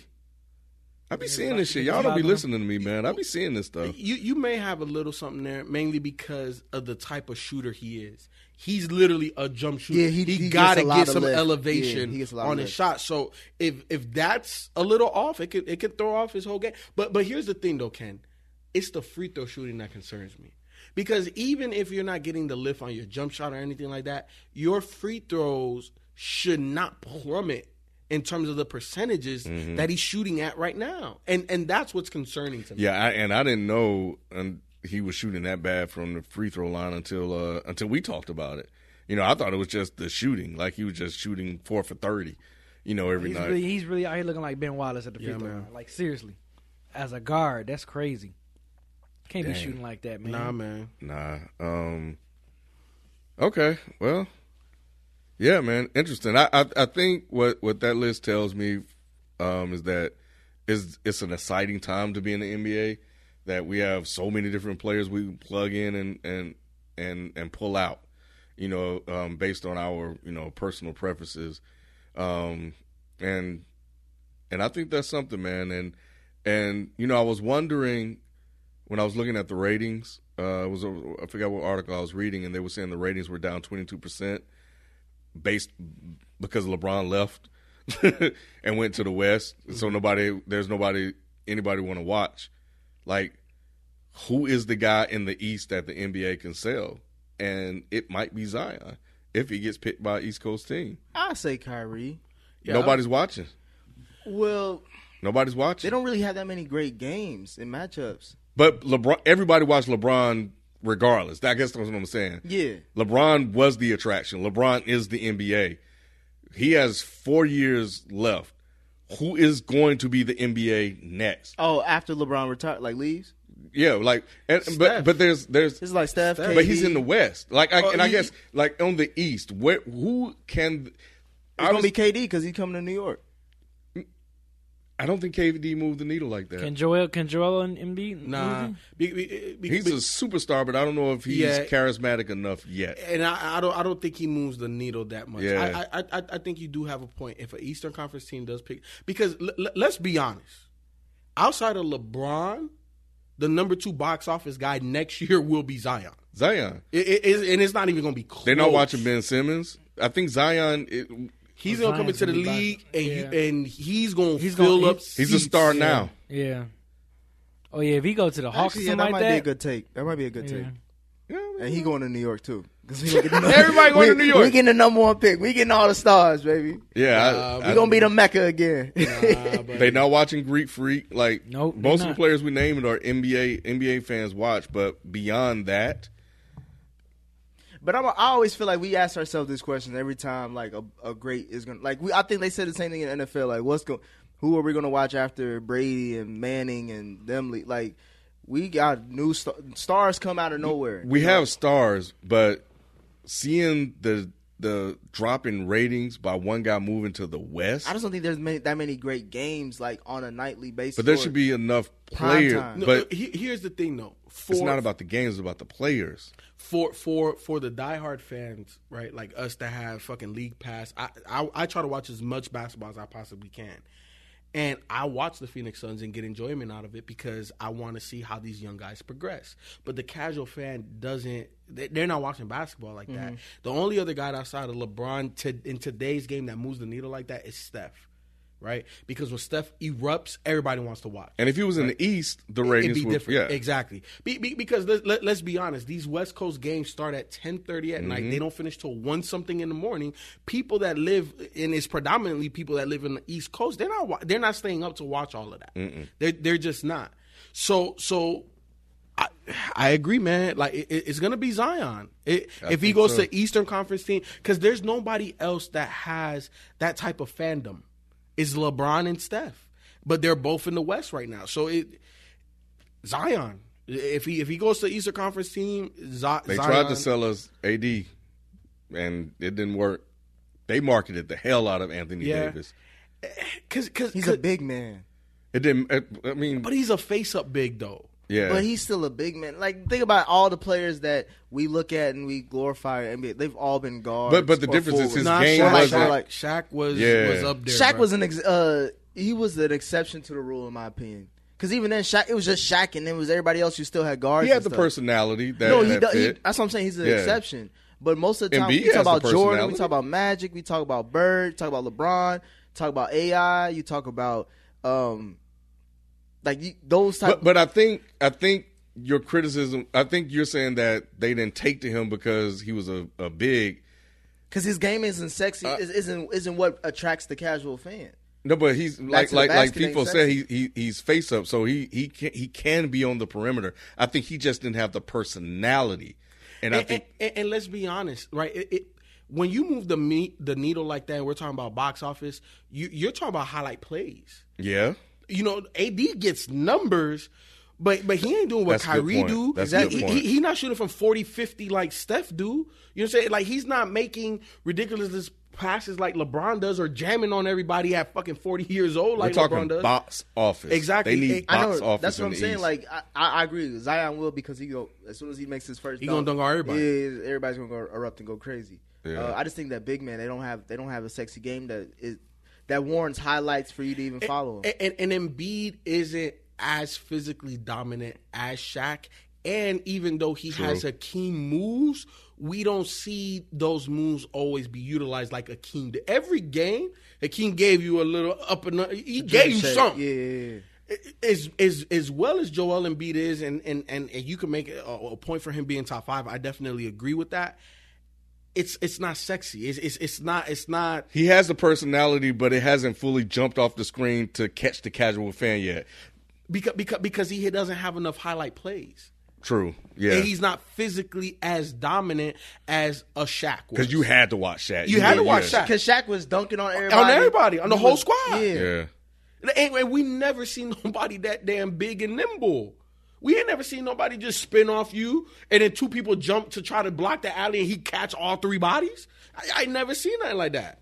I be seeing this shit. Y'all don't be listening to me, man. I be seeing this stuff. You may have a little something there, mainly because of the type of shooter he is. He's literally a jump shooter. Yeah, he got to gets a lot get of some lift. elevation Yeah, he gets a lot of on his lift. shot. So if that's a little off, it could throw off his whole game. But here's the thing, though, Ken. It's the free throw shooting that concerns me. Because even if you're not getting the lift on your jump shot or anything like that, your free throws should not plummet in terms of the percentages that he's shooting at right now. And that's what's concerning to me. Yeah, I didn't know he was shooting that bad from the free throw line until we talked about it. You know, I thought it was just the shooting, like he was just shooting 4 for 30. You know, every night. He's really out here looking like Ben Wallace at the free throw line. Like, seriously. As a guard, that's crazy. Can't be shooting like that, man. Nah, man. Nah. Okay. Well. Yeah, man. Interesting. I think what that list tells me is that it's an exciting time to be in the NBA. That we have so many different players we can plug in and pull out. You know, based on our personal preferences, and I think that's something, man. And I was wondering when I was looking at the ratings. I forgot what article I was reading, and they were saying the ratings were down 22%. Based because LeBron left and went to the West, so there's nobody want to watch. Like, who is the guy in the East that the NBA can sell? And it might be Zion if he gets picked by an East Coast team. I say Kyrie. Yeah. Nobody's watching. Well, Nobody's watching. they don't really have that many great games and matchups. But LeBron, everybody watched LeBron regardless. I guess that's what I'm saying. Yeah. LeBron was the attraction. LeBron is the NBA. He has 4 years left. Who is going to be the NBA next? Oh, after LeBron leaves? Yeah, like, but there's It's like Steph, but he's KD. in the West. Like, I guess like on the East, who can? It's gonna be KD because he's coming to New York. I don't think KD moved the needle like that. Can Joel and Embiid? Nah. He's a superstar, but I don't know if he's charismatic enough yet. And I don't think he moves the needle that much. Yeah. I think you do have a point. If an Eastern Conference team does pick, because let's be honest, outside of LeBron, the number 2 box office guy next year will be Zion. Zion. It is, and it's not even going to be close. They're not watching Ben Simmons. I think Zion. He's going to come into the league, and he's going to fill up. He's a star now. Yeah. Oh yeah, if he go to the Hawks, Actually, that might be a good take. That might be a good take. Yeah, and he going to New York too. Everybody going to New York. We getting the number 1 pick. We getting all the stars, baby. Yeah, we gonna be the Mecca again. They not watching Greek Freak. Like nope, most of the players we named are NBA fans watch, but beyond that. But I always feel like we ask ourselves this question every time, like a great is gonna I think they said the same thing in the NFL. Like, who are we gonna watch after Brady and Manning and them? Like, we got new stars come out of nowhere. We have stars, but seeing the drop in ratings by one guy moving to the West, I just don't think there's that many great games like on a nightly basis. But there should be enough players. But here's the thing, though. It's not about the games; it's about the players. For the diehard fans, right, like us that have fucking league pass, I try to watch as much basketball as I possibly can, and I watch the Phoenix Suns and get enjoyment out of it because I want to see how these young guys progress. But the casual fan doesn't; they're not watching basketball like that. The only other guy outside of LeBron in today's game that moves the needle like that is Steph. Right, because when Steph erupts, everybody wants to watch. And if he was in the East, the ratings would be different. Yeah, exactly. Because let's be honest, these West Coast games start at 10:30 at night. They don't finish till 1-something in the morning. People that live, and it's predominantly people that live in the East Coast, they're not staying up to watch all of that. They're just not. So I agree, man. Like it's gonna be Zion if he goes to Eastern Conference team, because there's nobody else that has that type of fandom. Is LeBron and Steph, but they're both in the West right now. So Zion, if he goes to Eastern Conference team, Zion. They tried to sell us AD, and it didn't work. They marketed the hell out of Anthony Davis because he's a big man. It didn't. I mean, but he's a face-up big though. Yeah, but he's still a big man. Like, think about all the players that we look at and we glorify NBA. They've all been guards. But the difference is his game wasn't like Shaq was up there. Shaq was he was an exception to the rule in my opinion. Because even then, Shaq, it was just Shaq, and then it was everybody else who still had guards. He had the personality. That's what I'm saying. He's an exception. But most of the time, we talk about Jordan, we talk about Magic, we talk about Bird, we talk about LeBron, talk about AI, you talk about those type. But I think your criticism. I think you're saying that they didn't take to him because he was a big. Because his game isn't sexy. Isn't what attracts the casual fan. No, but he's like people say he's face up, so he can be on the perimeter. I think he just didn't have the personality, and I think. And let's be honest, right? When you move the needle like that, we're talking about box office. You're talking about highlight plays. Yeah. You know, AD gets numbers, but he ain't doing what Kyrie do. Exactly. He's not shooting from 40, 50 like Steph do. You know what I'm saying? Like, he's not making ridiculous passes like LeBron does or jamming on everybody at fucking 40 years old like LeBron does. Box office. Exactly. They need box office. That's what I'm saying. East. Like, I agree. Zion will, because as soon as he makes his first he's going to dunk on everybody. Everybody's going to go erupt and go crazy. Yeah. I just think that big man, they don't have a sexy game that warrants highlights for you to even follow him. And Embiid isn't as physically dominant as Shaq. And even though he has Hakeem moves, we don't see those moves always be utilized like Hakeem did. Every game, Hakeem gave you a little up and up. He gave you something. Yeah. As well as Joel Embiid is, and you can make a point for him being top 5, I definitely agree with that. It's not sexy. It's not. He has the personality, but it hasn't fully jumped off the screen to catch the casual fan yet. Because he doesn't have enough highlight plays. True. Yeah. And he's not physically as dominant as a Shaq was. Because you had to watch Shaq. You had to watch Shaq. Because Shaq was dunking on everybody. On the whole squad. Yeah. And we never seen nobody that damn big and nimble. We ain't never seen nobody just spin off you and then 2 people jump to try to block the alley and he catch all 3 bodies. I never seen nothing like that.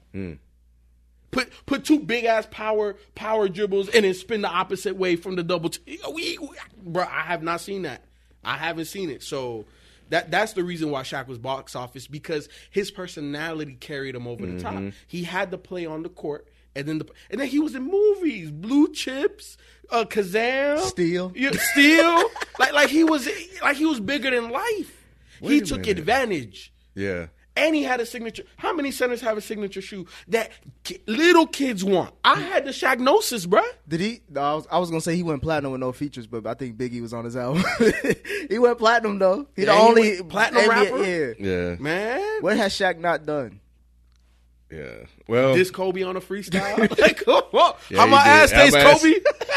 Put 2 big ass power dribbles and then spin the opposite way from the double. Bro, I have not seen that. I haven't seen it. So that's the reason why Shaq was box office, because his personality carried him over the top. He had to play on the court. and then he was in movies, Blue Chips, Kazam, Steel. like he was bigger than life. He took advantage. Yeah. And he had a signature. How many centers have a signature shoe that little kids want? I had the Shaqnosis, bruh. Did he? No, I was gonna say he went platinum with no features, but I think Biggie was on his album. He went platinum though. He the only platinum rapper. Yeah. Man, what has Shaq not done? Yeah. Well, this Kobe on a freestyle. Like, come on. Yeah, How my ass tastes, Kobe?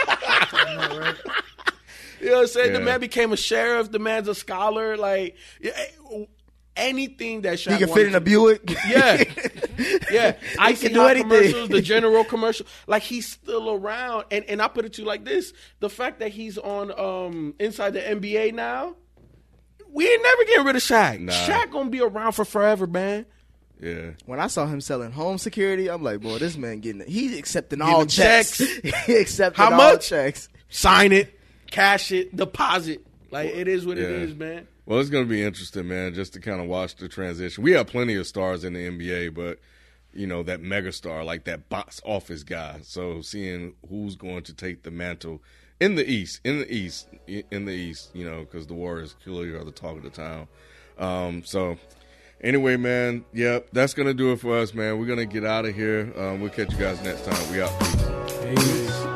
You know what I'm saying? Yeah. The man became a sheriff. The man's a scholar. Like, anything that Shaq he can fit in a Buick. Yeah. Yeah. I can do anything. Commercials, the General commercial. Like, he's still around. And I put it to you like this. The fact that he's on Inside the NBA now, we ain't never getting rid of Shaq. Nah. Shaq gonna be around for forever, man. Yeah. When I saw him selling home security, I'm like, boy, this man he's accepting all Giving checks. checks. He accepting How all much? checks. Sign it, cash it, deposit. Like, it is what it Yeah. is, man. Well, it's going to be interesting, man, just to kind of watch the transition. We have plenty of stars in the NBA, but, you know, that megastar, like that box office guy. So seeing who's going to take the mantle in the East, you know, because the Warriors clearly are the talk of the town. So anyway, man, that's going to do it for us, man. We're going to get out of here. We'll catch you guys next time. We out. Peace. Peace.